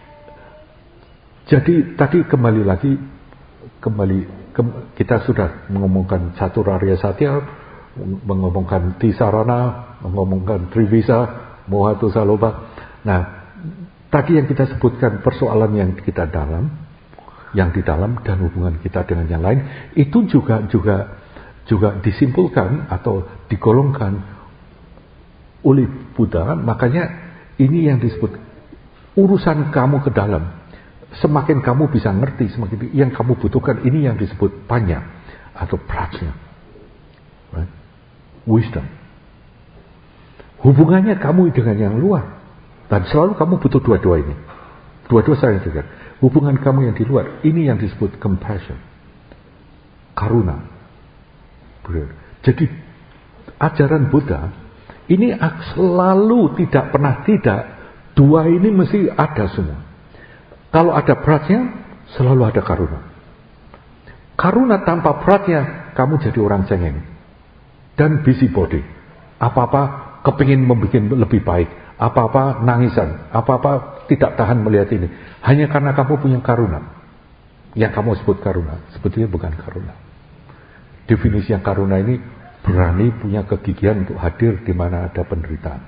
Jadi tadi kembali lagi kembali ke, kita sudah mengomongkan Caturarya Satya, mengomongkan Tisarana, mengomongkan Trivisa, Moha Dosa Loba. Nah, tadi yang kita sebutkan persoalan yang kita dalam, yang di dalam dan hubungan kita dengan yang lain, itu juga juga juga disimpulkan atau digolongkan oleh Buddha. Makanya ini yang disebut urusan kamu ke dalam. Semakin kamu bisa ngerti, semakin yang kamu butuhkan, ini yang disebut panya atau prajna, right? Wisdom. Hubungannya kamu dengan yang luar, dan selalu kamu butuh dua-dua ini. Dua-dua saya juga. Hubungan kamu yang di luar, ini yang disebut compassion, karuna. Jadi ajaran Buddha ini selalu tidak pernah tidak, dua ini mesti ada semua. Kalau ada prajna, selalu ada karuna. Karuna tanpa prajna, kamu jadi orang cengeng dan busybody. Apa-apa kepingin membuat lebih baik, apa-apa nangisan, apa-apa tidak tahan melihat ini. Hanya karena kamu punya karuna. Yang kamu sebut karuna, sebetulnya bukan karuna. Definisi yang karuna ini berani punya kegigihan untuk hadir di mana ada penderitaan.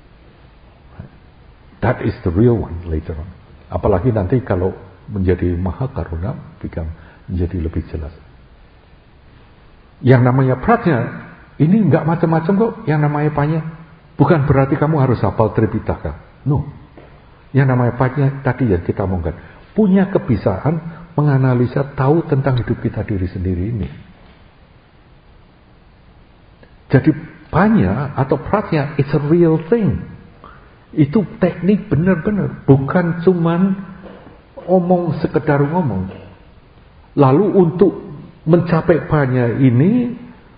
That is the real one later on. Apalagi nanti kalau menjadi maha karuna, menjadi lebih jelas. Yang namanya prajna, ini enggak macam-macam kok. Yang namanya panya, bukan berarti kamu harus hafal Tripitaka. No. Yang namanya panya tadi yang kita omongkan, punya kebiasaan menganalisa, tahu tentang hidup kita diri sendiri ini. Jadi panya atau prajna, it's a real thing. Itu teknik benar-benar, bukan cuman omong sekedar ngomong. Lalu untuk mencapai panya ini,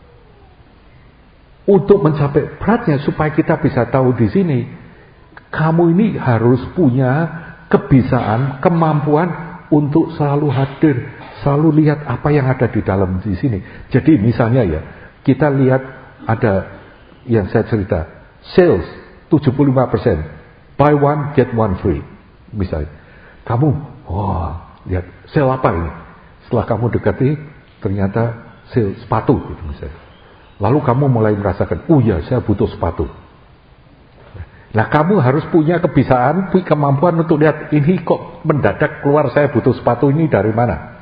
untuk mencapai prajna supaya kita bisa tahu di sini, kamu ini harus punya kebiasaan, kemampuan untuk selalu hadir, selalu lihat apa yang ada di dalam di sini. Jadi misalnya ya, kita lihat ada yang saya cerita, sales tujuh puluh lima persen, buy one get one free. Misalnya, kamu, wah, lihat sale apa ini? Setelah kamu dekati, ternyata sale sepatu gitu misalnya. Lalu kamu mulai merasakan, oh ya, saya butuh sepatu. Nah, kamu harus punya kebiasaan, punya kemampuan untuk lihat, ini kok mendadak keluar saya butuh sepatu ini dari mana?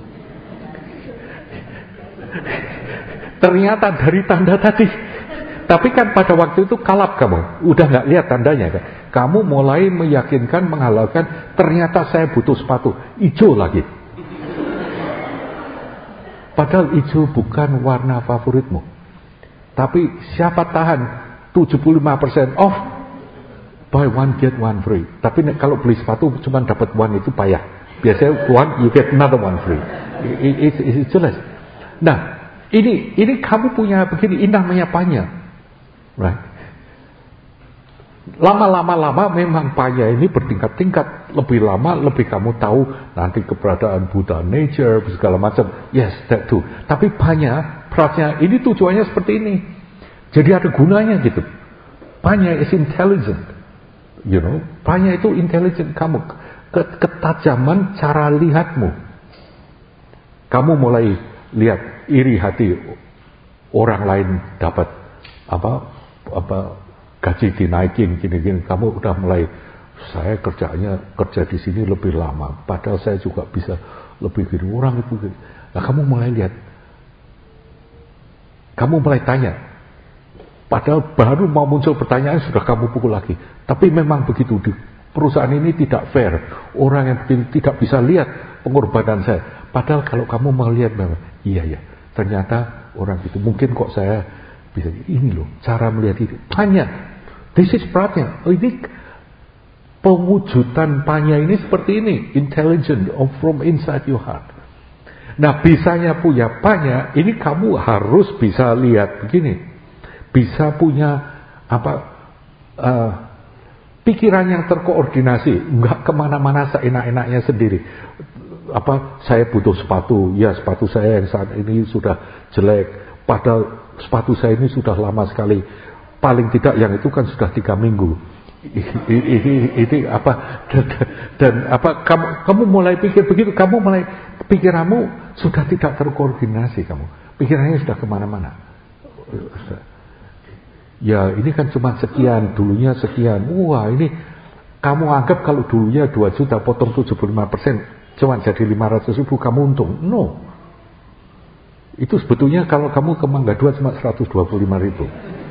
Ternyata dari tanda tadi. Tapi kan pada waktu itu kalap kamu, udah nggak lihat tandanya kan. Kamu mulai meyakinkan, menghalalkan, ternyata saya butuh sepatu hijau lagi. Padahal hijau bukan warna favoritmu. Tapi siapa tahan tujuh puluh lima persen off, buy one get one free. Tapi kalau beli sepatu cuma dapat one itu payah. Biasanya one you get another one free. Itu jelas. Nah, ini ini kamu punya begini, ini namanya panya, right? Lama-lama-lama memang panya ini bertingkat-tingkat. Lebih lama, lebih kamu tahu nanti keberadaan Buddha nature segala macam. Yes, that too. Tapi panya, perasnya ini tujuannya seperti ini. Jadi ada gunanya gitu. Panya is intelligent, you know. Panya itu intelligent kamu. Ketajaman cara lihatmu. Kamu mulai lihat iri hati orang lain dapat apa apa gaji dinaikin gini-gini, kamu udah mulai, saya kerjanya kerja di sini lebih lama, padahal saya juga bisa lebih gini, orang itu gini. Nah, kamu mulai lihat, kamu mulai tanya, padahal baru mau muncul pertanyaan sudah kamu pukul lagi. Tapi memang begitu, di perusahaan ini tidak fair, orang yang begini tidak bisa lihat pengorbanan saya. Padahal kalau kamu mau lihat memang, iya ya, ternyata orang itu mungkin kok saya bisa, ini loh cara melihat itu. Tanya, this is prajna. Oh, ini pewujudan panya ini seperti ini, intelligent from inside your heart. Nah, bisanya punya panya ini kamu harus bisa lihat begini, bisa punya apa uh, pikiran yang terkoordinasi, nggak kemana-mana seenak-enaknya sendiri. Apa saya butuh sepatu, ya sepatu saya yang saat ini sudah jelek, padahal sepatu saya ini sudah lama sekali. Paling tidak yang itu kan sudah tiga minggu. Ini, ini apa dan, dan apa kamu kamu mulai pikir begitu, kamu mulai pikiranmu sudah tidak terkoordinasi, kamu pikirannya sudah kemana-mana. Ya ini kan cuma sekian, dulunya sekian. Wah ini kamu anggap kalau dulunya dua juta potong tujuh puluh lima persen cuma jadi lima ratus ribu kamu untung. No, itu sebetulnya kalau kamu ke Mangga Dua cuma seratus dua puluh lima ribu.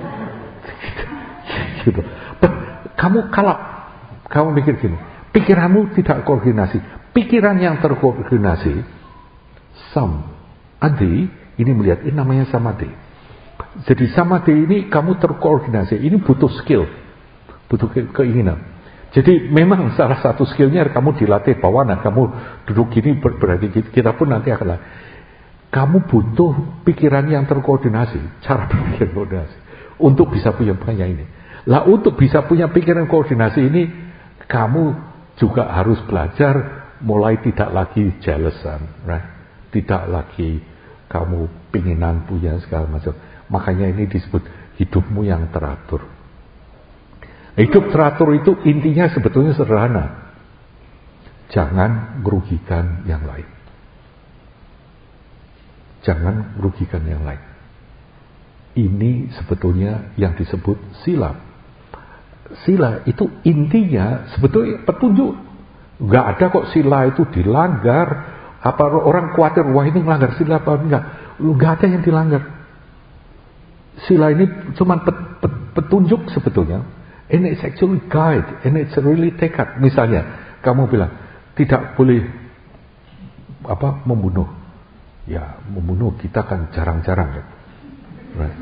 Gitu. Kamu kalap, kamu mikir gini, pikiranmu tidak koordinasi. Pikiran yang terkoordinasi, sam, adi, ini melihat, ini namanya samadhi. Jadi samadhi ini kamu terkoordinasi, ini butuh skill, butuh ke- keinginan. Jadi memang salah satu skillnya kamu dilatih bawana, kamu duduk gini berarti kita pun nanti akan lah. Kamu butuh pikiran yang terkoordinasi, cara berpikir koordinasi untuk bisa punya banyak ini. Lah untuk bisa punya pikiran koordinasi ini, kamu juga harus belajar mulai tidak lagi jealousan, right? Tidak lagi kamu pinginan punya segala macam. Makanya ini disebut hidupmu yang teratur. Hidup teratur itu intinya sebetulnya sederhana. Jangan merugikan yang lain. Jangan merugikan yang lain. Ini sebetulnya yang disebut sila. Sila itu intinya sebetulnya petunjuk. Gak ada kok sila itu dilanggar. Apa orang khawatir, wah ini melanggar sila apa enggak? Gak ada yang dilanggar. Sila ini cuma pet, pet, petunjuk sebetulnya. And it's actually guide. And it's really tekad. Misalnya, kamu bilang, tidak boleh apa membunuh. Ya, membunuh kita kan jarang-jarang ya. Right.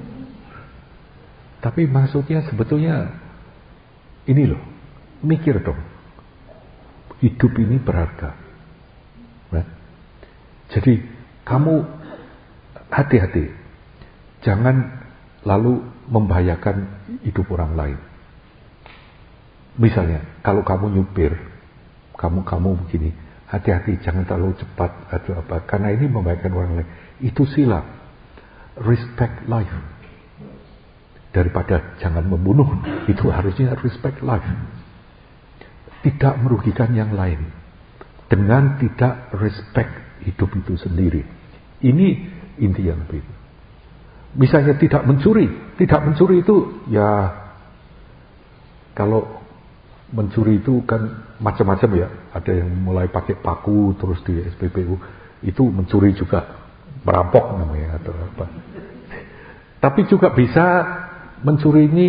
Tapi maksudnya sebetulnya ini loh, mikir dong. Hidup ini berharga. Right. Jadi kamu hati-hati. Jangan lalu membahayakan hidup orang lain. Misalnya, kalau kamu nyupir, kamu kamu begini, hati-hati, jangan terlalu cepat atau apa, karena ini membahayakan orang lain. Itu sila, respect life. Daripada jangan membunuh, itu harusnya respect life. Tidak merugikan yang lain, dengan tidak respect hidup itu sendiri. Ini inti yang lebih. Misalnya tidak mencuri, tidak mencuri itu ya, kalau mencuri itu kan macam-macam ya. Ada yang mulai pakai paku terus di S P P U, itu mencuri juga, merampok namanya atau apa. Tapi juga bisa mencuri ini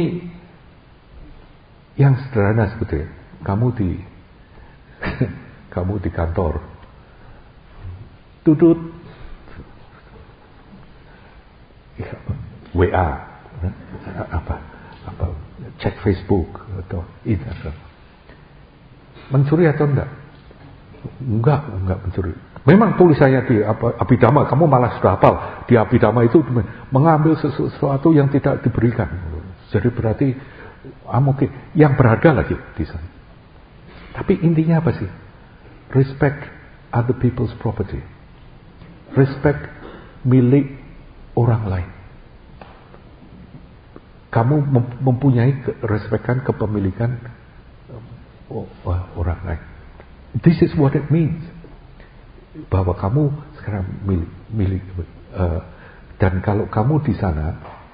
yang sederhana sebetulnya. Kamu di kamu di kantor, tutut, W A, apa, apa, cek Facebook atau Instagram. Mencuri atau enggak? Enggak, enggak mencuri. Memang tulisannya di apa, Abhidhamma, kamu malah sudah hafal. Di Abhidhamma itu mengambil sesuatu yang tidak diberikan. Jadi berarti, ah, oke, yang berharga lagi di sana. Tapi intinya apa sih? Respect other people's property. Respect milik orang lain. Kamu mempunyai respectkan kepemilikan orang lain. This is what it means. Bahwa kamu sekarang milik, milik uh, dan kalau kamu di sana,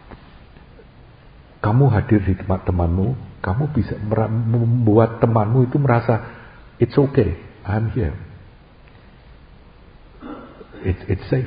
kamu hadir di tempat temanmu, kamu bisa membuat temanmu itu merasa it's okay, I'm here, it's it's safe.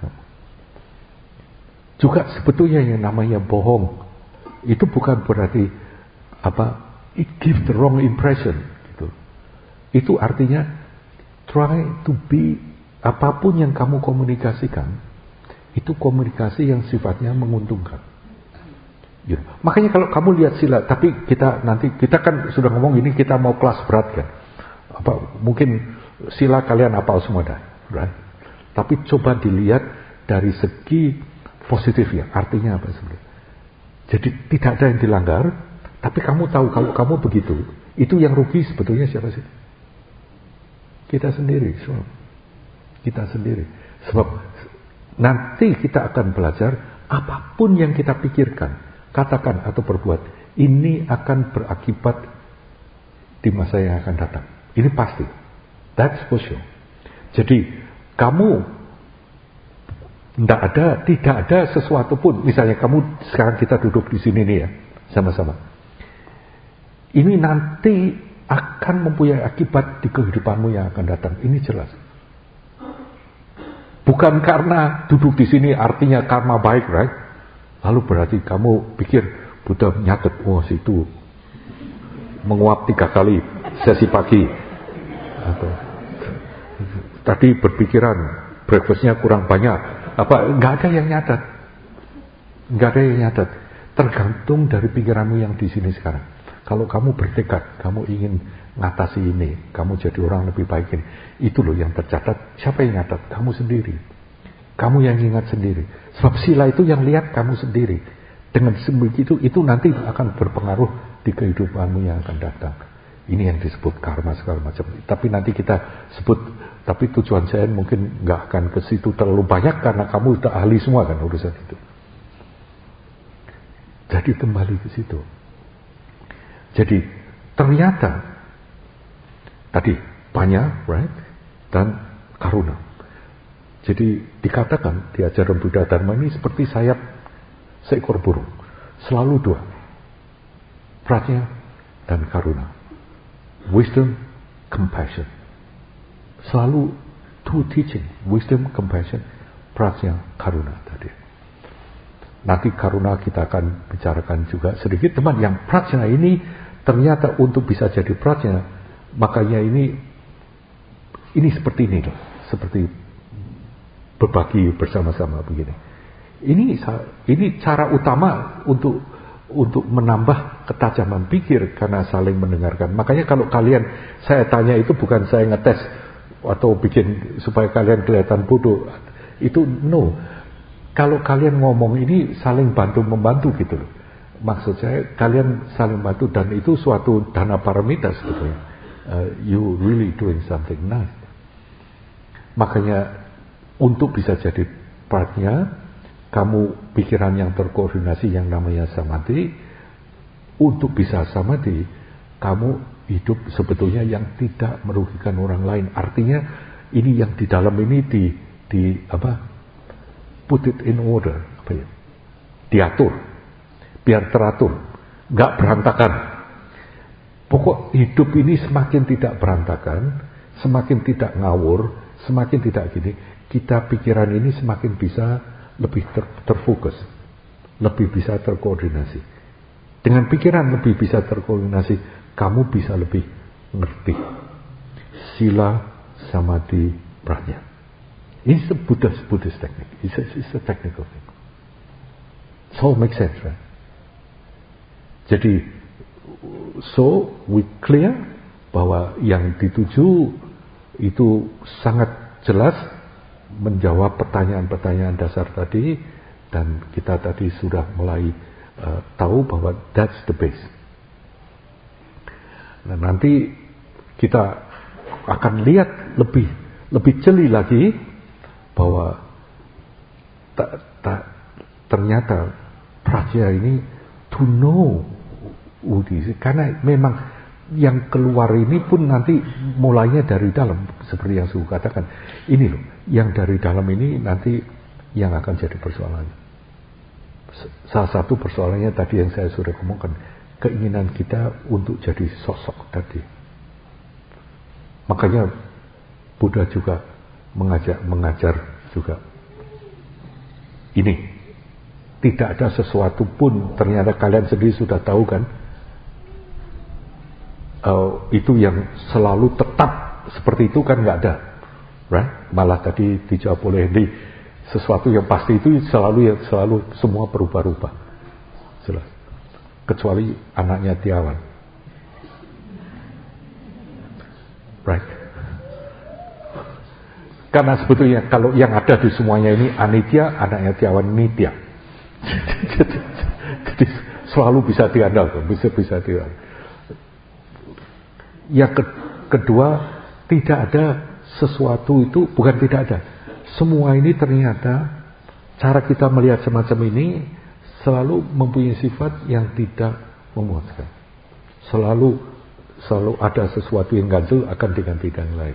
Juga sebetulnya yang namanya bohong itu bukan berarti apa, it gives the wrong impression gitu. Itu artinya try to be, apapun yang kamu komunikasikan itu komunikasi yang sifatnya menguntungkan. Ya. Makanya kalau kamu lihat sila, tapi kita nanti kita kan sudah ngomong ini kita mau kelas berat kan. Apa mungkin sila kalian hafal semua dah, right? Tapi coba dilihat dari segi positifnya. Artinya apa sebenarnya? Jadi tidak ada yang dilanggar, tapi kamu tahu kalau kamu begitu, itu yang rugi sebetulnya siapa sih? Kita sendiri, semua. Kita sendiri. Sebab nanti kita akan belajar apapun yang kita pikirkan, katakan atau perbuat, ini akan berakibat di masa yang akan datang. Ini pasti. That's for sure. Jadi kamu tidak ada, tidak ada sesuatu pun. Misalnya kamu sekarang kita duduk di sini nih ya, sama-sama. Ini nanti akan mempunyai akibat di kehidupanmu yang akan datang. Ini jelas. Bukan karena duduk di sini artinya karma baik, right? Lalu berarti kamu pikir Buddha nyatet, oh situ menguap tiga kali sesi pagi, atau tadi berpikiran breakfastnya kurang banyak, apa? Nggak ada yang nyatet, nggak ada yang nyatet. Tergantung dari pikiranmu yang di sini sekarang. Kalau kamu bertekad, kamu ingin ngatasi ini, kamu jadi orang lebih baik ini, itu loh yang tercatat. Siapa yang nyatat? Kamu sendiri. Kamu yang ingat sendiri. Sebab sila itu yang lihat kamu sendiri. Dengan begitu, itu nanti akan berpengaruh di kehidupanmu yang akan datang. Ini yang disebut karma segala macam. Tapi nanti kita sebut, tapi tujuan saya mungkin nggak akan ke situ terlalu banyak karena kamu udah ahli semua kan urusan itu. Jadi kembali ke situ. Jadi ternyata tadi banyak, right? Dan karuna. Jadi dikatakan di ajaran Buddha Dharma ini seperti sayap seekor burung. Selalu dua. Prajna dan karuna. Wisdom, compassion. Selalu two teaching. Wisdom, compassion, prajna, karuna tadi. Nanti karuna kita akan bicarakan juga sedikit. Teman, yang prajna ini ternyata untuk bisa jadi prajna, makanya ini ini seperti ini loh, seperti berbagi bersama-sama begini. Ini ini cara utama untuk untuk menambah ketajaman pikir karena saling mendengarkan. Makanya kalau kalian saya tanya itu bukan saya ngetes atau bikin supaya kalian kelihatan bodoh. Itu no. Kalau kalian ngomong ini saling bantu membantu gitu loh. Maksud saya kalian saling bantu dan itu suatu dana paramita sebetulnya. Uh, you really doing something nice. Makanya untuk bisa jadi partnya, kamu pikiran yang terkoordinasi yang namanya samadhi. Untuk bisa samadhi, kamu hidup sebetulnya yang tidak merugikan orang lain. Artinya ini yang di dalam ini di di apa? Put it in order, apa ya? Diatur, biar teratur, nggak berantakan. Pokok hidup ini semakin tidak berantakan, semakin tidak ngawur, semakin tidak gini, kita pikiran ini semakin bisa lebih ter, terfokus, lebih bisa terkoordinasi. Dengan pikiran lebih bisa terkoordinasi, kamu bisa lebih ngerti. Sila, samadhi, prajna. It's a Buddhist, Buddhist technique. It's a, it's a technical thing. So it makes sense, right? Jadi, so we clear bahwa yang dituju itu sangat jelas menjawab pertanyaan-pertanyaan dasar tadi, dan kita tadi sudah mulai uh, tahu bahwa that's the base. Nah, nanti kita akan lihat lebih lebih jeli lagi bahwa ta, ta, ternyata prajna ini to know Udi, karena memang yang keluar ini pun nanti mulainya dari dalam, seperti yang saya katakan. Ini loh, yang dari dalam ini nanti yang akan jadi persoalannya. Salah satu persoalannya tadi yang saya sudah ngomongkan, keinginan kita untuk jadi sosok tadi. Makanya Buddha juga mengajak, mengajar juga ini. Tidak ada sesuatu pun, ternyata kalian sendiri sudah tahu kan, uh, itu yang selalu tetap seperti itu kan nggak ada, right? Malah tadi dijawab oleh Hendy, sesuatu yang pasti itu selalu yang selalu semua berubah-ubah, jelas. Kecuali anaknya Tiawan, right? Karena sebetulnya kalau yang ada di semuanya ini anitya, anaknya Tiawan nitya. Jadi selalu bisa diandalkan, bisa bisa diandalkan. Yang ke, kedua, tidak ada sesuatu itu, bukan tidak ada. Semua ini ternyata cara kita melihat semacam ini selalu mempunyai sifat yang tidak memuaskan. Selalu selalu ada sesuatu yang ganjil akan diganti dengan lain.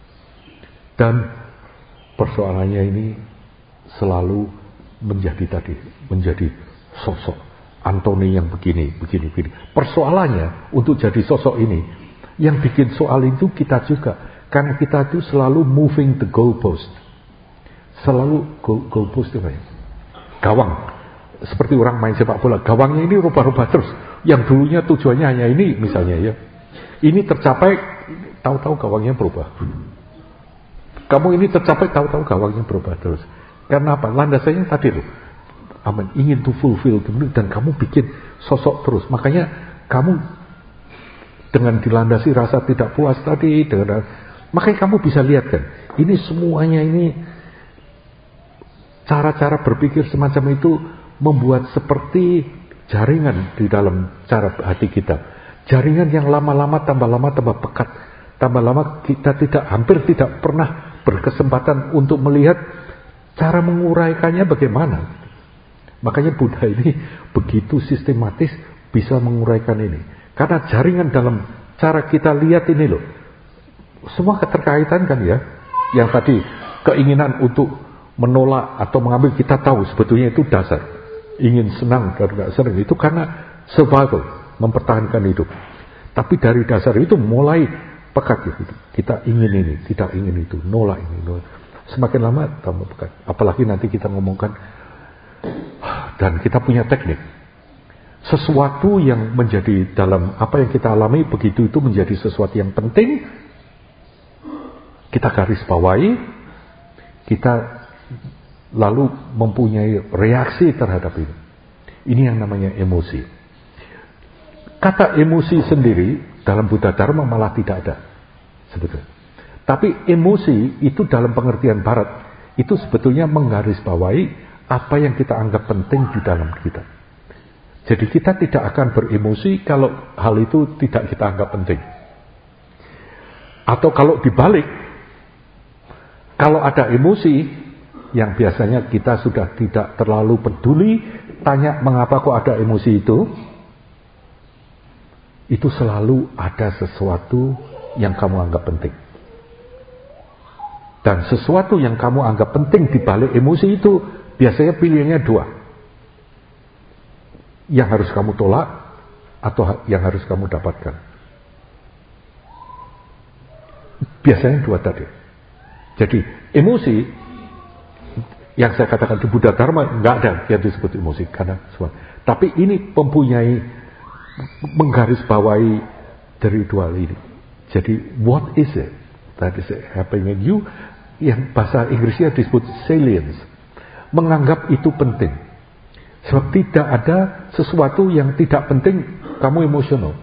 Dan persoalannya ini selalu menjadi tadi, menjadi sosok Antoni yang begini, begini, begini. Persoalannya untuk jadi sosok ini, yang bikin soal itu kita juga, karena kita itu selalu moving the goalpost. Selalu goal, goalpost itu apa ya? Gawang. Seperti orang main sepak bola, gawangnya ini rubah-rubah terus. Yang dulunya tujuannya hanya ini misalnya ya. Ini tercapai, tahu-tahu gawangnya berubah. Kamu ini tercapai, tahu-tahu gawangnya berubah terus. Karena apa? Landasannya tadi loh. Amin, ingin to fulfill dan kamu bikin sosok terus. Makanya kamu dengan dilandasi rasa tidak puas tadi, dengan makanya kamu bisa lihat kan, ini semuanya ini cara-cara berpikir semacam itu membuat seperti jaringan di dalam cara hati kita. Jaringan yang lama-lama tambah lama tambah pekat. Tambah lama kita tidak hampir tidak pernah berkesempatan untuk melihat cara menguraikannya bagaimana. Makanya Buddha ini begitu sistematis bisa menguraikan ini. Karena jaringan dalam cara kita lihat ini loh, semua keterkaitan kan ya. Yang tadi keinginan untuk menolak atau mengambil, kita tahu sebetulnya itu dasar. Ingin senang dan gak senang itu karena survival, mempertahankan hidup. Tapi dari dasar itu mulai pekat gitu. Kita ingin ini, tidak ingin itu, nolak ini, nolak. Semakin lama tambah pekat. Apalagi nanti kita ngomongkan, dan kita punya teknik. Sesuatu yang menjadi dalam apa yang kita alami, begitu itu menjadi sesuatu yang penting, kita garis bawahi, kita lalu mempunyai reaksi terhadap itu. Ini yang namanya emosi. Kata emosi sendiri dalam Buddha Dharma malah tidak ada sebetulnya. Tapi emosi itu dalam pengertian Barat itu sebetulnya menggarisbawahi apa yang kita anggap penting di dalam kita. Jadi kita tidak akan beremosi kalau hal itu tidak kita anggap penting. Atau kalau dibalik, kalau ada emosi yang biasanya kita sudah tidak terlalu peduli, tanya mengapa kok ada emosi itu, itu selalu ada sesuatu yang kamu anggap penting. Dan sesuatu yang kamu anggap penting di balik emosi itu biasanya pilihannya dua. Yang harus kamu tolak atau yang harus kamu dapatkan. Biasanya dua tadi. Jadi emosi Yang saya katakan di Buddha Dharma nggak ada yang disebut emosi karena semua. Tapi ini mempunyai menggarisbawahi dari dual ini. Jadi what is it that is happening in you? Yang bahasa Inggrisnya disebut salience. Menganggap itu penting. Sebab tidak ada sesuatu yang tidak penting kamu emosional.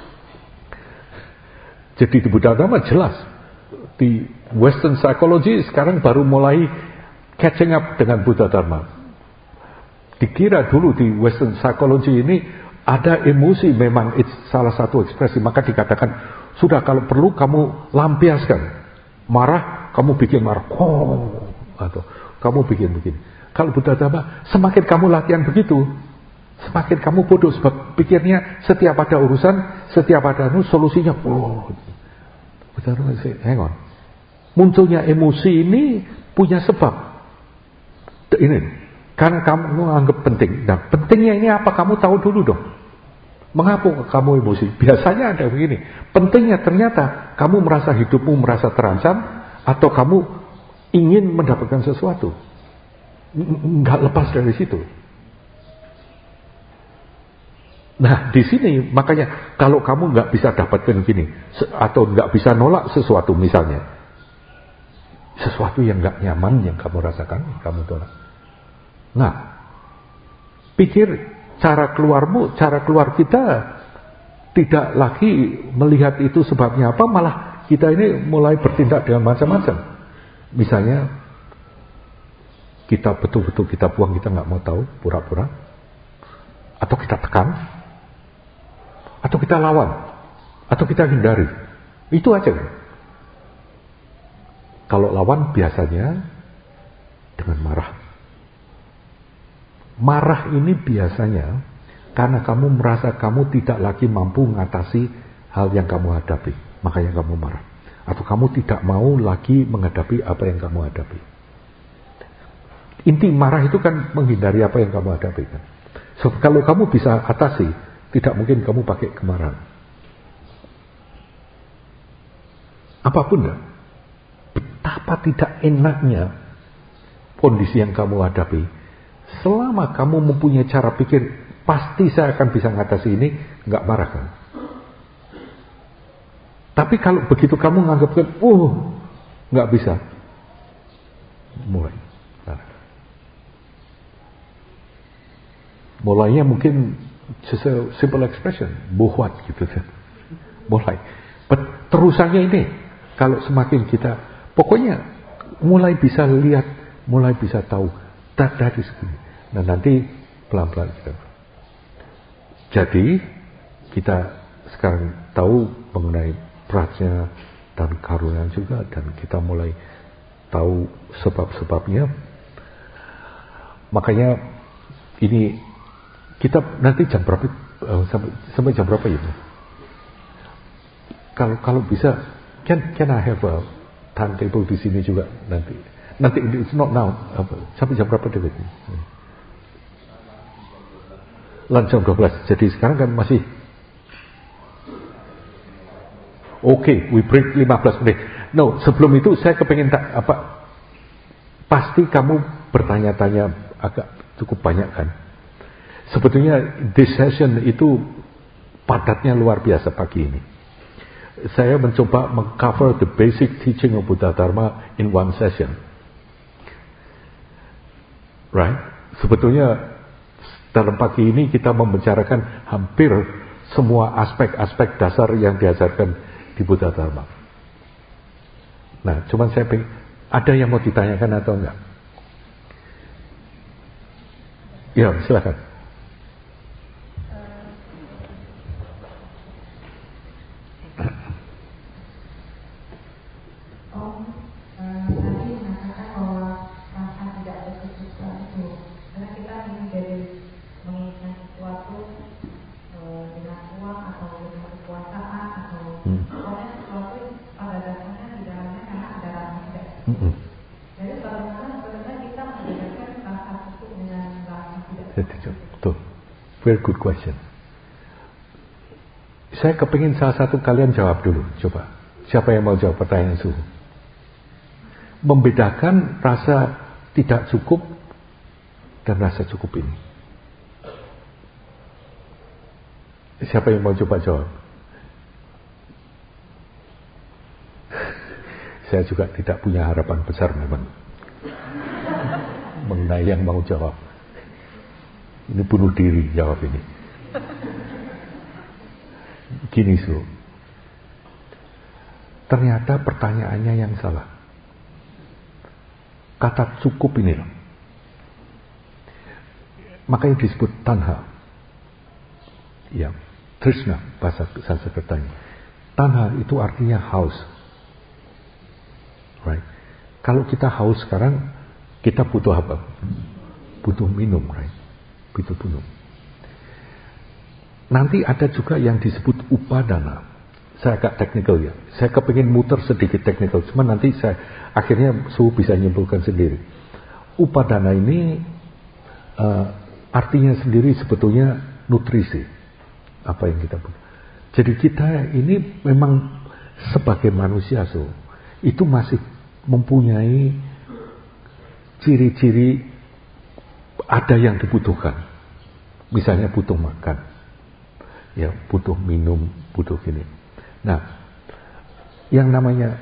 Jadi di Buddha Dharma jelas. Di Western Psychology sekarang baru mulai catching up dengan Buddha Dharma. Dikira dulu di Western Psychology ini ada emosi memang it's salah satu ekspresi. Maka dikatakan sudah kalau perlu kamu lampiaskan. Marah kamu bikin marah. Oh, atau kamu bikin begini. Kalau Buddha Dharma semakin kamu latihan begitu, semakin kamu bodoh sebab pikirnya setiap ada urusan, setiap ada anu solusinya. Oh, Buddha Dharma hang on. Munculnya emosi ini punya sebab. Ini karena kamu menganggap penting. Nah, pentingnya ini apa? Kamu tahu dulu dong. Mengapa kamu emosi? Biasanya ada begini. Pentingnya ternyata kamu merasa hidupmu merasa terancam atau kamu ingin mendapatkan sesuatu. Enggak lepas dari situ. Nah, di sini makanya kalau kamu nggak bisa dapatkan gini atau nggak bisa nolak sesuatu misalnya. Sesuatu yang gak nyaman yang kamu rasakan, kamu tolak. Nah, pikir cara keluarmu, cara keluar kita tidak lagi melihat itu sebabnya apa, malah kita ini mulai bertindak dengan macam-macam. Misalnya, kita betul-betul kita buang, kita gak mau tahu, pura-pura. Atau kita tekan. Atau kita lawan. Atau kita hindari. Itu aja kan. Kalau lawan biasanya dengan marah. Marah ini biasanya karena kamu merasa kamu tidak lagi mampu mengatasi hal yang kamu hadapi. Makanya kamu marah. Atau kamu tidak mau lagi menghadapi apa yang kamu hadapi. Inti marah itu kan menghindari apa yang kamu hadapi. Kan? So, kalau kamu bisa atasi, tidak mungkin kamu pakai kemarahan. Apapun dah. Betapa tidak enaknya kondisi yang kamu hadapi. Selama kamu mempunyai cara pikir, pasti saya akan bisa mengatasi ini, nggak marah kan? Tapi kalau begitu kamu menganggapkan, uh, nggak bisa, mulai. Nah. Mulainya mungkin just a simple expression, buat gitu kan? Mulai. But, terusannya ini, kalau semakin kita pokoknya mulai bisa lihat, mulai bisa tahu that, that is gini. Nah nanti pelan-pelan kita. Jadi kita sekarang tahu mengenai prajna dan karunia juga, dan kita mulai tahu sebab-sebabnya. Makanya ini kita nanti jam berapa uh, sampai, sampai jam berapa ya? Kalau kalau bisa, can can I have a timetable di sini juga nanti. Nanti it's not now. Sampai jam berapa David? Lunch jam dua belas. Jadi sekarang kan masih oke, okay, we break lima belas menit. No, sebelum itu saya kepengen tak apa pasti kamu bertanya-tanya agak cukup banyak kan. Sebetulnya this session itu padatnya luar biasa pagi ini. Saya mencoba mengcover the basic teaching of Buddha Dharma in one session. Right? Sebetulnya dalam pagi ini kita membicarakan hampir semua aspek-aspek dasar yang diajarkan di Buddha Dharma. Nah, cuman saya pengen, ada yang mau ditanyakan atau enggak? Ya, silakan. Betul. Very good question. Saya kepingin salah satu kalian jawab dulu. Coba. Siapa yang mau jawab pertanyaan suhu? Membedakan rasa tidak cukup dan rasa cukup ini. Siapa yang mau coba jawab? Saya juga tidak punya harapan besar memang mengenai yang mau jawab. Ini bunuh diri jawab ini. Gini Su, ternyata pertanyaannya yang salah. Kata cukup ini loh, makanya disebut tanha. Ya, Trishna bahasa Sanskertanya. Tanha itu artinya haus. Right? Kalau kita haus sekarang, kita butuh apa? Butuh minum, right? Butuh minum. Nanti ada juga yang disebut upadana. Saya agak teknikal ya. Saya kepingin muter sedikit teknikal, cuma nanti saya akhirnya Su bisa nyimpulkan sendiri. Upadana ini uh, artinya sendiri sebetulnya nutrisi. Apa yang kita butuh. Jadi kita ini memang sebagai manusia Su, itu masih mempunyai ciri-ciri ada yang dibutuhkan. Misalnya butuh makan, ya butuh minum, butuh gini. Nah, yang namanya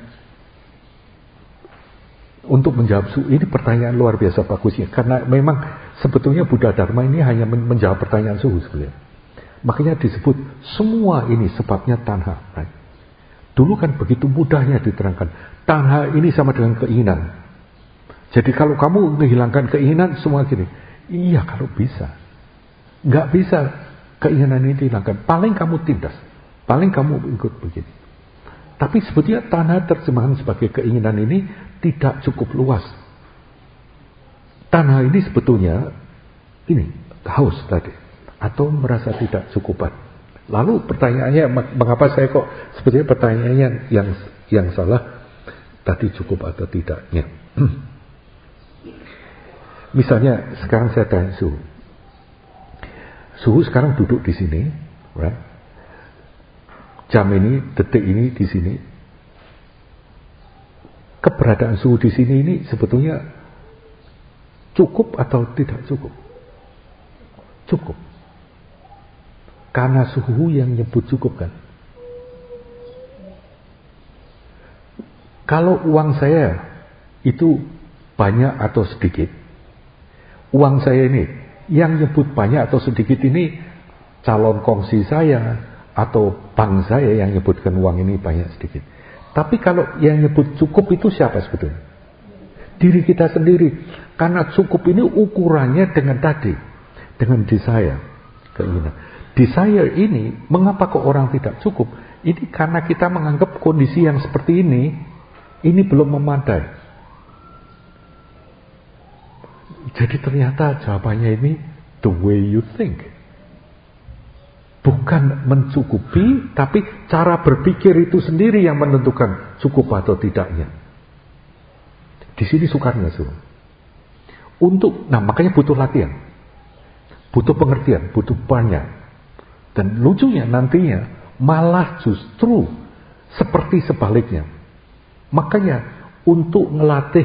untuk menjawab Su, ini pertanyaan luar biasa bagusnya, karena memang sebetulnya Buddha Dharma ini hanya menjawab pertanyaan suhu sebenarnya. Makanya disebut semua ini sebabnya tanha. Right? Dulu kan begitu mudahnya diterangkan. Tanha ini sama dengan keinginan. Jadi kalau kamu menghilangkan keinginan semua gini. Iya kalau bisa. Nggak bisa keinginan ini dihilangkan. Paling kamu tindas. Paling kamu ikut begini. Tapi sebetulnya tanha terjemahan sebagai keinginan ini tidak cukup luas. Tanha ini sebetulnya ini haus tadi. Atau merasa tidak cukupan. Lalu pertanyaannya, mengapa saya kok sebetulnya pertanyaannya yang yang salah tadi cukup atau tidaknya. Misalnya sekarang saya tanya Suhu. Suhu sekarang duduk di sini, right? Jam ini, detik ini di sini. Keberadaan Suhu di sini ini sebetulnya cukup atau tidak cukup? Cukup. Karena Suhu yang nyebut cukup kan. Kalau uang saya itu banyak atau sedikit, uang saya ini yang nyebut banyak atau sedikit ini calon kongsi saya atau bank saya yang nyebutkan uang ini banyak sedikit. Tapi kalau yang nyebut cukup itu siapa sebetulnya? Diri kita sendiri. Karena cukup ini ukurannya dengan tadi, dengan desire, keinginan. Desire ini, mengapa kok orang tidak cukup? Ini karena kita menganggap kondisi yang seperti ini, ini belum memadai. Jadi ternyata jawabannya ini the way you think. Bukan mencukupi, tapi cara berpikir itu sendiri yang menentukan cukup atau tidaknya. Di sini sukarnya Su. Untuk, nah makanya butuh latihan, butuh pengertian, butuh banyak. Dan lucunya nantinya malah justru seperti sebaliknya. Makanya untuk ngelatih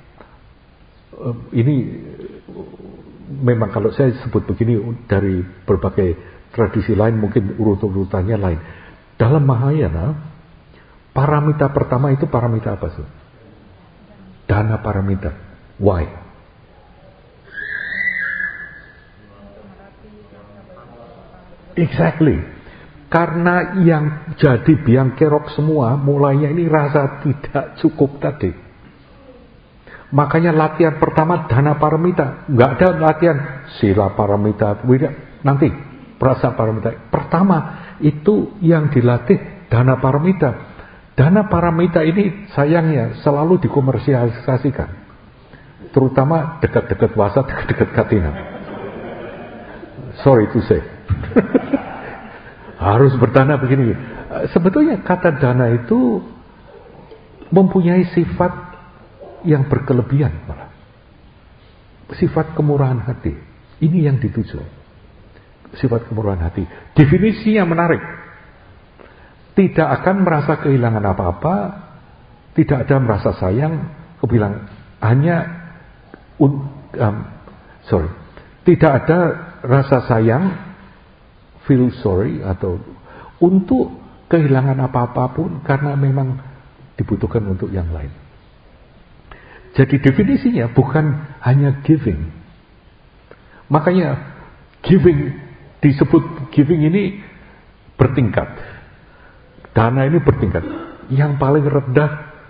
ini memang kalau saya sebut begini dari berbagai tradisi lain mungkin urut-urutannya lain. Dalam Mahayana paramita pertama itu paramita apa sih? Dana paramita. Why? Exactly. Karena yang jadi biang kerok semua mulainya ini rasa tidak cukup tadi. Makanya latihan pertama dana paramita. Nggak ada latihan sila paramita. Nanti rasa paramita. Pertama itu yang dilatih dana paramita. Dana paramita ini sayangnya selalu dikomersialisasikan. Terutama dekat-dekat wasa, dekat-dekat katina. Sorry to say. Harus berdana begini. Sebetulnya kata dana itu mempunyai sifat yang berkelebihan malah. Sifat kemurahan hati. Ini yang dituju. Sifat kemurahan hati. Definisinya menarik. Tidak akan merasa kehilangan apa-apa. Tidak ada merasa sayang. Kebilang hanya un, um, sorry, tidak ada rasa sayang, feel sorry atau untuk kehilangan apa-apapun karena memang dibutuhkan untuk yang lain. Jadi definisinya bukan hanya giving. Makanya giving disebut giving ini bertingkat. Dana ini bertingkat. Yang paling rendah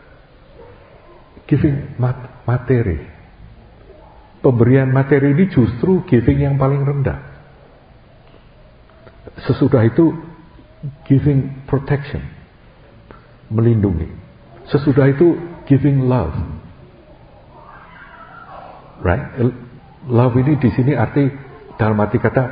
giving materi. Pemberian materi ini justru giving yang paling rendah. Sesudah itu giving protection, melindungi. Sesudah itu giving love. Right? Love ini di sini arti dalam arti kata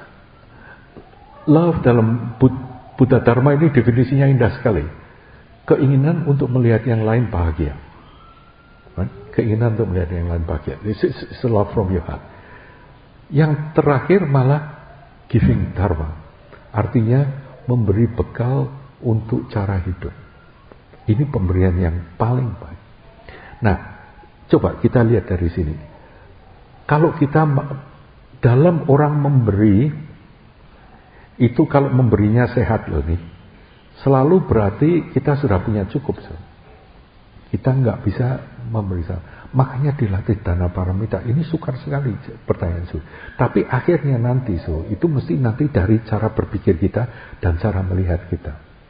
love dalam Buddha Dharma ini definisinya indah sekali. Keinginan untuk melihat yang lain bahagia. Right? Keinginan untuk melihat yang lain bahagia. This is love from your heart. Yang terakhir malah giving dharma. Artinya memberi bekal untuk cara hidup. Ini pemberian yang paling baik. Nah, coba kita lihat dari sini. Kalau kita dalam orang memberi, itu kalau memberinya sehat loh nih, selalu berarti kita sudah punya cukup. So. Kita nggak bisa memberi. Makanya dilatih dana paramita. Ini sukar sekali pertanyaan so. Tapi akhirnya nanti so, itu mesti nanti dari cara berpikir kita dan cara melihat kita.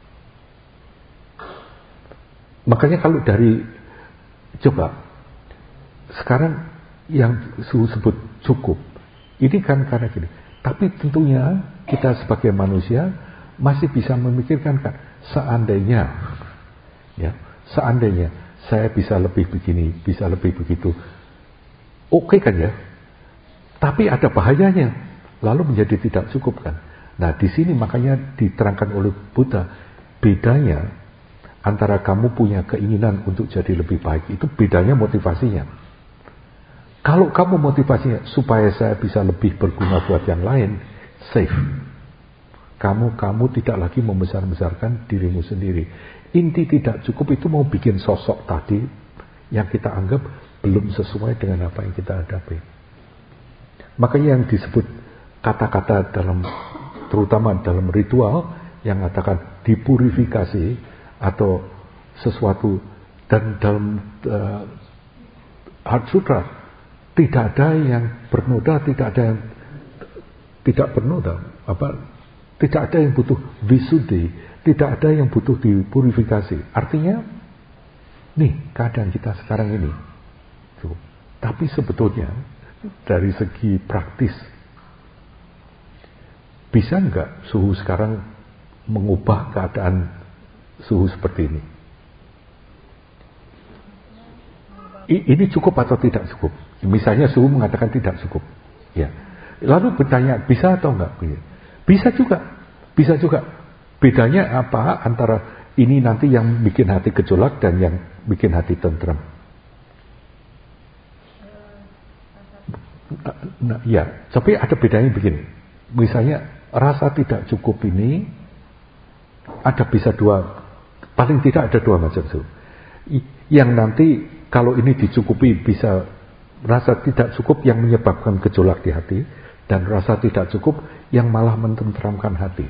Makanya kalau dari coba sekarang yang suhu sebut cukup, ini kan karena gini. Tapi tentunya kita sebagai manusia masih bisa memikirkan kan, seandainya, ya, seandainya saya bisa lebih begini, bisa lebih begitu. Oke kan ya? Tapi ada bahayanya. Lalu menjadi tidak cukup kan? Nah di sini makanya diterangkan oleh Buddha, bedanya antara kamu punya keinginan untuk jadi lebih baik, itu bedanya motivasinya. Kalau kamu motivasinya supaya saya bisa lebih berguna buat yang lain, safe. Kamu kamu tidak lagi membesar-besarkan dirimu sendiri. Inti tidak cukup itu mau bikin sosok tadi yang kita anggap belum sesuai dengan apa yang kita hadapi. Makanya yang disebut kata-kata dalam, terutama dalam ritual, yang mengatakan dipurifikasi atau sesuatu, dan dalam uh, Heart Sutra tidak ada yang bernoda, tidak ada yang tidak bernoda, apa? Tidak ada yang butuh visuddhi, tidak ada yang butuh dipurifikasi. Artinya, nih keadaan kita sekarang ini. Tuh. Tapi sebetulnya dari segi praktis, bisa nggak suhu sekarang mengubah keadaan suhu seperti ini? I, ini cukup atau tidak cukup? Misalnya suhu mengatakan tidak cukup. Ya. Lalu bertanya, bisa atau enggak? Bisa juga. Bisa juga. Bedanya apa antara ini nanti yang bikin hati gejolak dan yang bikin hati tentram? Nah, ya, tapi ada bedanya begini. Misalnya rasa tidak cukup ini ada bisa dua, paling tidak ada dua macam suhu. Yang nanti kalau ini dicukupi bisa rasa tidak cukup yang menyebabkan gejolak di hati, dan rasa tidak cukup yang malah mententeramkan hati.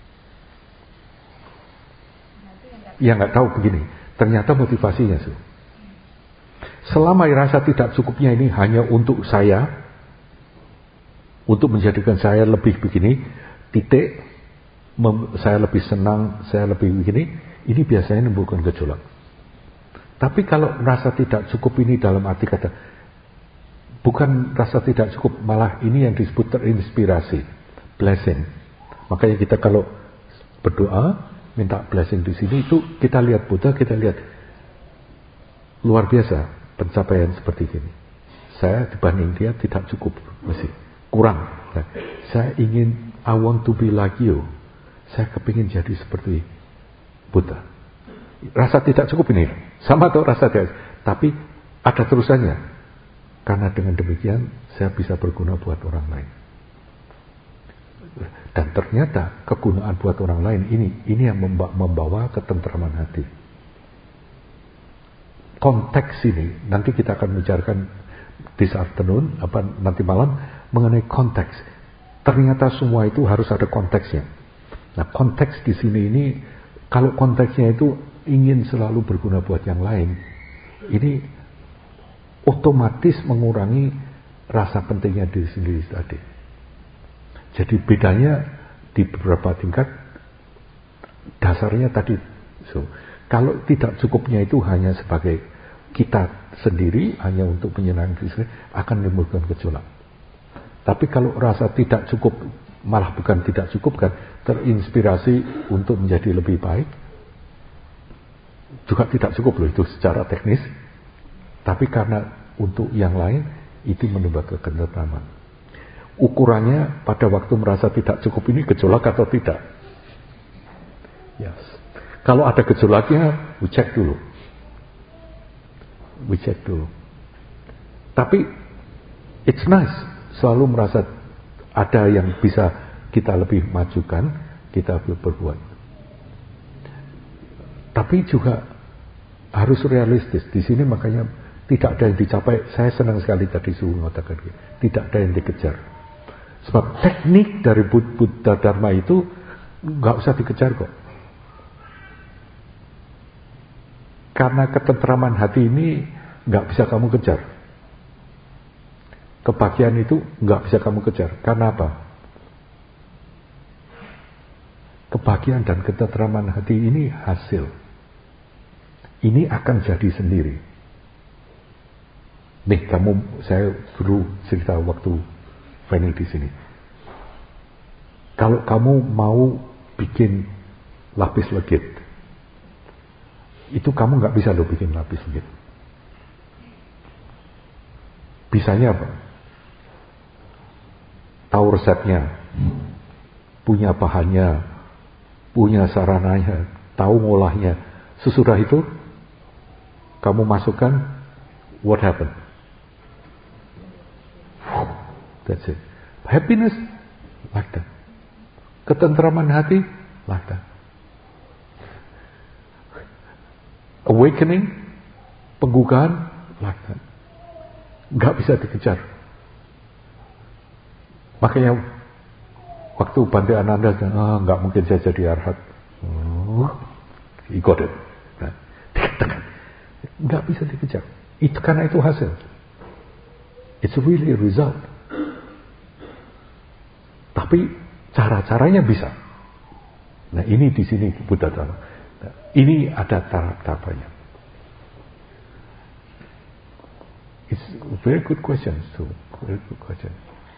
Yang nggak tahu begini, ternyata motivasinya su. Selama rasa tidak cukupnya ini hanya untuk saya, untuk menjadikan saya lebih begini, titik, mem, saya lebih senang, saya lebih begini, ini biasanya menimbulkan gejolak. Tapi kalau rasa tidak cukup ini dalam arti kata, bukan rasa tidak cukup, malah ini yang disebut terinspirasi, blessing. Makanya kita kalau berdoa, minta blessing di sini, itu kita lihat Buddha, kita lihat luar biasa pencapaian seperti ini. Saya dibanding dia tidak cukup, masih kurang. Nah, saya ingin, I want to be like you. Saya kepingin jadi seperti Buddha. Rasa tidak cukup ini, sama atau rasa tidak, tapi ada terusannya. Karena dengan demikian saya bisa berguna buat orang lain. Dan ternyata kegunaan buat orang lain ini, ini yang membawa ketentraman hati. Konteks ini nanti kita akan bicarakan this afternoon, apa nanti malam, mengenai konteks. Ternyata semua itu harus ada konteksnya. Nah, konteks di sini ini, kalau konteksnya itu ingin selalu berguna buat yang lain, ini otomatis mengurangi rasa pentingnya diri sendiri tadi. Jadi bedanya di beberapa tingkat, dasarnya tadi. So, kalau tidak cukupnya itu hanya sebagai kita sendiri, hanya untuk menyenangkan diri sendiri, akan menimbulkan gejolak. Tapi kalau rasa tidak cukup, malah bukan tidak cukup kan, terinspirasi untuk menjadi lebih baik, juga tidak cukup loh itu secara teknis. Tapi karena untuk yang lain, itu menimbulkan ketentraman. Ukurannya pada waktu merasa tidak cukup ini gejolak atau tidak. Yes. Kalau ada gejolaknya, we check dulu. We check dulu. Tapi it's nice, selalu merasa ada yang bisa kita lebih majukan, kita berbuat. Tapi juga harus realistis. Di sini makanya tidak ada yang dicapai. Saya senang sekali tadi Suhu mengatakan, tidak ada yang dikejar. Sebab teknik dari Buddha Dharma itu nggak usah dikejar kok. Karena ketentraman hati ini nggak bisa kamu kejar. Kebahagiaan itu nggak bisa kamu kejar. Karena apa? Kebahagiaan dan ketentraman hati ini hasil. Ini akan jadi sendiri. Nih kamu, saya dulu cerita waktu Fanny di sini. Kalau kamu mau bikin lapis legit, itu kamu nggak bisa loh bikin lapis legit. Bisanya apa? Tahu resepnya, punya bahannya, punya sarananya, tahu ngolahnya. Sesudah itu, kamu masukkan, what happened? That's it. Happiness, like that. Ketentraman hati, like that. Awakening, penggugahan, like that. Gak bisa dikejar. Makanya waktu Bante Ananda, ah, gak mungkin saya jadi arhat. Oh, he got it. Nah, dikatakan, gak bisa dikejar. Itu karena itu hasil. It's really a result. Tapi cara-caranya bisa. Nah ini di sini Buddha Dharma. Nah, ini ada tahap-tahapannya. It's a very good question. So, very good question.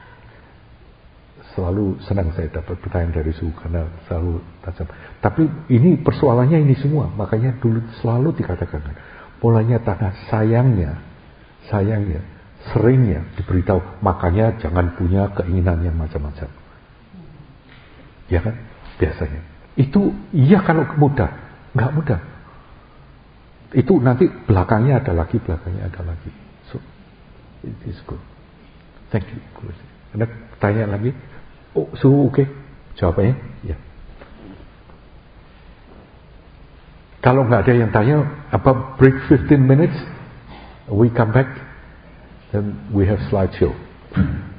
Selalu senang saya dapat pertanyaan dari Suhu karena selalu tajam. Tapi ini persoalannya ini semua. Makanya dulu selalu dikatakan, polanya tanah sayangnya, sayangnya, seringnya diberitahu. Makanya jangan punya keinginan yang macam-macam. Ya kan? Biasanya. Itu iya kalau mudah. Nggak mudah. Itu nanti belakangnya ada lagi, belakangnya ada lagi. So, it is good. Thank you. Ada tanya lagi? Oh, Suhu oke? Okay. Jawabannya? Ya. Kalau nggak ada yang tanya, apa break fifteen minutes? We come back. Then we have slideshow.